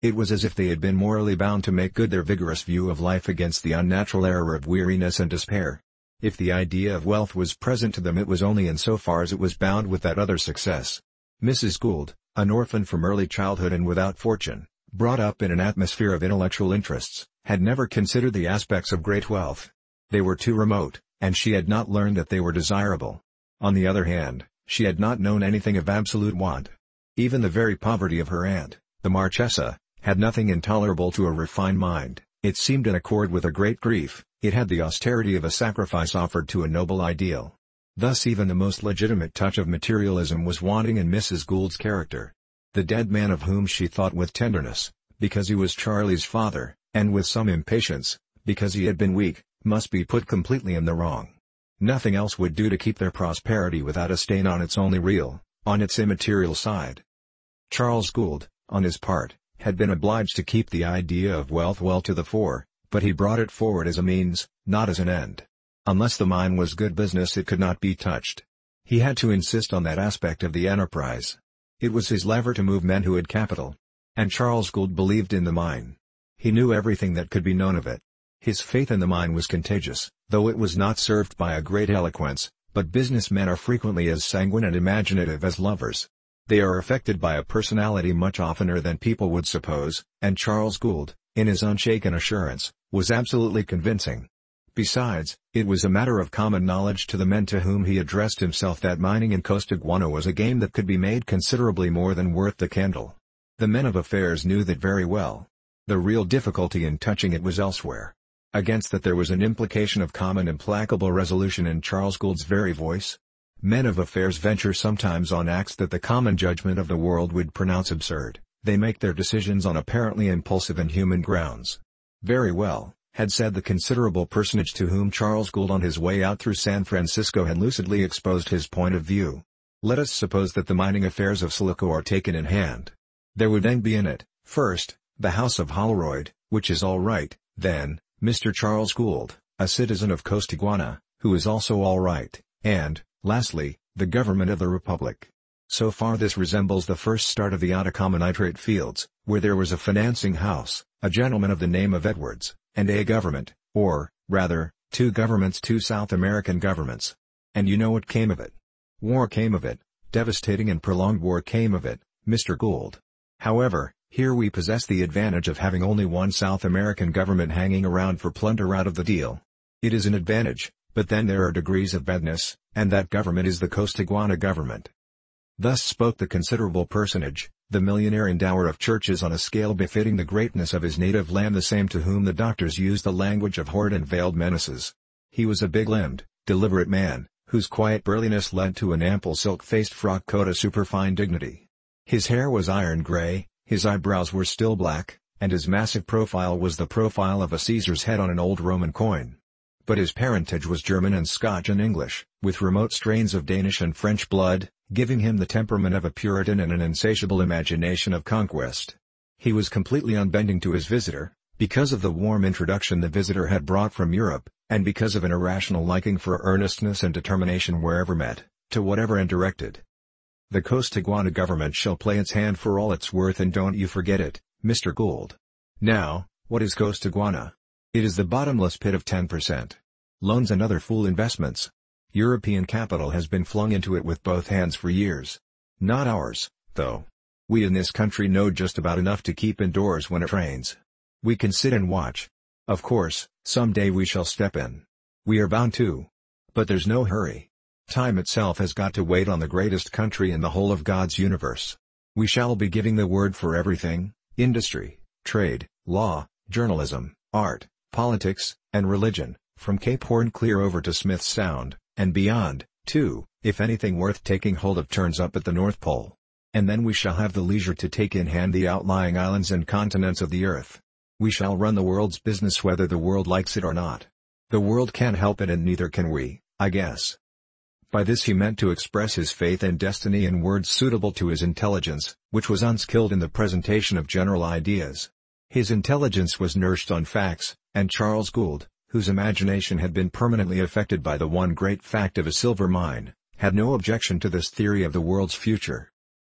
It was as if they had been morally bound to make good their vigorous view of life against the unnatural error of weariness and despair. If the idea of wealth was present to them, it was only in so far as it was bound with that other success. Missus Gould, an orphan from early childhood and without fortune, brought up in an atmosphere of intellectual interests, had never considered the aspects of great wealth. They were too remote, and she had not learned that they were desirable. On the other hand, she had not known anything of absolute want. Even the very poverty of her aunt, the Marchesa, had nothing intolerable to a refined mind. It seemed in accord with a great grief, it had the austerity of a sacrifice offered to a noble ideal. Thus even the most legitimate touch of materialism was wanting in Missus Gould's character. The dead man of whom she thought with tenderness, because he was Charlie's father, and with some impatience, because he had been weak, must be put completely in the wrong. Nothing else would do to keep their prosperity without a stain on its only real, on its immaterial side. Charles Gould, on his part, had been obliged to keep the idea of wealth well to the fore, but he brought it forward as a means, not as an end. Unless the mine was good business, it could not be touched. He had to insist on that aspect of the enterprise. It was his lever to move men who had capital. And Charles Gould believed in the mine. He knew everything that could be known of it. His faith in the mine was contagious, though it was not served by a great eloquence, but businessmen are frequently as sanguine and imaginative as lovers. They are affected by a personality much oftener than people would suppose, and Charles Gould, in his unshaken assurance, was absolutely convincing. Besides, it was a matter of common knowledge to the men to whom he addressed himself that mining in Costaguana was a game that could be made considerably more than worth the candle. The men of affairs knew that very well. The real difficulty in touching it was elsewhere. Against that there was an implication of common implacable resolution in Charles Gould's very voice. Men of affairs venture sometimes on acts that the common judgment of the world would pronounce absurd. They make their decisions on apparently impulsive and human grounds. Very well, had said the considerable personage to whom Charles Gould on his way out through San Francisco had lucidly exposed his point of view. Let us suppose that the mining affairs of Silico are taken in hand. There would then be in it, first, the house of Holroyd, which is all right, then, Mister Charles Gould, a citizen of Costaguana, who is also all right, and, lastly, the government of the Republic. So far this resembles the first start of the Atacama nitrate fields, where there was a financing house, a gentleman of the name of Edwards, and a government, or, rather, two governments, two South American governments. And you know what came of it. War came of it, devastating and prolonged war came of it, Mister Gould. However, here we possess the advantage of having only one South American government hanging around for plunder out of the deal. It is an advantage, but then there are degrees of badness, and that government is the Costaguana government. Thus spoke the considerable personage, the millionaire endower of churches on a scale befitting the greatness of his native land, the same to whom the doctors used the language of horrid and veiled menaces. He was a big-limbed, deliberate man, whose quiet burliness led to an ample silk-faced frock coat of superfine dignity. His hair was iron gray, his eyebrows were still black, and his massive profile was the profile of a Caesar's head on an old Roman coin. But his parentage was German and Scotch and English, with remote strains of Danish and French blood, giving him the temperament of a Puritan and an insatiable imagination of conquest. He was completely unbending to his visitor, because of the warm introduction the visitor had brought from Europe, and because of an irrational liking for earnestness and determination wherever met, to whatever end directed. The Costaguana government shall play its hand for all it's worth, and don't you forget it, Mister Gould. Now, what is Costaguana? It is the bottomless pit of ten percent. Loans and other fool investments. European capital has been flung into it with both hands for years. Not ours, though. We in this country know just about enough to keep indoors when it rains. We can sit and watch. Of course, some day we shall step in. We are bound to. But there's no hurry. Time itself has got to wait on the greatest country in the whole of God's universe. We shall be giving the word for everything: industry, trade, law, journalism, art, politics, and religion, from Cape Horn clear over to Smith's Sound, and beyond, too, if anything worth taking hold of turns up at the North Pole. And then we shall have the leisure to take in hand the outlying islands and continents of the earth. We shall run the world's business whether the world likes it or not. The world can't help it, and neither can we, I guess. By this he meant to express his faith and destiny in words suitable to his intelligence, which was unskilled in the presentation of general ideas. His intelligence was nourished on facts, and Charles Gould, whose imagination had been permanently affected by the one great fact of a silver mine, had no objection to this theory of the world's future.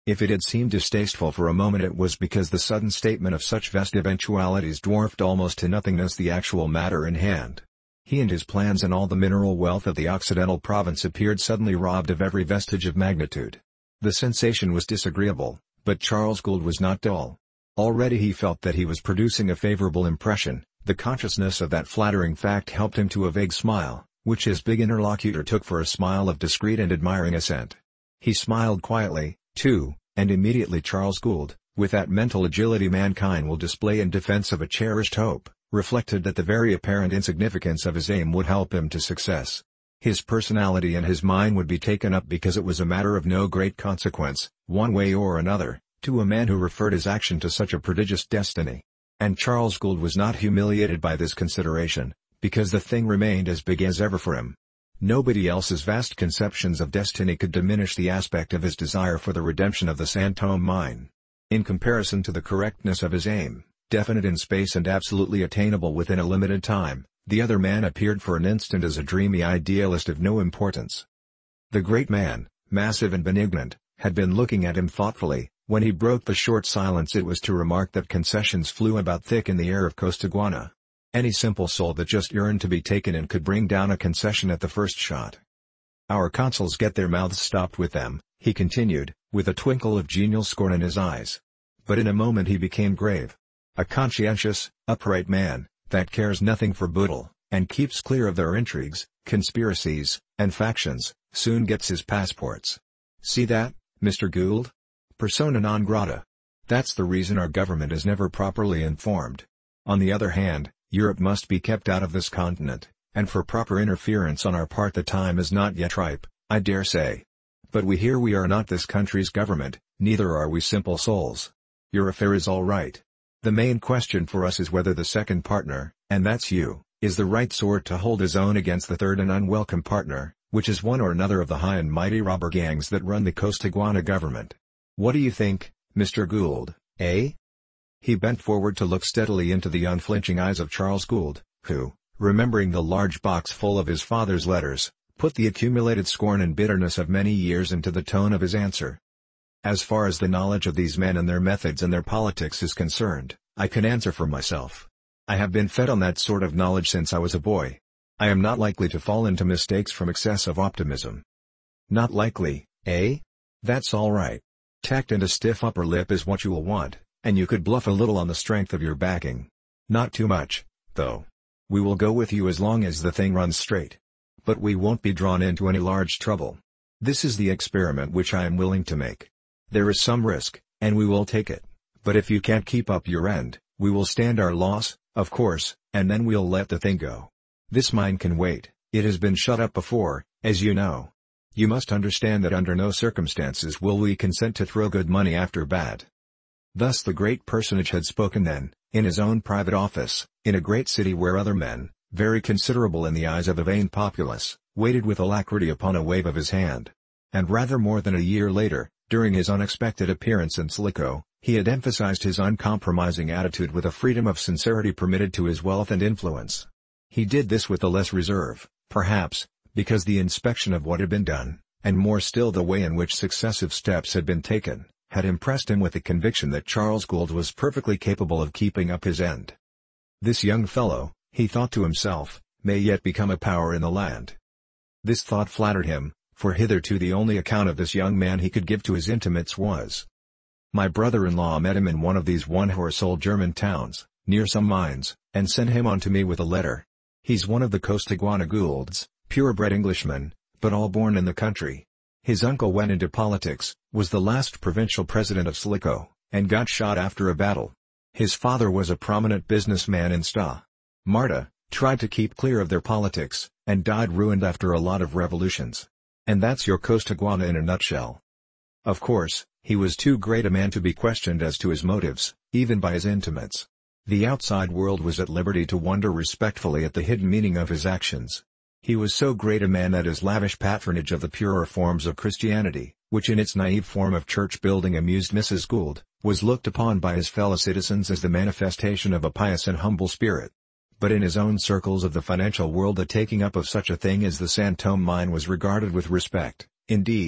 If it had seemed distasteful for a moment, it was because the sudden statement of such vast eventualities dwarfed almost to nothingness the actual matter in hand. He and his plans and all the mineral wealth of the Occidental province appeared suddenly robbed of every vestige of magnitude. The sensation was disagreeable, but Charles Gould was not dull. Already he felt that he was producing a favorable impression. The consciousness of that flattering fact helped him to a vague smile, which his big interlocutor took for a smile of discreet and admiring assent. He smiled quietly, too, and immediately Charles Gould, with that mental agility mankind will display in defense of a cherished hope, reflected that the very apparent insignificance of his aim would help him to success. His personality and his mind would be taken up because it was a matter of no great consequence, one way or another, to a man who referred his action to such a prodigious destiny. And Charles Gould was not humiliated by this consideration, because the thing remained as big as ever for him. Nobody else's vast conceptions of destiny could diminish the aspect of his desire for the redemption of the Santome mine. In comparison to the correctness of his aim, definite in space and absolutely attainable within a limited time, the other man appeared for an instant as a dreamy idealist of no importance. The great man, massive and benignant, had been looking at him thoughtfully. When he broke the short silence, it was to remark that concessions flew about thick in the air of Costaguana. Any simple soul that just yearned to be taken in could bring down a concession at the first shot. Our consuls get their mouths stopped with them, he continued, with a twinkle of genial scorn in his eyes. But in a moment he became grave. A conscientious, upright man, that cares nothing for boodle, and keeps clear of their intrigues, conspiracies, and factions, soon gets his passports. See that, Mister Gould? Persona non grata. That's the reason our government is never properly informed. On the other hand, Europe must be kept out of this continent, and for proper interference on our part the time is not yet ripe, I dare say. But we hear we are not this country's government, neither are we simple souls. Your affair is all right. The main question for us is whether the second partner, and that's you, is the right sort to hold his own against the third and unwelcome partner, which is one or another of the high and mighty robber gangs that run the Costaguana government. What do you think, Mister Gould, eh? He bent forward to look steadily into the unflinching eyes of Charles Gould, who, remembering the large box full of his father's letters, put the accumulated scorn and bitterness of many years into the tone of his answer. As far as the knowledge of these men and their methods and their politics is concerned, I can answer for myself. I have been fed on that sort of knowledge since I was a boy. I am not likely to fall into mistakes from excess of optimism. Not likely, eh? That's all right. Tact and a stiff upper lip is what you will want, and you could bluff a little on the strength of your backing. Not too much, though. We will go with you as long as the thing runs straight. But we won't be drawn into any large trouble. This is the experiment which I am willing to make. There is some risk, and we will take it. But if you can't keep up your end, we will stand our loss, of course, and then we'll let the thing go. This mine can wait, it has been shut up before, as you know. You must understand that under no circumstances will we consent to throw good money after bad. Thus the great personage had spoken then, in his own private office, in a great city where other men, very considerable in the eyes of a vain populace, waited with alacrity upon a wave of his hand. And rather more than a year later, during his unexpected appearance in Silico, he had emphasized his uncompromising attitude with a freedom of sincerity permitted to his wealth and influence. He did this with the less reserve, perhaps, because the inspection of what had been done, and more still the way in which successive steps had been taken, had impressed him with the conviction that Charles Gould was perfectly capable of keeping up his end. This young fellow, he thought to himself, may yet become a power in the land. This thought flattered him, for hitherto the only account of this young man he could give to his intimates was, "My brother-in-law met him in one of these one-horse old German towns, near some mines, and sent him on to me with a letter. He's one of the Costaguana Goulds, purebred Englishmen, but all born in the country. His uncle went into politics, was the last provincial president of Silico, and got shot after a battle. His father was a prominent businessman in Sta. Marta, tried to keep clear of their politics, and died ruined after a lot of revolutions. And that's your Costaguana in a nutshell." Of course, he was too great a man to be questioned as to his motives, even by his intimates. The outside world was at liberty to wonder respectfully at the hidden meaning of his actions. He was so great a man that his lavish patronage of the purer forms of Christianity, which in its naive form of church-building amused Missus Gould, was looked upon by his fellow citizens as the manifestation of a pious and humble spirit. But in his own circles of the financial world the taking up of such a thing as the Santome mine was regarded with respect, indeed,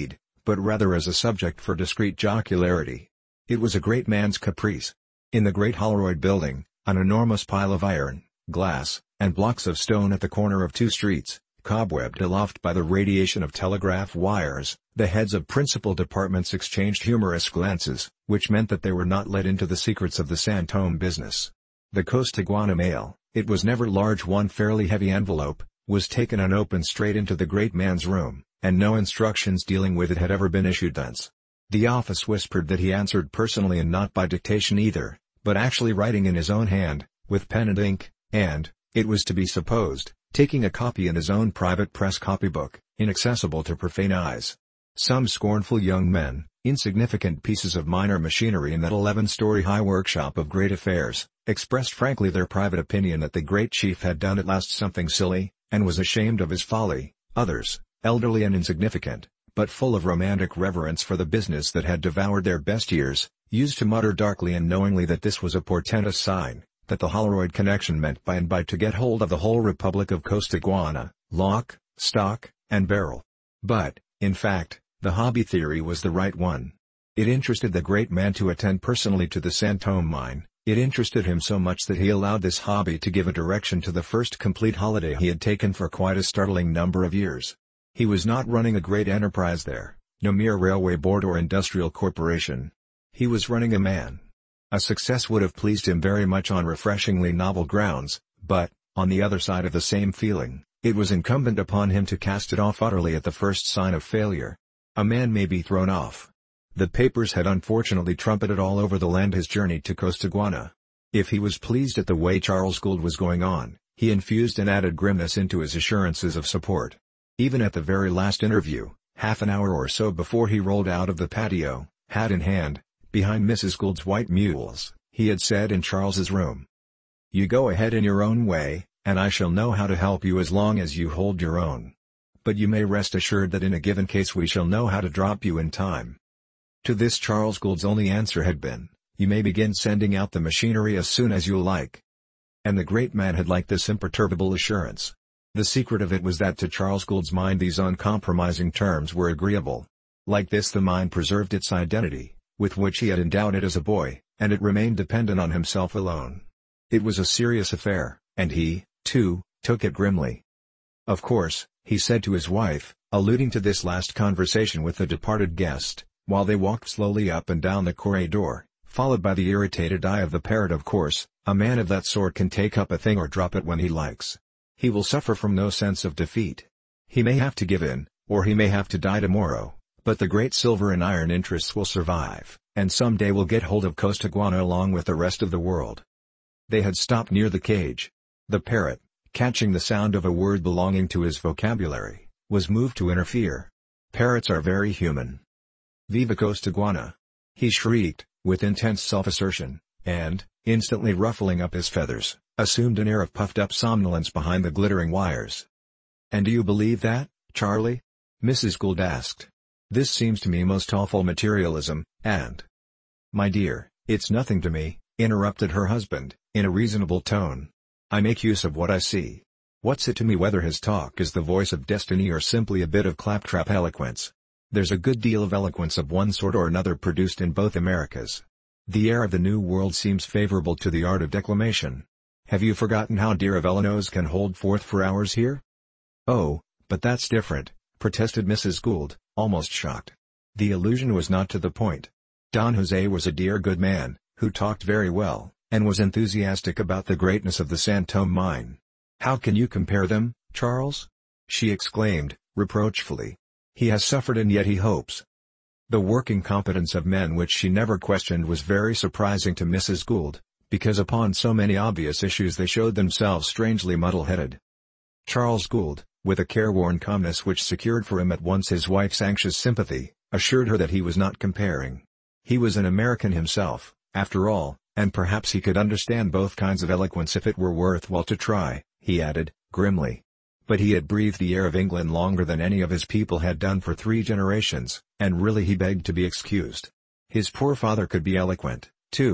but rather as a subject for discreet jocularity. It was a great man's caprice. In the great Holroyd building, an enormous pile of iron, glass, and blocks of stone at the corner of two streets, cobwebbed aloft by the radiation of telegraph wires, the heads of principal departments exchanged humorous glances, which meant that they were not let into the secrets of the Santome business. The Costaguana mail, it was never large, one fairly heavy envelope, was taken unopened straight into the great man's room, and no instructions dealing with it had ever been issued thence. The office whispered that he answered personally and not by dictation either, but actually writing in his own hand, with pen and ink, and, it was to be supposed, taking a copy in his own private press copybook, inaccessible to profane eyes. Some scornful young men, insignificant pieces of minor machinery in that eleven-story high workshop of great affairs, expressed frankly their private opinion that the great chief had done at last something silly, and was ashamed of his folly. Others, elderly and insignificant, but full of romantic reverence for the business that had devoured their best years, used to mutter darkly and knowingly that this was a portentous sign, that the Holroyd connection meant by and by to get hold of the whole Republic of Costaguana, lock, stock, and barrel. But, in fact, the hobby theory was the right one. It interested the great man to attend personally to the Santome mine. It interested him so much that he allowed this hobby to give a direction to the first complete holiday he had taken for quite a startling number of years. He was not running a great enterprise there, no mere railway board or industrial corporation. He was running a man. A success would have pleased him very much on refreshingly novel grounds, but, on the other side of the same feeling, it was incumbent upon him to cast it off utterly at the first sign of failure. A man may be thrown off. The papers had unfortunately trumpeted all over the land his journey to Costaguana. If he was pleased at the way Charles Gould was going on, he infused an added grimness into his assurances of support. Even at the very last interview, half an hour or so before he rolled out of the patio, hat in hand, behind Missus Gould's white mules, he had said in Charles's room, "You go ahead in your own way, and I shall know how to help you as long as you hold your own. But you may rest assured that in a given case we shall know how to drop you in time." To this Charles Gould's only answer had been, "You may begin sending out the machinery as soon as you like." And the great man had liked this imperturbable assurance. The secret of it was that to Charles Gould's mind these uncompromising terms were agreeable. Like this the mine preserved its identity, with which he had endowed it as a boy, and it remained dependent on himself alone. It was a serious affair, and he, too, took it grimly. "Of course," he said to his wife, alluding to this last conversation with the departed guest, while they walked slowly up and down the corridor, followed by the irritated eye of the parrot, "of course, a man of that sort can take up a thing or drop it when he likes. He will suffer from no sense of defeat. He may have to give in, or he may have to die tomorrow, but the great silver and iron interests will survive, and some day will get hold of Costaguana along with the rest of the world." They had stopped near the cage. The parrot, catching the sound of a word belonging to his vocabulary, was moved to interfere. Parrots are very human. "Viva Costaguana!" he shrieked, with intense self-assertion, and, instantly ruffling up his feathers, assumed an air of puffed-up somnolence behind the glittering wires. "And do you believe that, Charlie?" Missus Gould asked. "This seems to me most awful materialism, and—" "My dear, it's nothing to me," interrupted her husband, in a reasonable tone. "I make use of what I see. What's it to me whether his talk is the voice of destiny or simply a bit of claptrap eloquence? There's a good deal of eloquence of one sort or another produced in both Americas. The air of the New World seems favorable to the art of declamation. Have you forgotten how dear a Velanose can hold forth for hours here?" "Oh, but that's different," protested Missus Gould, almost shocked. The allusion was not to the point. Don Jose was a dear good man, who talked very well, and was enthusiastic about the greatness of the Santome mine. "How can you compare them, Charles?" she exclaimed, reproachfully. "He has suffered and yet he hopes." The working competence of men which she never questioned was very surprising to Missus Gould, because upon so many obvious issues they showed themselves strangely muddle-headed. Charles Gould, with a careworn calmness which secured for him at once his wife's anxious sympathy, assured her that he was not comparing. He was an American himself, after all, and perhaps he could understand both kinds of eloquence if it were worthwhile to try, he added, grimly. But he had breathed the air of England longer than any of his people had done for three generations, and really he begged to be excused. His poor father could be eloquent, too.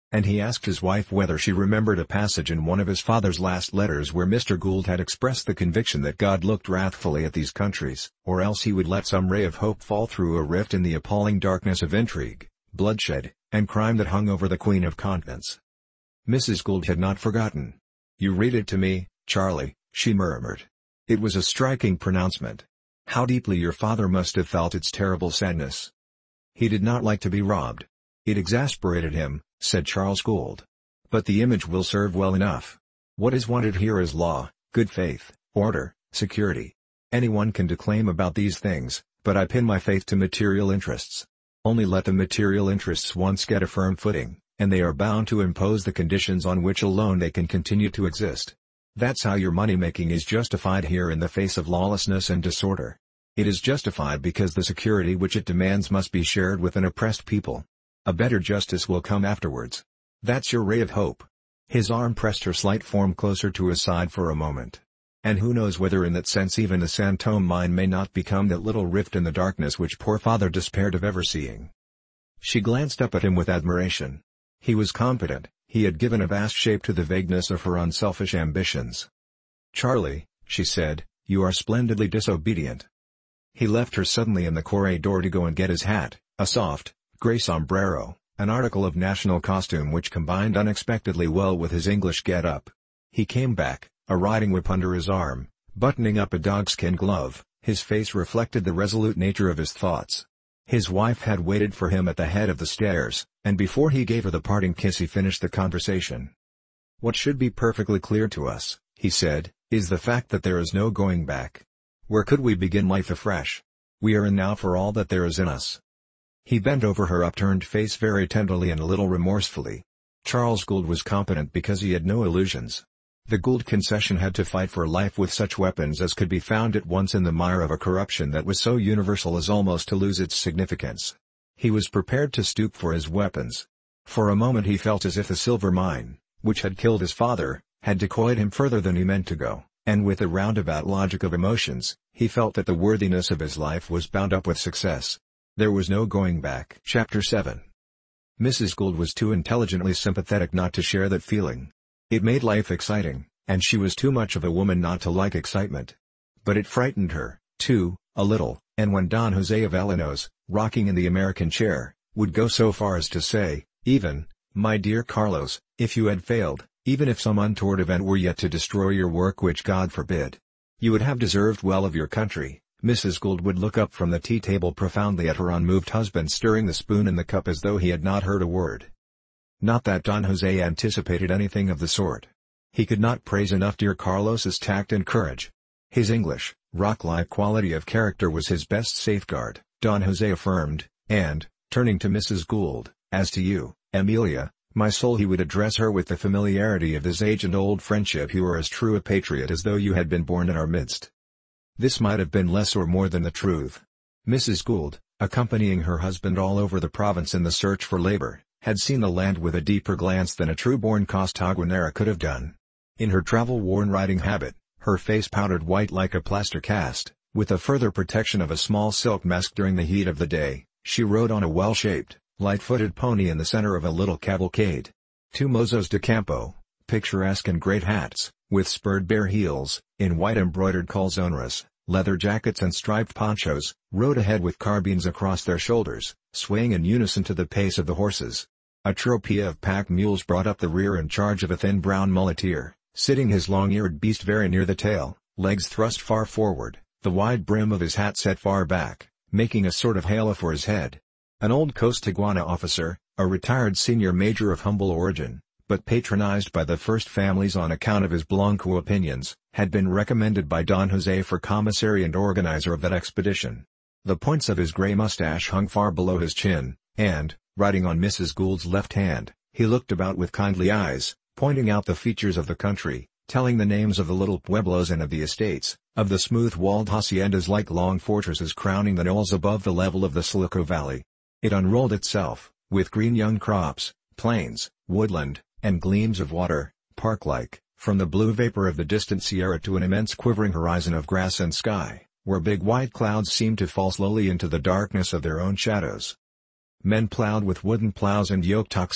And he asked his wife whether she remembered a passage in one of his father's last letters where Mister Gould had expressed the conviction that God looked wrathfully at these countries, or else he would let some ray of hope fall through a rift in the appalling darkness of intrigue, bloodshed, and crime that hung over the Queen of Continents. Missus Gould had not forgotten. "You read it to me, Charlie," she murmured. It was a striking pronouncement. How deeply your father must have felt its terrible sadness. He did not like to be robbed. It exasperated him, said Charles Gould. But the image will serve well enough. What is wanted here is law, good faith, order, security. Anyone can declaim about these things, but I pin my faith to material interests. Only let the material interests once get a firm footing, and they are bound to impose the conditions on which alone they can continue to exist. That's how your money-making is justified here in the face of lawlessness and disorder. It is justified because the security which it demands must be shared with an oppressed people. A better justice will come afterwards. That's your ray of hope." His arm pressed her slight form closer to his side for a moment. "And who knows whether in that sense even the Santome mine may not become that little rift in the darkness which poor father despaired of ever seeing." She glanced up at him with admiration. He was competent, he had given a vast shape to the vagueness of her unselfish ambitions. "Charlie," she said, "you are splendidly disobedient." He left her suddenly in the corridor to go and get his hat, a soft, grey sombrero, an article of national costume which combined unexpectedly well with his English get-up. He came back, a riding-whip under his arm, buttoning up a dogskin glove. His face reflected the resolute nature of his thoughts. His wife had waited for him at the head of the stairs, and before he gave her the parting kiss he finished the conversation. "What should be perfectly clear to us," he said, "is the fact that there is no going back. Where could we begin life afresh? We are in now for all that there is in us." He bent over her upturned face very tenderly and a little remorsefully. Charles Gould was competent because he had no illusions. The Gould concession had to fight for life with such weapons as could be found at once in the mire of a corruption that was so universal as almost to lose its significance. He was prepared to stoop for his weapons. For a moment he felt as if the silver mine, which had killed his father, had decoyed him further than he meant to go, and with the roundabout logic of emotions, he felt that the worthiness of his life was bound up with success. There was no going back. Chapter seven. Missus Gould was too intelligently sympathetic not to share that feeling. It made life exciting, and she was too much of a woman not to like excitement. But it frightened her, too, a little, and when Don Jose of Elenos, rocking in the American chair, would go so far as to say, even, "My dear Carlos, if you had failed, even if some untoward event were yet to destroy your work which God forbid, you would have deserved well of your country," Missus Gould would look up from the tea-table profoundly at her unmoved husband stirring the spoon in the cup as though he had not heard a word. Not that Don Jose anticipated anything of the sort. He could not praise enough dear Carlos's tact and courage. His English, rock-like quality of character was his best safeguard, Don Jose affirmed, and, turning to Missus Gould, "As to you, Amelia, my soul," he would address her with the familiarity of his age and old friendship, "you are as true a patriot as though you had been born in our midst." This might have been less or more than the truth. Missus Gould, accompanying her husband all over the province in the search for labor, had seen the land with a deeper glance than a true-born Costaguanera could have done. In her travel-worn riding habit, her face powdered white like a plaster cast, with a further protection of a small silk mask during the heat of the day, she rode on a well-shaped, light-footed pony in the center of a little cavalcade. Two mozos de campo, picturesque in great hats, with spurred bare heels, in white embroidered calzoneras, leather jackets and striped ponchos, rode ahead with carbines across their shoulders, swaying in unison to the pace of the horses. A tropea of pack mules brought up the rear in charge of a thin brown muleteer, sitting his long-eared beast very near the tail, legs thrust far forward, the wide brim of his hat set far back, making a sort of halo for his head. An old Costaguana officer, a retired senior major of humble origin, but patronized by the first families on account of his Blanco opinions, had been recommended by Don Jose for commissary and organizer of that expedition. The points of his grey mustache hung far below his chin, and, riding on Missus Gould's left hand, he looked about with kindly eyes, pointing out the features of the country, telling the names of the little pueblos and of the estates, of the smooth-walled haciendas like long fortresses crowning the knolls above the level of the Silico Valley. It unrolled itself, with green young crops, plains, woodland, and gleams of water, park-like, from the blue vapor of the distant Sierra to an immense quivering horizon of grass and sky, where big white clouds seemed to fall slowly into the darkness of their own shadows. Men plowed with wooden plows and yoked oxen,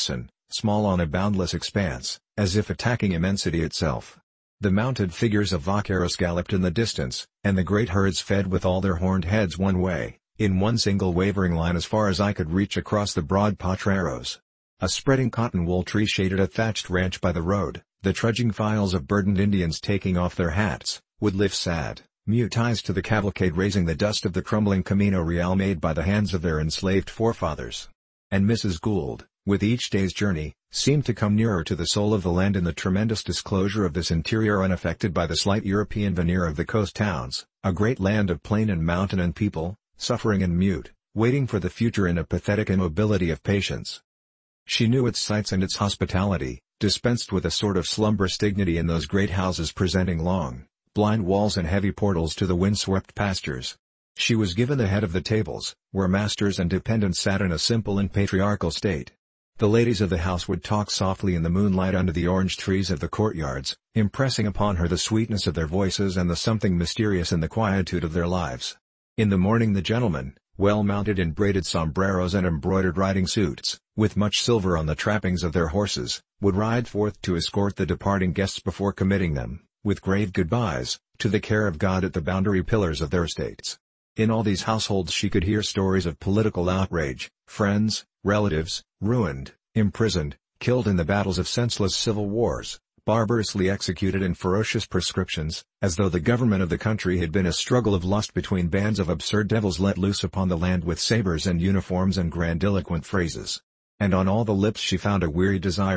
small on a boundless expanse, as if attacking immensity itself. The mounted figures of vaqueros galloped in the distance, and the great herds fed with all their horned heads one way, in one single wavering line as far as I could reach across the broad potreros. A spreading cotton wool tree shaded a thatched ranch by the road, the trudging files of burdened Indians taking off their hats, would lift sad, mute eyes to the cavalcade raising the dust of the crumbling Camino Real made by the hands of their enslaved forefathers. And Missus Gould, with each day's journey, seemed to come nearer to the soul of the land in the tremendous disclosure of this interior unaffected by the slight European veneer of the coast towns, a great land of plain and mountain and people, suffering and mute, waiting for the future in a pathetic immobility of patience. She knew its sights and its hospitality, dispensed with a sort of slumbrous dignity in those great houses presenting long, blind walls and heavy portals to the wind-swept pastures. She was given the head of the tables, where masters and dependents sat in a simple and patriarchal state. The ladies of the house would talk softly in the moonlight under the orange trees of the courtyards, impressing upon her the sweetness of their voices and the something mysterious in the quietude of their lives. In the morning the gentlemen, well mounted in braided sombreros and embroidered riding suits, with much silver on the trappings of their horses, would ride forth to escort the departing guests before committing them, with grave goodbyes, to the care of God at the boundary pillars of their estates. In all these households she could hear stories of political outrage, friends, relatives, ruined, imprisoned, killed in the battles of senseless civil wars, barbarously executed in ferocious proscriptions, as though the government of the country had been a struggle of lust between bands of absurd devils let loose upon the land with sabers and uniforms and grandiloquent phrases. And on all the lips she found a weary desire